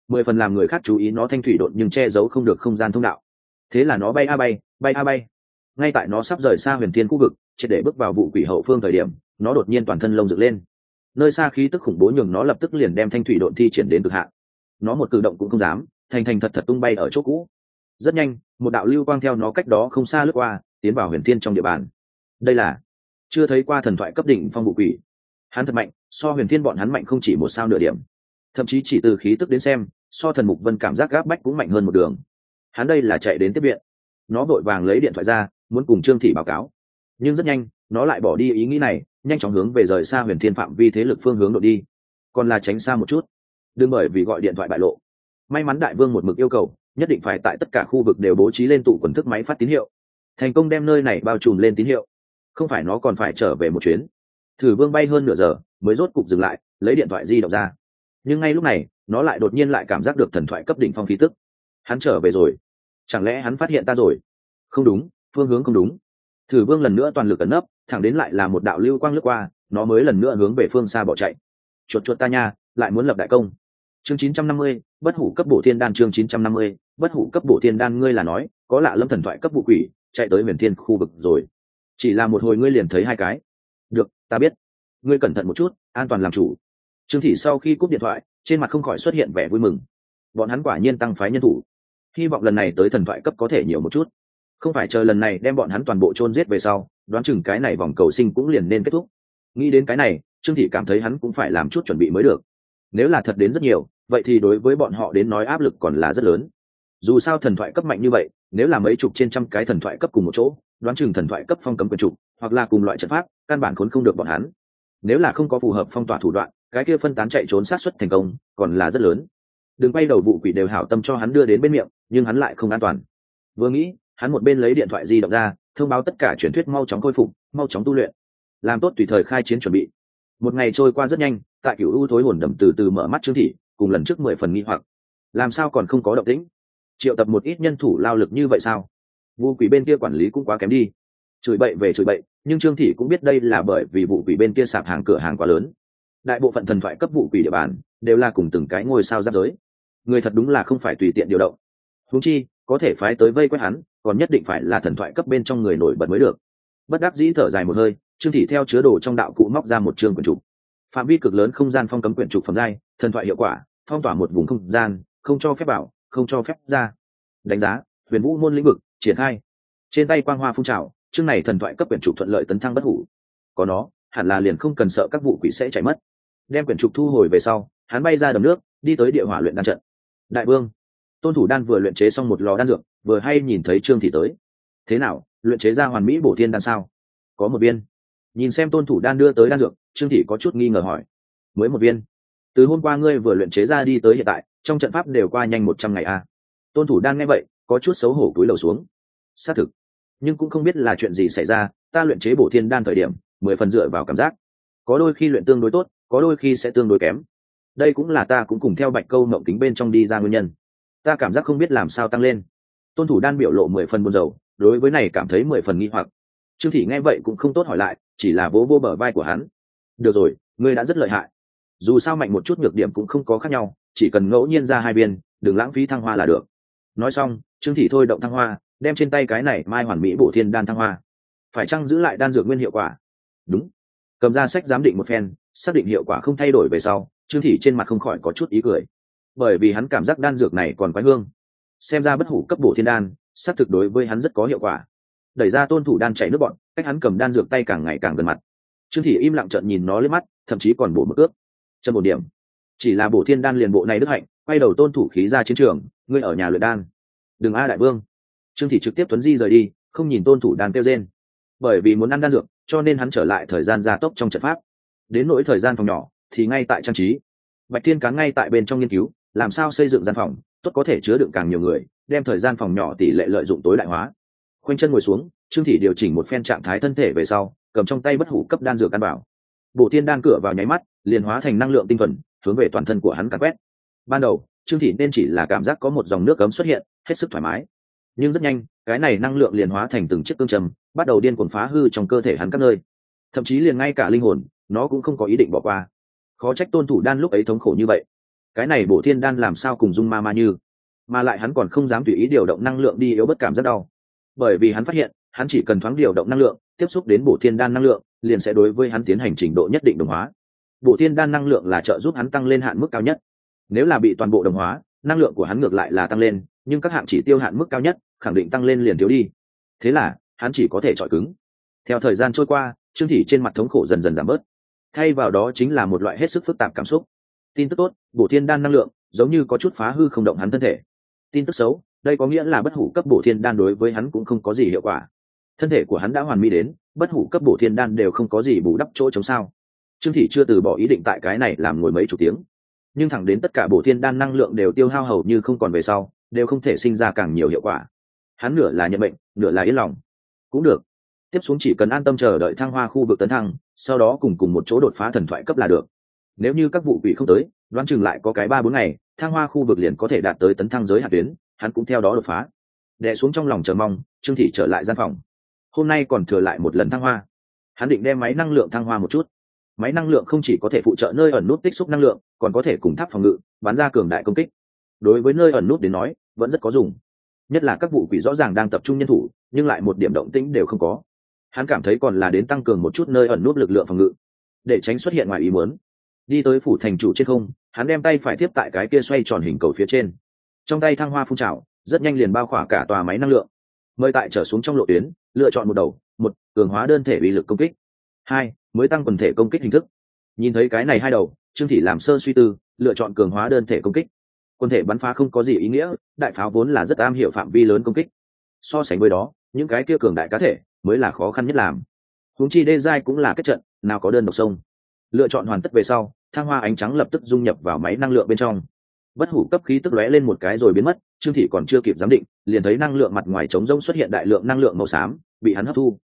10 phần làm người khác chú ý nó thanh thủy độn nhưng che giấu không được không gian thông đạo. Thế là nó bay a bay, bay a bay. Ngay tại nó sắp rời xa huyền thiên khu vực, triệt để bước vào vụ quỷ hậu phương thời điểm, nó đột nhiên toàn thân lông dựng lên. Nơi xa khí tức khủng bố nhường nó lập tức liền đem thanh thủy độn thi triển đến cực hạn. Nó một cử động cũng không dám, thành thành thật thật tung bay ở chỗ cũ. Rất nhanh, một đạo lưu quang theo nó cách đó không xa lướt qua, tiến vào huyền thiên trong địa bàn. Đây là chưa thấy qua thần thoại cấp đỉnh phong vụ quỷ. Hắn thật mạnh, so huyền thiên bọn hắn mạnh không chỉ một sao nửa điểm, thậm chí chỉ từ khí tức đến xem, so thần mục vân cảm giác gáp bách cũng mạnh hơn một đường. Hắn đây là chạy đến tiếp viện. Nó vội vàng lấy điện thoại ra, muốn cùng Trương Thị báo cáo, nhưng rất nhanh nó lại bỏ đi ý nghĩ này, nhanh chóng hướng về rời xa huyền thiên phạm vi thế lực phương hướng đội đi. Còn là tránh xa một chút, đừng bởi vì gọi điện thoại bại lộ. May mắn đại vương một mực yêu cầu nhất định phải tại tất cả khu vực đều bố trí lên tụ quần thức máy phát tín hiệu, thành công đem nơi này bao trùm lên tín hiệu. Không phải nó còn phải trở về một chuyến. Thử vương bay hơn nửa giờ mới rốt cục dừng lại, lấy điện thoại di động ra. Nhưng ngay lúc này nó lại đột nhiên lại cảm giác được thần thoại cấp đỉnh phong khí tức. Hắn trở về rồi. Chẳng lẽ hắn phát hiện ta rồi? Không đúng, phương hướng không đúng. Thử vương lần nữa toàn lực ẩn nấp, thẳng đến lại là một đạo lưu quang lướt qua, nó mới lần nữa hướng về phương xa bỏ chạy. Chuột chuột ta nha, lại muốn lập đại công. Chương 950, bất hủ cấp bổ thiên đan. Chương 950, bất hủ cấp bổ thiên đan. Ngươi là nói có lạ lâm thần thoại cấp vụ quỷ chạy tới huyền thiên khu vực rồi? Chỉ là một hồi ngươi liền thấy hai cái. Được, ta biết. Ngươi cẩn thận một chút, an toàn làm chủ. Trương Thị sau khi cúp điện thoại, trên mặt không khỏi xuất hiện vẻ vui mừng. Bọn hắn quả nhiên tăng phái nhân thủ, hy vọng lần này tới thần thoại cấp có thể nhiều một chút. Không phải chờ lần này đem bọn hắn toàn bộ chôn giết về sau, đoán chừng cái này vòng cầu sinh cũng liền nên kết thúc. Nghĩ đến cái này, Trương Thị cảm thấy hắn cũng phải làm chút chuẩn bị mới được. Nếu là thật đến rất nhiều, vậy thì đối với bọn họ đến nói áp lực còn là rất lớn. Dù sao thần thoại cấp mạnh như vậy, nếu là mấy chục trên trăm cái thần thoại cấp cùng một chỗ, đoán chừng thần thoại cấp phong cấm quyền trục, hoặc là cùng loại trận pháp, căn bản khốn không được bọn hắn. Nếu là không có phù hợp phong tỏa thủ đoạn, cái kia phân tán chạy trốn sát suất thành công còn là rất lớn. Đừng quay đầu vụ quỷ đều hảo tâm cho hắn đưa đến bên miệng, nhưng hắn lại không an toàn. Vừa nghĩ, hắn một bên lấy điện thoại di động ra, thông báo tất cả truyền thuyết mau chóng khôi phục, mau chóng tu luyện, làm tốt tùy thời khai chiến chuẩn bị. Một ngày trôi qua rất nhanh, tại Cửu U thối hồn đầm từ từ mở mắt Trương Thị, cùng lần trước 10 phần nghi hoặc, làm sao còn không có động tĩnh? Triệu tập một ít nhân thủ lao lực như vậy sao? Vụ quỷ bên kia quản lý cũng quá kém đi. Chửi bậy về chửi bậy, nhưng Trương Thị cũng biết đây là bởi vì vụ quỷ bên kia sạp hàng cửa hàng quá lớn. Đại bộ phận thần thoại cấp vụ quỷ địa bàn đều là cùng từng cái ngôi sao giáp giới, người thật đúng là không phải tùy tiện điều động. Huống chi có thể phái tới vây quét hắn, còn nhất định phải là thần thoại cấp bên trong người nổi bật mới được. Bất đắc dĩ thở dài một hơi, Trương Thị theo chứa đồ trong đạo cụ móc ra một chương quyển trục. Phạm vi cực lớn không gian phong cấm quyển trục phẩm giai, thần thoại hiệu quả, phong tỏa một vùng không gian, không cho phép bảo, không cho phép ra. Đánh giá, huyền vũ môn lĩnh vực, triển khai. Trên tay quang hoa phun trào, chương này thần thoại cấp quyển trục thuận lợi tấn thăng bất hủ. Có nó, hẳn là liền không cần sợ các vụ quỷ sẽ chạy mất. Đem quyển trục thu hồi về sau, hắn bay ra đầm nước, đi tới địa hỏa luyện đan trận. Đại vương, Tôn Thủ Đan vừa luyện chế xong một lò đan dược, vừa hay nhìn thấy Trương Thị tới. Thế nào, luyện chế ra hoàn mỹ bổ thiên đan sao? Có một viên. Nhìn xem Tôn Thủ Đan đưa tới đan dược, Trương Thị có chút nghi ngờ hỏi. Mới một viên? Từ hôm qua ngươi vừa luyện chế ra đi tới hiện tại, trong trận pháp đều qua nhanh 100 ngày a. Tôn Thủ Đan nghe vậy, có chút xấu hổ cúi đầu xuống. Xác thực, nhưng cũng không biết là chuyện gì xảy ra, ta luyện chế bổ thiên đan thời điểm, 10 phần dựa vào cảm giác. Có đôi khi luyện tương đối tốt, có đôi khi sẽ tương đối kém. Đây cũng là ta cũng cùng theo Bạch Câu Mộng Kính bên trong đi ra nguyên nhân. Ta cảm giác không biết làm sao tăng lên. Tôn Thủ Đan biểu lộ 10 phần buồn rầu, đối với này cảm thấy 10 phần nghi hoặc. Trương Thị nghe vậy cũng không tốt hỏi lại, chỉ là vỗ vỗ bờ vai của hắn. Được rồi, ngươi đã rất lợi hại. Dù sao mạnh một chút nhược điểm cũng không có khác nhau, chỉ cần ngẫu nhiên ra hai viên, đừng lãng phí thăng hoa là được. Nói xong, Trương Thị thôi động thăng hoa, đem trên tay cái này mai hoàn mỹ bổ thiên đan thăng hoa. Phải chăng giữ lại đan dược nguyên hiệu quả? Đúng. Cầm ra sách giám định một phen, xác định hiệu quả không thay đổi về sau, Trương Thị trên mặt không khỏi có chút ý cười, bởi vì hắn cảm giác đan dược này còn quái hương. Xem ra bất hủ cấp bổ thiên đan xác thực đối với hắn rất có hiệu quả. Đẩy ra Tôn Thủ Đan chảy nước bọn, cách hắn cầm đan dược tay càng ngày càng gần mặt. Trương Thị im lặng trợn nhìn nó lên mắt, thậm chí còn bổ một ước. Chân một điểm, chỉ là bổ thiên đan liền bộ này đức hạnh. Quay đầu Tôn Thủ khí ra chiến trường, ngươi ở nhà luyện đan. Đừng a đại vương. Trương Thị trực tiếp tuấn di rời đi, không nhìn Tôn Thủ Đan kêu rên. Bởi vì muốn ăn đan dược, cho nên hắn trở lại thời gian gia tốc trong trận pháp. Đến nỗi thời gian phòng nhỏ thì ngay tại trang trí. Bạch Thiên Cán ngay tại bên trong nghiên cứu làm sao xây dựng gian phòng tốt có thể chứa đựng càng nhiều người, đem thời gian phòng nhỏ tỷ lệ lợi dụng tối đại hóa. Khoanh chân ngồi xuống, Trương Thị điều chỉnh một phen trạng thái thân thể về sau, cầm trong tay bất hủ cấp đan dược ăn bảo. Bổ thiên đan cửa vào nháy mắt liền hóa thành năng lượng tinh thuần, hướng về toàn thân của hắn càn quét. Ban đầu Trương Thị nên chỉ là cảm giác có một dòng nước cấm xuất hiện, hết sức thoải mái. Nhưng rất nhanh, cái này năng lượng liền hóa thành từng chiếc cương trầm, bắt đầu điên cuồng phá hư trong cơ thể hắn các nơi. Thậm chí liền ngay cả linh hồn, nó cũng không có ý định bỏ qua. Khó trách Tôn Thủ Đan lúc ấy thống khổ như vậy. cái này bổ thiên đan làm sao cùng dung ma ma như, mà lại hắn còn không dám tùy ý điều động năng lượng đi yếu bất cảm rất đau, bởi vì hắn phát hiện hắn chỉ cần thoáng điều động năng lượng tiếp xúc đến bổ thiên đan năng lượng liền sẽ đối với hắn tiến hành trình độ nhất định đồng hóa. Bổ thiên đan năng lượng là trợ giúp hắn tăng lên hạn mức cao nhất, nếu là bị toàn bộ đồng hóa năng lượng của hắn ngược lại là tăng lên, nhưng các hạng chỉ tiêu hạn mức cao nhất khẳng định tăng lên liền thiếu đi, thế là hắn chỉ có thể chọi cứng. Theo thời gian trôi qua, Trương Thị trên mặt thống khổ dần dần giảm bớt, thay vào đó chính là một loại hết sức phức tạp cảm xúc. Tin tức tốt, bổ thiên đan năng lượng giống như có chút phá hư không động hắn thân thể. Tin tức xấu, đây có nghĩa là bất hủ cấp bổ thiên đan đối với hắn cũng không có gì hiệu quả. Thân thể của hắn đã hoàn mỹ đến bất hủ cấp bổ thiên đan đều không có gì bù đắp chỗ chống sao. Trương Thị chưa từ bỏ ý định tại cái này làm ngồi mấy chục tiếng, nhưng thẳng đến tất cả bổ thiên đan năng lượng đều tiêu hao hầu như không còn về sau, đều không thể sinh ra càng nhiều hiệu quả. Hắn nửa là nhận bệnh, nửa là yên lòng. Cũng được, tiếp xuống chỉ cần an tâm chờ đợi thăng hoa khu vực tấn thăng, sau đó cùng một chỗ đột phá thần thoại cấp là được. Nếu như các vụ quỷ không tới, đoán chừng lại có cái 3-4 ngày thăng hoa khu vực liền có thể đạt tới tấn thăng giới hạn tuyến, hắn cũng theo đó đột phá. Đè xuống trong lòng chờ mong, Trương Thị trở lại gian phòng. Hôm nay còn thừa lại một lần thăng hoa, hắn định đem máy năng lượng thăng hoa một chút. Máy năng lượng không chỉ có thể phụ trợ nơi ẩn nút tích xúc năng lượng, còn có thể cùng tháp phòng ngự bắn ra cường đại công kích. Đối với nơi ẩn nút đến nói vẫn rất có dùng, nhất là các vụ quỷ rõ ràng đang tập trung nhân thủ nhưng lại một điểm động tĩnh đều không có, hắn cảm thấy còn là đến tăng cường một chút nơi ẩn nút lực lượng phòng ngự để tránh xuất hiện ngoài ý muốn. Đi tới phủ thành chủ trên không, hắn đem tay phải tiếp tại cái kia xoay tròn hình cầu phía trên, trong tay thăng hoa phun trào rất nhanh liền bao khỏa cả tòa máy năng lượng. Mời tại trở xuống trong lộ tuyến lựa chọn một đầu: 1, cường hóa đơn thể uy lực công kích; 2, mới tăng quần thể công kích hình thức. Nhìn thấy cái này hai đầu, Trương Thị làm sơ suy tư, lựa chọn cường hóa đơn thể công kích. Quân thể bắn phá không có gì ý nghĩa, đại pháo vốn là rất am hiểu phạm vi lớn công kích, so sánh với đó những cái kia cường đại cá thể mới là khó khăn nhất làm. Huống chi đê giai cũng là kết trận, nào có đơn độc sông. Lựa chọn hoàn tất về sau, thang hoa ánh trắng lập tức dung nhập vào máy năng lượng bên trong. Bất hủ cấp khí tức lóe lên một cái rồi biến mất, Trương Thị còn chưa kịp giám định, liền thấy năng lượng mặt ngoài trống rỗng xuất hiện đại lượng năng lượng màu xám, bị hắn hấp thu.